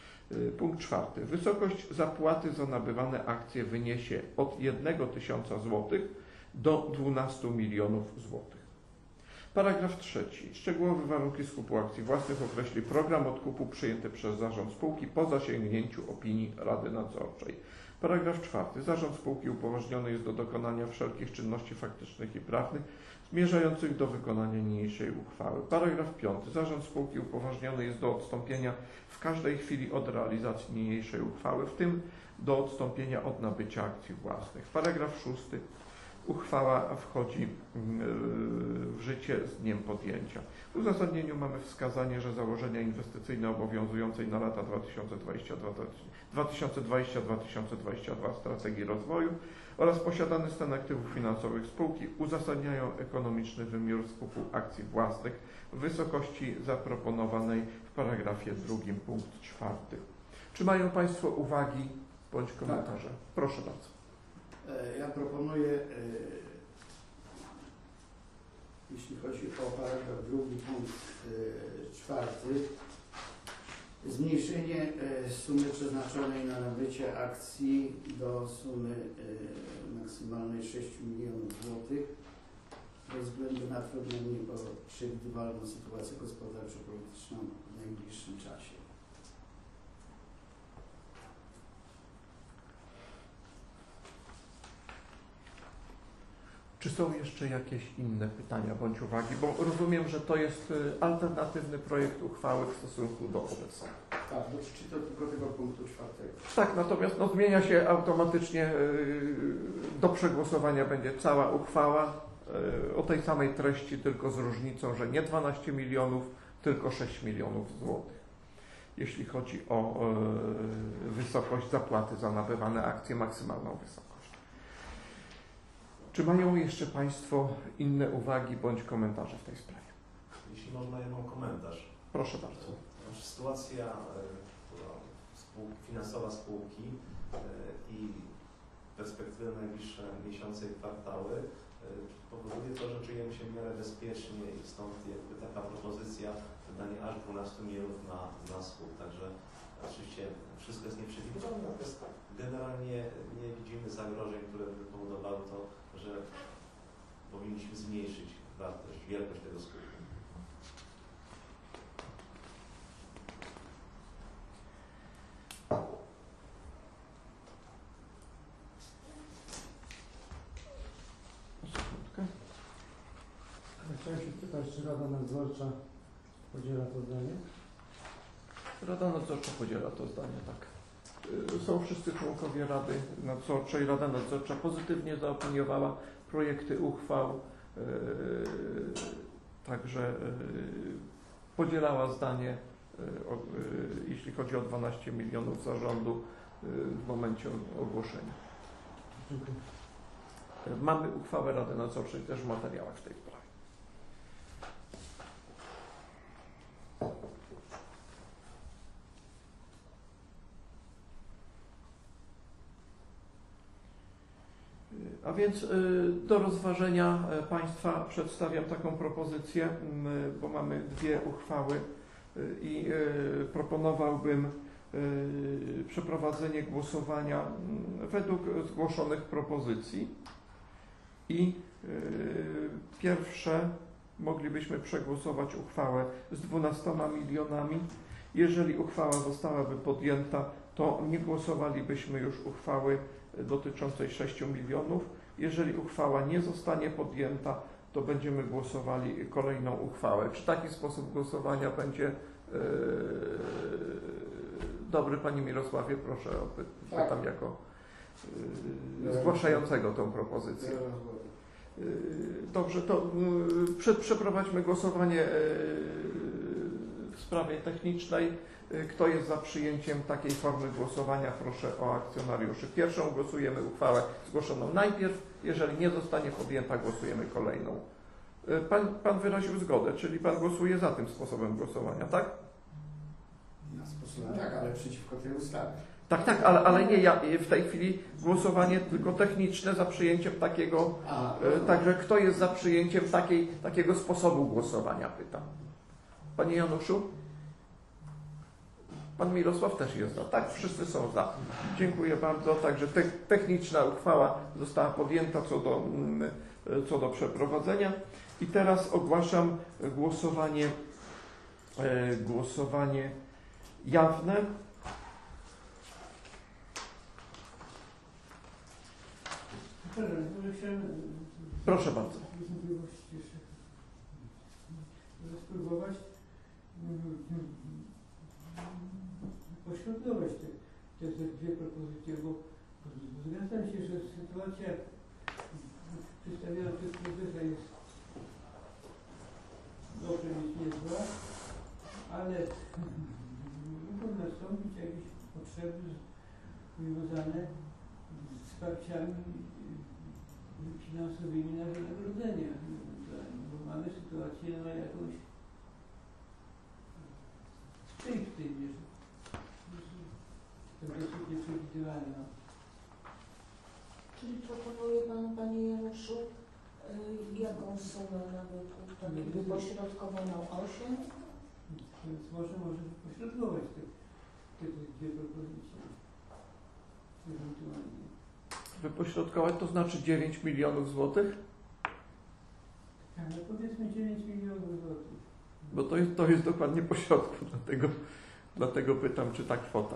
Punkt czwarty. Wysokość zapłaty za nabywane akcje wyniesie od jednego tysiąca złotych do dwunastu milionów złotych. Paragraf trzeci. Szczegółowe warunki skupu akcji własnych określi program odkupu przyjęty przez zarząd spółki po zasięgnięciu opinii Rady Nadzorczej. Paragraf czwarty. Zarząd spółki upoważniony jest do dokonania wszelkich czynności faktycznych i prawnych zmierzających do wykonania niniejszej uchwały. Paragraf piąty. Zarząd spółki upoważniony jest do odstąpienia w każdej chwili od realizacji niniejszej uchwały, w tym do odstąpienia od nabycia akcji własnych. Paragraf szósty. Uchwała wchodzi w życie z dniem podjęcia. W uzasadnieniu mamy wskazanie, że założenia inwestycyjne obowiązującej na lata dwa tysiące dwudziesty dwa tysiące dwudziesty dwa strategii rozwoju oraz posiadany stan aktywów finansowych spółki uzasadniają ekonomiczny wymiar skupu akcji własnych w wysokości zaproponowanej w paragrafie drugim punkt czwarty. Czy mają Państwo uwagi bądź komentarze? Proszę bardzo. Ja proponuję, jeśli chodzi o paragraf drugi, punkt czwarty, zmniejszenie sumy przeznaczonej na nabycie akcji do sumy maksymalnej sześciu milionów złotych ze względu na trudną, nieprzewidywalną sytuację gospodarczo-polityczną w najbliższym czasie. Czy są jeszcze jakieś inne pytania bądź uwagi? Bo rozumiem, że to jest alternatywny projekt uchwały w stosunku do obecnego. Tak, dotyczy to tylko tego punktu czwartego. Tak, natomiast no, zmienia się automatycznie, do przegłosowania będzie cała uchwała o tej samej treści, tylko z różnicą, że nie dwanaście milionów, tylko sześć milionów złotych. Jeśli chodzi o wysokość zapłaty za nabywane akcje, maksymalną wysokość. Czy mają jeszcze Państwo inne uwagi bądź komentarze w tej sprawie? Jeśli można, ja mam komentarz. Proszę bardzo. Sytuacja spół, finansowa spółki i perspektywy na najbliższe miesiące i kwartały powoduje to, że czujemy się w miarę bezpiecznie i stąd jakby taka propozycja wydania aż dwunastu milionów na, na spół. Także oczywiście wszystko jest nieprzewidywalne, natomiast generalnie nie widzimy zagrożeń, które by powodowały to, że powinniśmy zmniejszyć wartość, wielkość tego skutku. Chciałem się spytać, czy Rada Nadzorcza podziela to zdanie? Rada Nadzorcza podziela to zdanie, tak. Są wszyscy członkowie Rady Nadzorczej. Rada Nadzorcza pozytywnie zaopiniowała projekty uchwał, yy, także yy, podzielała zdanie, yy, yy, jeśli chodzi o dwanaście milionów zarządu yy, w momencie ogłoszenia. Dziękuję. Mamy uchwałę Rady Nadzorczej też w materiałach w tej sprawie. A więc do rozważenia Państwa przedstawiam taką propozycję, bo mamy dwie uchwały i proponowałbym przeprowadzenie głosowania według zgłoszonych propozycji. I pierwsze moglibyśmy przegłosować uchwałę z dwunastoma milionami. Jeżeli uchwała zostałaby podjęta, to nie głosowalibyśmy już uchwały dotyczącej sześciu milionów. Jeżeli uchwała nie zostanie podjęta, to będziemy głosowali kolejną uchwałę. Czy taki sposób głosowania będzie yy, dobry, Panie Mirosławie? Proszę o py pytam tak. jako yy, zgłaszającego tą propozycję. Yy, dobrze, to yy, przed, przeprowadźmy głosowanie yy, w sprawie technicznej. Kto jest za przyjęciem takiej formy głosowania? Proszę o akcjonariuszy. Pierwszą głosujemy uchwałę zgłoszoną najpierw. Jeżeli nie zostanie podjęta, głosujemy kolejną. Pan, pan wyraził zgodę, czyli Pan głosuje za tym sposobem głosowania, tak? Na sposób tak, ale przeciwko tej ustawie. Tak, tak, ale, ale nie ja. W tej chwili głosowanie tylko techniczne za przyjęciem takiego. A, no. Także kto jest za przyjęciem takiej, takiego sposobu głosowania? Pytam. Panie Januszu? Pan Mirosław też jest za. Tak, wszyscy są za. Dziękuję bardzo. Także te, techniczna uchwała została podjęta co do, co do przeprowadzenia. I teraz ogłaszam głosowanie, e, głosowanie jawne. Proszę bardzo. Spróbować poświadkować te, te, te dwie propozycje, bo zgadzam się, że sytuacja przedstawiona przez prezesa jest dobrze mieć niezła, ale mogą nastąpić jakieś potrzeby związane z wsparciami finansowymi na wynagrodzenia, bo mamy sytuację na jakąś w tej, w tej mierze. To dosyć nieprzewidywalne. Czyli proponuje Pan, Panie Januszu, yy, jaką sumę na wykup? Tak wypośrodkowaną osiem? Więc może, może pośrodkować te, te, te dwie propozycje. Ewentualnie. Wypośrodkować to znaczy dziewięć milionów złotych? Tak, no powiedzmy dziewięć milionów złotych. Bo to jest, to jest dokładnie pośrodku, dlatego, dlatego pytam, czy ta kwota.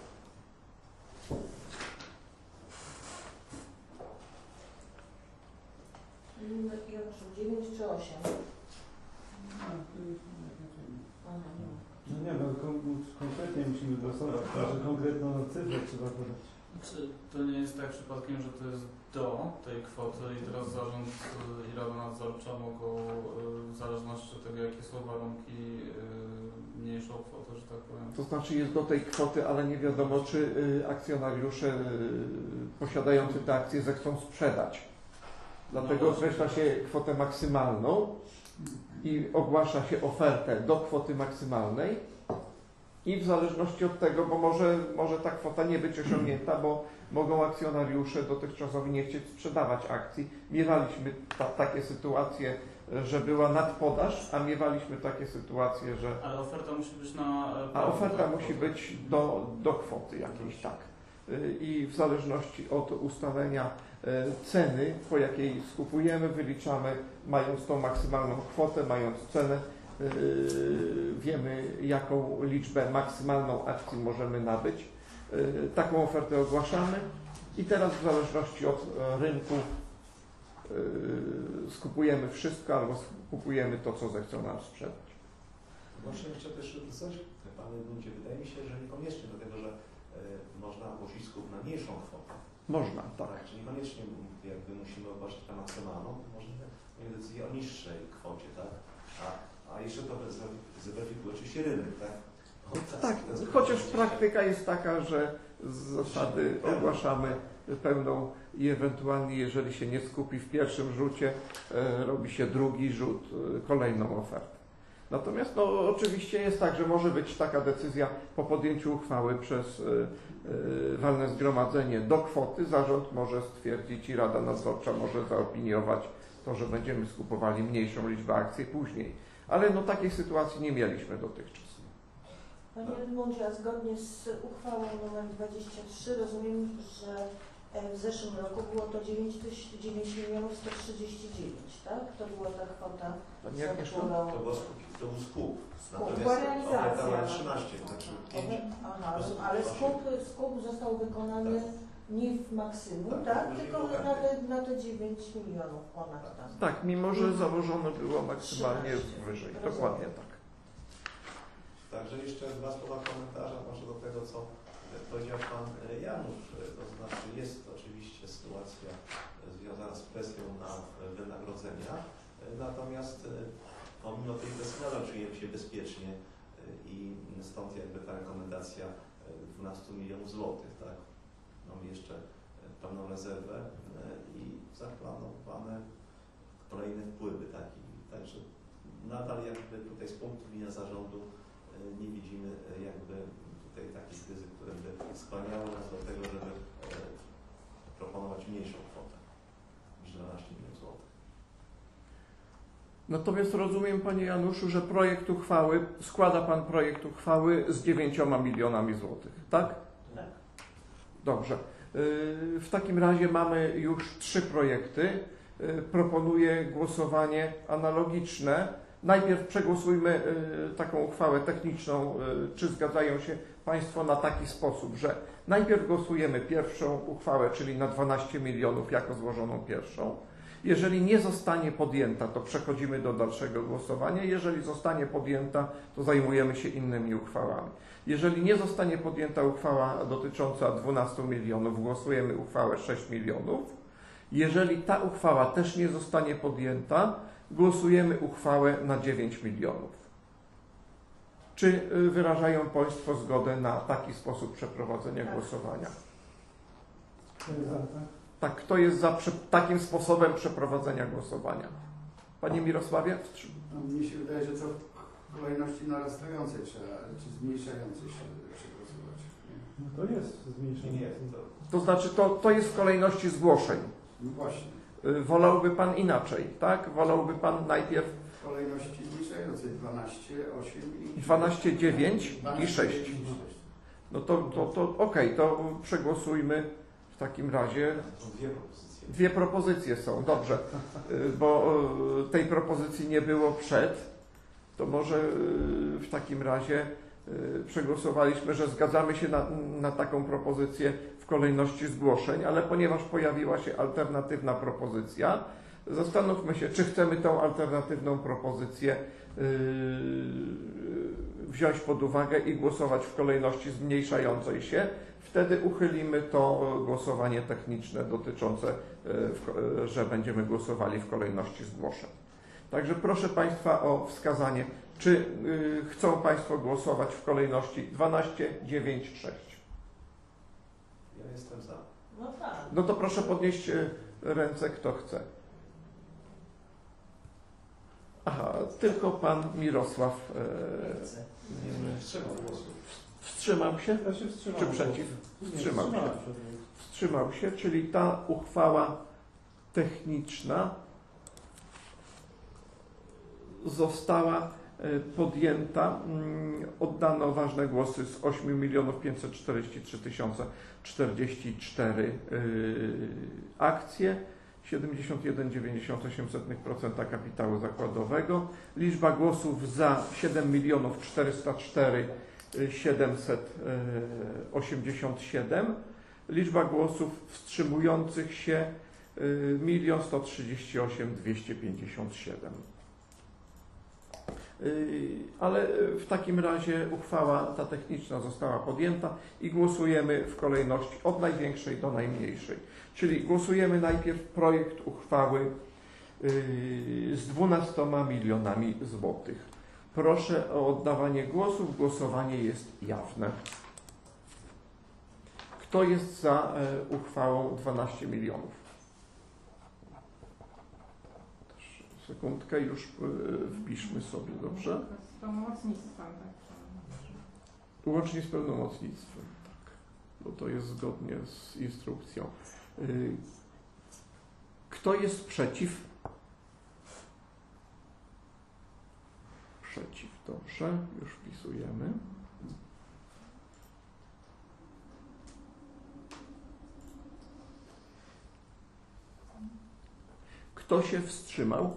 Januszu, dziewięć czy osiem? No, to już nie ma znaczenia. Aha, nie. No nie, no kon konkretnie musimy głosować, że konkretną cyfrę trzeba podać. Czy to nie jest tak przypadkiem, że to jest do tej kwoty i teraz zarząd i Rada Nadzorcza mogą w zależności od tego, jakie są warunki, mniejszą kwotę, że tak powiem? To znaczy jest do tej kwoty, ale nie wiadomo, czy akcjonariusze posiadający te akcje zechcą sprzedać. Dlatego no określa się kwotę maksymalną i ogłasza się ofertę do kwoty maksymalnej i w zależności od tego, bo może, może ta kwota nie być osiągnięta, bo mogą akcjonariusze dotychczasowi nie chcieć sprzedawać akcji. Miewaliśmy ta, takie sytuacje, że była nadpodaż, a miewaliśmy takie sytuacje, że... Ale oferta musi być na... A oferta musi być do, do kwoty jakiejś, tak. I w zależności od ustalenia ceny, po jakiej skupujemy, wyliczamy, mając tą maksymalną kwotę, mając cenę, wiemy, jaką liczbę maksymalną akcji możemy nabyć. Taką ofertę ogłaszamy i teraz w zależności od rynku skupujemy wszystko albo skupujemy to, co zechcą nam sprzedać. Może jeszcze też coś, Panie Buncie, wydaje mi się, że niekoniecznie, dlatego że można ogłosić skup na mniejszą kwotę. Można, tak. tak czyli niekoniecznie jakby musimy ogłosić na maksymalną, to możemy podjąć decyzję o niższej kwocie, tak? A, a jeszcze to zweryfikuje oczywiście rynek, tak? Tak, chociaż praktyka jest taka, że z zasady ogłaszamy pełną i ewentualnie, jeżeli się nie skupi w pierwszym rzucie, e, robi się drugi rzut, e, kolejną ofertę. Natomiast no, oczywiście jest tak, że może być taka decyzja po podjęciu uchwały przez e, e, walne zgromadzenie do kwoty. Zarząd może stwierdzić i Rada Nadzorcza może zaopiniować to, że będziemy skupowali mniejszą liczbę akcji później. Ale no, takiej sytuacji nie mieliśmy dotychczas. Panie Edmundzie, a zgodnie z uchwałą nr dwadzieścia trzy rozumiem, że w zeszłym roku było to dziewięć milionów sto trzydzieści dziewięć, tak? To była ta kwota, Panie Agnieszko? To był skup. To był skup. Skup. Była realizacja. oferta trzynaście, znaczy pięć. Aha, ale skup, skup został wykonany nie w maksimum, Tak, tak? możliwe Tylko oferty. na te, na te dziewięć milionów ponad tam. Tak, mimo że założone było maksymalnie trzynaście. wyżej. Rozumiem. Dokładnie tak. Także jeszcze dwa słowa komentarza może do tego, co powiedział Pan Janusz. To znaczy jest oczywiście sytuacja związana z presją na wynagrodzenia, natomiast pomimo tej presji nadal czujemy się bezpiecznie i stąd jakby ta rekomendacja dwunastu milionów złotych, tak? Mamy jeszcze pełną rezerwę i zaplanowane kolejne wpływy, tak? I także nadal jakby tutaj z punktu widzenia zarządu nie widzimy jakby tutaj takiej kryzy, które by skłaniały nas do tego, żeby proponować mniejszą kwotę niż dwanaście milionów złotych. Natomiast rozumiem, Panie Januszu, że projekt uchwały, składa Pan projekt uchwały z dziewięcioma milionami złotych, tak? Tak. Dobrze. W takim razie mamy już trzy projekty. Proponuję głosowanie analogiczne. Najpierw przegłosujmy taką uchwałę techniczną, czy zgadzają się Państwo na taki sposób, że najpierw głosujemy pierwszą uchwałę, czyli na dwanaście milionów jako złożoną pierwszą. Jeżeli nie zostanie podjęta, to przechodzimy do dalszego głosowania. Jeżeli zostanie podjęta, to zajmujemy się innymi uchwałami. Jeżeli nie zostanie podjęta uchwała dotycząca dwunastu milionów, głosujemy uchwałę sześć milionów. Jeżeli ta uchwała też nie zostanie podjęta, głosujemy uchwałę na dziewięć milionów. Czy wyrażają Państwo zgodę na taki sposób przeprowadzenia Tak. głosowania? To jest za, tak? Tak, kto jest za prze- takim sposobem przeprowadzenia głosowania? Panie Mirosławie? Wstrzy- No, mnie się wydaje, że to w kolejności narastającej trzeba, czy zmniejszającej się przegłosować. Nie? No to jest zmniejszenie. Nie, to To znaczy, to, to jest w kolejności zgłoszeń. No właśnie, Y, Wolałby Pan inaczej, tak? Wolałby Pan najpierw w kolejności zmniejszającej dwanaście, osiem i dwanaście, dziewięć i sześć. dziewięć i No to, to, to okej, to przegłosujmy w takim razie. są dwie propozycje. Dwie propozycje są, dobrze, Y, bo y, tej propozycji nie było przed, to może y, w takim razie y, przegłosowaliśmy, że zgadzamy się na, na taką propozycję w kolejności zgłoszeń, ale ponieważ pojawiła się alternatywna propozycja, zastanówmy się, czy chcemy tą alternatywną propozycję y, wziąć pod uwagę i głosować w kolejności zmniejszającej się. Wtedy uchylimy to głosowanie techniczne dotyczące, y, w- y, że będziemy głosowali w kolejności zgłoszeń. Także proszę Państwa o wskazanie, czy y, chcą Państwo głosować w kolejności dwanaście, dziewięć, sześć. Ja jestem za. No tak. No to proszę podnieść y, ręce, kto chce. Aha, tylko Pan Mirosław Nie chcę. y, Wstrzymam głosu. wstrzymał się? Ja się wstrzymałem. Czy przeciw? Nie, Wstrzymał się. wstrzymałem się. Wstrzymał się, czyli ta uchwała techniczna została y, podjęta. Mm, Oddano ważne głosy z osiem milionów pięćset czterdzieści trzy tysiące czterdzieści cztery y, akcje, siedemdziesiąt jeden przecinek dziewięćdziesiąt osiem procent kapitału zakładowego. Liczba głosów za siedem milionów czterysta cztery tysiące siedemset osiemdziesiąt siedem. Liczba głosów wstrzymujących się milion sto trzydzieści osiem tysięcy dwieście pięćdziesiąt siedem. Ale w takim razie uchwała ta techniczna została podjęta i głosujemy w kolejności od największej do najmniejszej. Czyli głosujemy najpierw projekt uchwały z dwunastoma milionami złotych. Proszę o oddawanie głosów. Głosowanie jest jawne. Kto jest za e, uchwałą dwanaście milionów? Sekundkę, już e, wpiszmy sobie, dobrze? Z pełnomocnictwem, tak. Łącznie z pełnomocnictwem, tak. Bo to jest zgodnie z instrukcją. Y, Kto jest przeciw? Przeciw, dobrze, już wpisujemy. Kto się wstrzymał?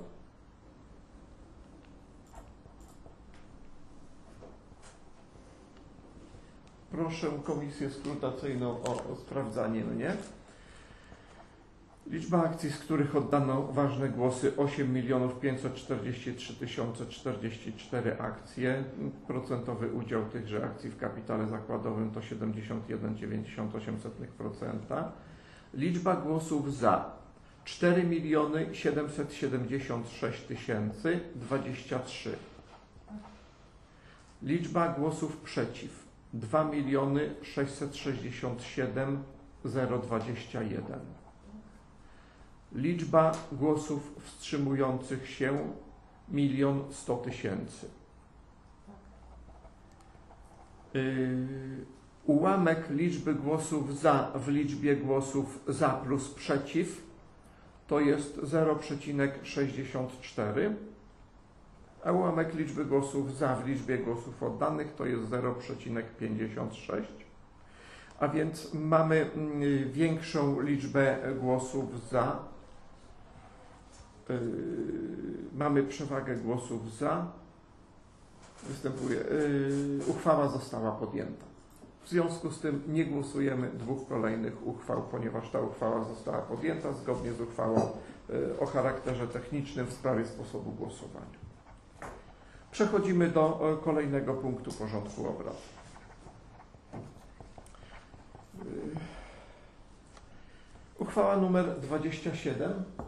Proszę komisję skrutacyjną o, o sprawdzanie mnie. Liczba akcji, z których oddano ważne głosy, osiem milionów pięćset czterdzieści trzy tysiące czterdzieści cztery akcje. Procentowy udział tychże akcji w kapitale zakładowym to siedemdziesiąt jeden przecinek dziewięćdziesiąt osiem procent. Liczba głosów za cztery miliony siedemset siedemdziesiąt sześć tysięcy dwadzieścia trzy. Liczba głosów przeciw dwa miliony sześćset sześćdziesiąt siedem tysięcy dwadzieścia jeden. Liczba głosów wstrzymujących się milion sto tysięcy. Yy, ułamek liczby głosów za w liczbie głosów za plus przeciw to jest zero przecinek sześćdziesiąt cztery, a ułamek liczby głosów za w liczbie głosów oddanych to jest zero przecinek pięćdziesiąt sześć. A więc mamy yy, większą liczbę głosów za. Yy, mamy przewagę głosów za. Występuje. Yy, uchwała została podjęta. W związku z tym nie głosujemy dwóch kolejnych uchwał, ponieważ ta uchwała została podjęta zgodnie z uchwałą yy, o charakterze technicznym w sprawie sposobu głosowania. Przechodzimy do yy, kolejnego punktu porządku obrad. Yy, uchwała numer dwadzieścia siedem.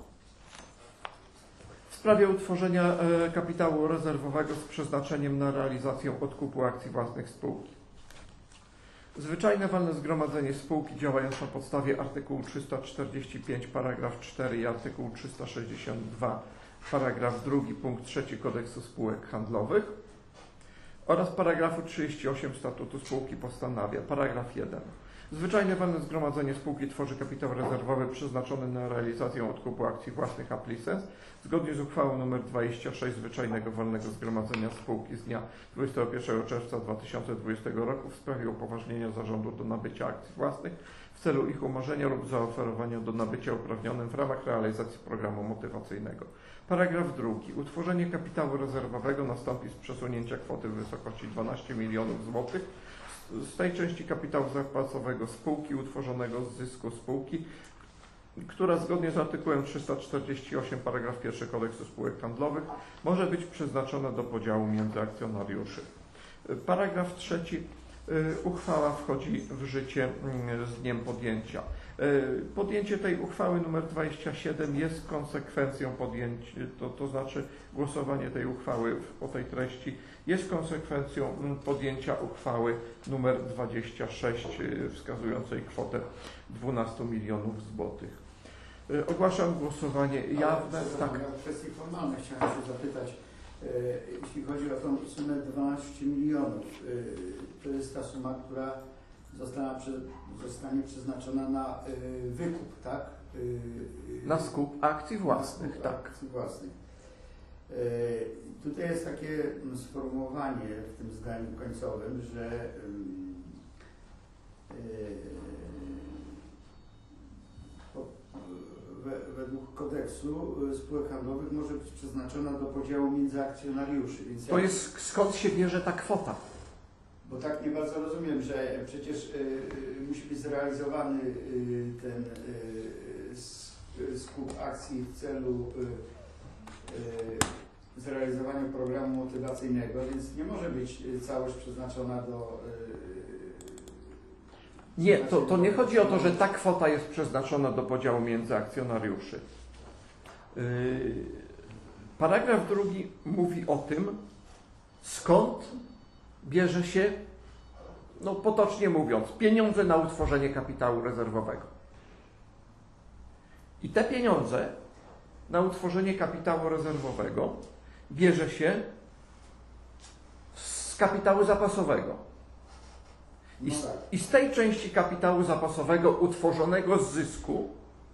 W sprawie utworzenia e, kapitału rezerwowego z przeznaczeniem na realizację odkupu akcji własnych spółki. Zwyczajne walne zgromadzenie spółki działając na podstawie artykułu trzysta czterdzieści pięć paragraf cztery i artykułu trzysta sześćdziesiąt dwa paragraf drugi punkt trzeci Kodeksu Spółek Handlowych oraz paragrafu trzydzieści osiem Statutu Spółki postanawia. Paragraf jeden. Zwyczajne walne zgromadzenie spółki tworzy kapitał rezerwowy przeznaczony na realizację odkupu akcji własnych aplicens zgodnie z uchwałą nr dwadzieścia sześć Zwyczajnego Walnego Zgromadzenia Spółki z dnia dwudziestego pierwszego czerwca dwa tysiące dwudziestego roku w sprawie upoważnienia zarządu do nabycia akcji własnych w celu ich umorzenia lub zaoferowania do nabycia uprawnionym w ramach realizacji programu motywacyjnego. Paragraf drugi. Utworzenie kapitału rezerwowego nastąpi z przesunięcia kwoty w wysokości dwanaście milionów złotych z tej części kapitału zapasowego spółki utworzonego z zysku spółki, która zgodnie z artykułem trzysta czterdzieści osiem paragraf pierwszy Kodeksu Spółek Handlowych może być przeznaczona do podziału między akcjonariuszy. Paragraf trzeci. Uchwała wchodzi w życie z dniem podjęcia. Podjęcie tej uchwały nr dwadzieścia siedem jest konsekwencją podjęcia, to, to znaczy głosowanie tej uchwały o tej treści jest konsekwencją podjęcia uchwały nr dwadzieścia sześć wskazującej kwotę dwanaście milionów złotych. Ogłaszam głosowanie jawne. Ale, tak. W kwestii formalnej chciałem się zapytać, jeśli chodzi o tą sumę dwanaście milionów, to jest ta suma, która została, zostanie przeznaczona na wykup, tak? Na skup akcji własnych, skup tak. Akcji własnych. Tutaj jest takie sformułowanie w tym zdaniu końcowym, że według kodeksu spółek handlowych może być przeznaczona do podziału między akcjonariuszy. Więc to ja, jest skąd się bierze ta kwota? Bo tak nie bardzo rozumiem, że przecież y, y, musi być zrealizowany y, ten y, skup akcji w celu y, y, zrealizowania programu motywacyjnego, więc nie może być całość przeznaczona do... Y, Nie, to, to nie chodzi o to, że ta kwota jest przeznaczona do podziału między akcjonariuszy. Yy, paragraf drugi mówi o tym, skąd bierze się no potocznie mówiąc, pieniądze na utworzenie kapitału rezerwowego. I te pieniądze na utworzenie kapitału rezerwowego bierze się z kapitału zapasowego. I z, I z tej części kapitału zapasowego utworzonego z zysku,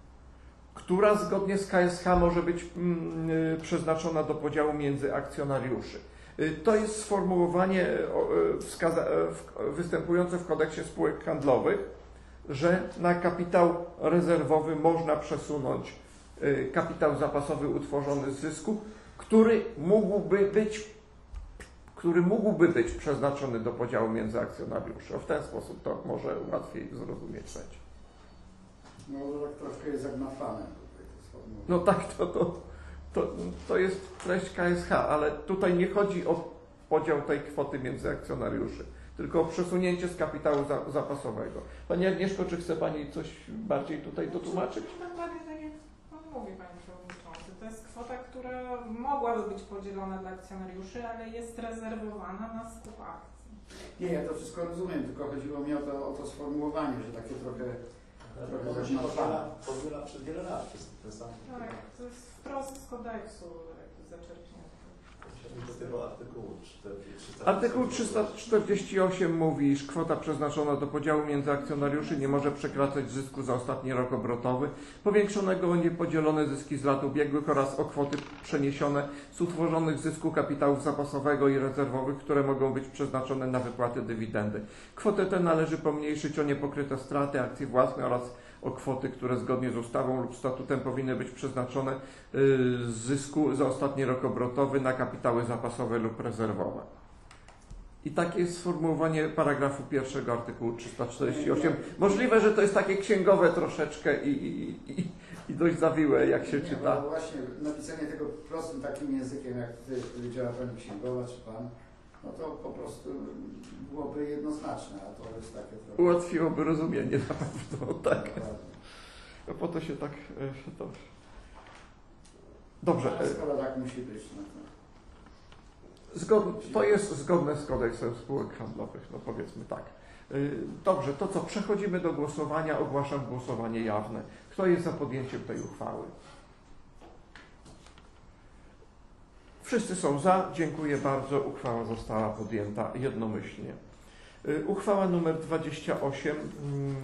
która zgodnie z K S H może być mm, przeznaczona do podziału między akcjonariuszy. To jest sformułowanie wskaza- występujące w kodeksie spółek handlowych, że na kapitał rezerwowy można przesunąć kapitał zapasowy utworzony z zysku, który mógłby być, który mógłby być przeznaczony do podziału między akcjonariuszy. O, w ten sposób to może łatwiej zrozumieć będzie. No tak troszkę jest zagmatwane tutaj to sformułowanie. No tak, to, to, to, to jest treść K S H, ale tutaj nie chodzi o podział tej kwoty między akcjonariuszy, tylko o przesunięcie z kapitału za, zapasowego. Pani Agnieszko, czy chce Pani coś bardziej tutaj dotłumaczyć? Dokładnie tak jak Pan mówi, Panie Przewodniczący. To jest kwota, która mogłaby być podzielona dla akcjonariuszy, ale jest rezerwowana na skup akcji. Nie, ja to wszystko rozumiem, tylko chodziło mi o to, o to sformułowanie, że takie trochę, trochę To się zagmatwane. powiela, powiela przez wiele lat, przez ten sam. Tak, to jest wprost z kodeksu jakby zaczerpnięte. Do tego artykułu czterdzieści. Artykuł trzysta czterdzieści osiem mówi, iż kwota przeznaczona do podziału między akcjonariuszy nie może przekraczać zysku za ostatni rok obrotowy, powiększonego o niepodzielone zyski z lat ubiegłych oraz o kwoty przeniesione z utworzonych zysku kapitałów zapasowego i rezerwowych, które mogą być przeznaczone na wypłaty dywidendy. Kwotę tę należy pomniejszyć o niepokryte straty akcji własnej oraz o kwoty, które zgodnie z ustawą lub statutem powinny być przeznaczone z zysku za ostatni rok obrotowy na kapitały zapasowe lub rezerwowe. I takie jest sformułowanie paragrafu pierwszego artykułu trzysta czterdzieści osiem. Możliwe, że to jest takie księgowe troszeczkę i, i, i, i dość zawiłe, jak się Nie, czyta. bo właśnie napisanie tego prostym takim językiem, jak tutaj powiedziała Pani księgowa czy Pan, no to po prostu byłoby jednoznaczne, a to jest takie trochę... Ułatwiłoby rozumienie na pewno, tak. Dokładnie. No po to się tak... e, To... Dobrze. Ale skoro tak musi być, no to... Zgod... To jest zgodne z kodeksem spółek handlowych, no powiedzmy tak. Y, Dobrze, to co? Przechodzimy do głosowania. Ogłaszam głosowanie jawne. Kto jest za podjęciem tej uchwały? Wszyscy są za. Dziękuję bardzo. Uchwała została podjęta jednomyślnie. Y, Uchwała nr dwadzieścia osiem y,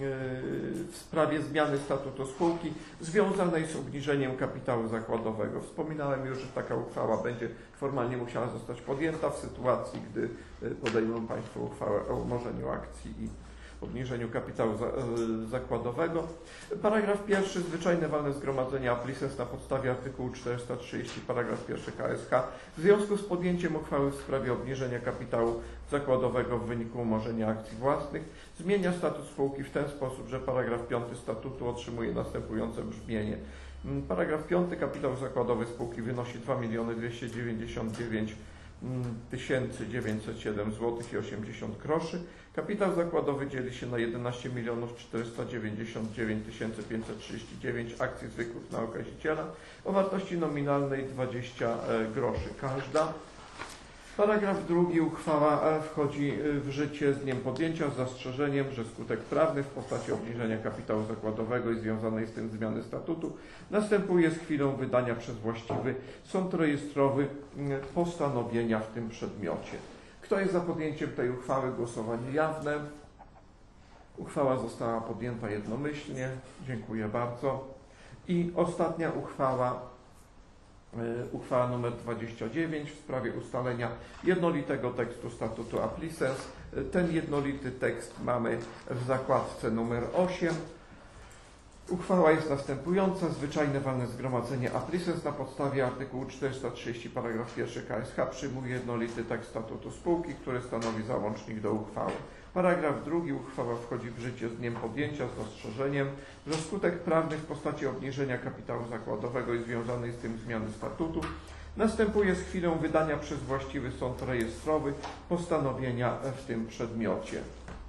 w sprawie zmiany statutu spółki związanej z obniżeniem kapitału zakładowego. Wspominałem już, że taka uchwała będzie formalnie musiała zostać podjęta w sytuacji, gdy y, podejmą Państwo uchwałę o umorzeniu akcji i obniżeniu kapitału za, y, zakładowego. Paragraf pierwszy. Zwyczajne walne zgromadzenie Aplisens na podstawie artykułu czterysta trzydzieści paragraf pierwszy K S H w związku z podjęciem uchwały w sprawie obniżenia kapitału zakładowego w wyniku umorzenia akcji własnych zmienia statut spółki w ten sposób, że paragraf piąty statutu otrzymuje następujące brzmienie. Paragraf piąty. Kapitał zakładowy spółki wynosi dwa miliony dwieście dziewięćdziesiąt dziewięć tysięcy dziewięćset siedem złotych i osiemdziesiąt groszy. Kapitał zakładowy dzieli się na jedenaście milionów czterysta dziewięćdziesiąt dziewięć tysięcy pięćset trzydzieści dziewięć akcji zwykłych na okaziciela o wartości nominalnej dwadzieścia groszy każda. Paragraf drugi. Uchwała wchodzi w życie z dniem podjęcia z zastrzeżeniem, że skutek prawny w postaci obniżenia kapitału zakładowego i związanej z tym zmiany statutu następuje z chwilą wydania przez właściwy sąd rejestrowy postanowienia w tym przedmiocie. Kto jest za podjęciem tej uchwały? Głosowanie jawne. Uchwała została podjęta jednomyślnie. Dziękuję bardzo. I ostatnia uchwała. Uchwała nr dwadzieścia dziewięć w sprawie ustalenia jednolitego tekstu statutu Aplisens. Ten jednolity tekst mamy w zakładce numer osiem. Uchwała jest następująca. Zwyczajne walne zgromadzenie Aplisens na podstawie artykułu czterysta trzydzieści paragraf pierwszy K S H przyjmuje jednolity tekst statutu spółki, który stanowi załącznik do uchwały. Paragraf drugi. Uchwała wchodzi w życie z dniem podjęcia z zastrzeżeniem, że skutek prawny w postaci obniżenia kapitału zakładowego i związanej z tym zmiany statutu następuje z chwilą wydania przez właściwy sąd rejestrowy postanowienia w tym przedmiocie.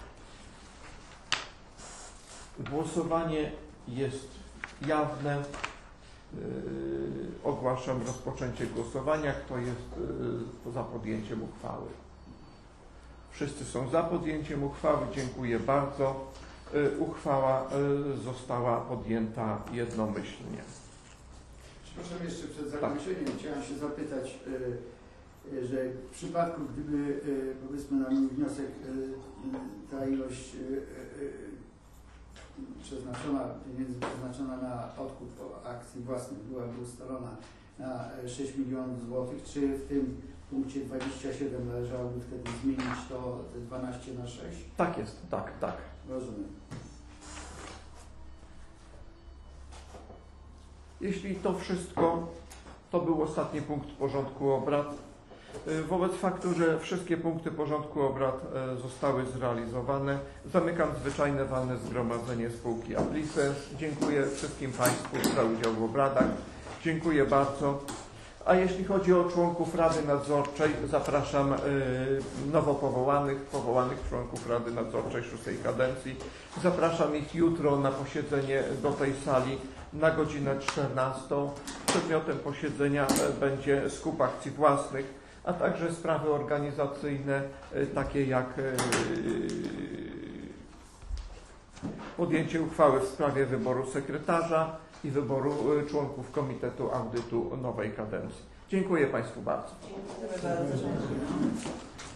Głosowanie jest jawne. Yy, ogłaszam rozpoczęcie głosowania. Kto jest yy, za podjęciem uchwały? Wszyscy są za podjęciem uchwały. Dziękuję bardzo. Y, Uchwała y, została podjęta jednomyślnie. Przepraszam, jeszcze przed zakończeniem chciałem się zapytać, y, y, że w przypadku, gdyby y, powiedzmy na mój wniosek y, y, ta ilość y, y, przeznaczona, pieniędzy przeznaczona na odkup akcji własnych byłaby ustalona na sześć milionów złotych, czy w tym punkcie dwadzieścia siedem należałoby wtedy zmienić to te dwanaście na sześć? Tak jest, tak, tak. Rozumiem. Jeśli to wszystko, to był ostatni punkt porządku obrad. Y, Wobec faktu, że wszystkie punkty porządku obrad y, zostały zrealizowane, zamykam zwyczajne walne zgromadzenie spółki Aplicens. Dziękuję wszystkim Państwu za udział w obradach. Dziękuję bardzo. A jeśli chodzi o członków Rady Nadzorczej, zapraszam y, nowo powołanych, powołanych członków Rady Nadzorczej szóstej kadencji. Zapraszam ich jutro na posiedzenie do tej sali na godzinę czternastą. Przedmiotem posiedzenia y, będzie skup akcji własnych, a także sprawy organizacyjne, y, takie jak y, podjęcie uchwały w sprawie wyboru sekretarza i wyboru y, członków Komitetu Audytu nowej kadencji. Dziękuję Państwu bardzo. Dziękuję bardzo.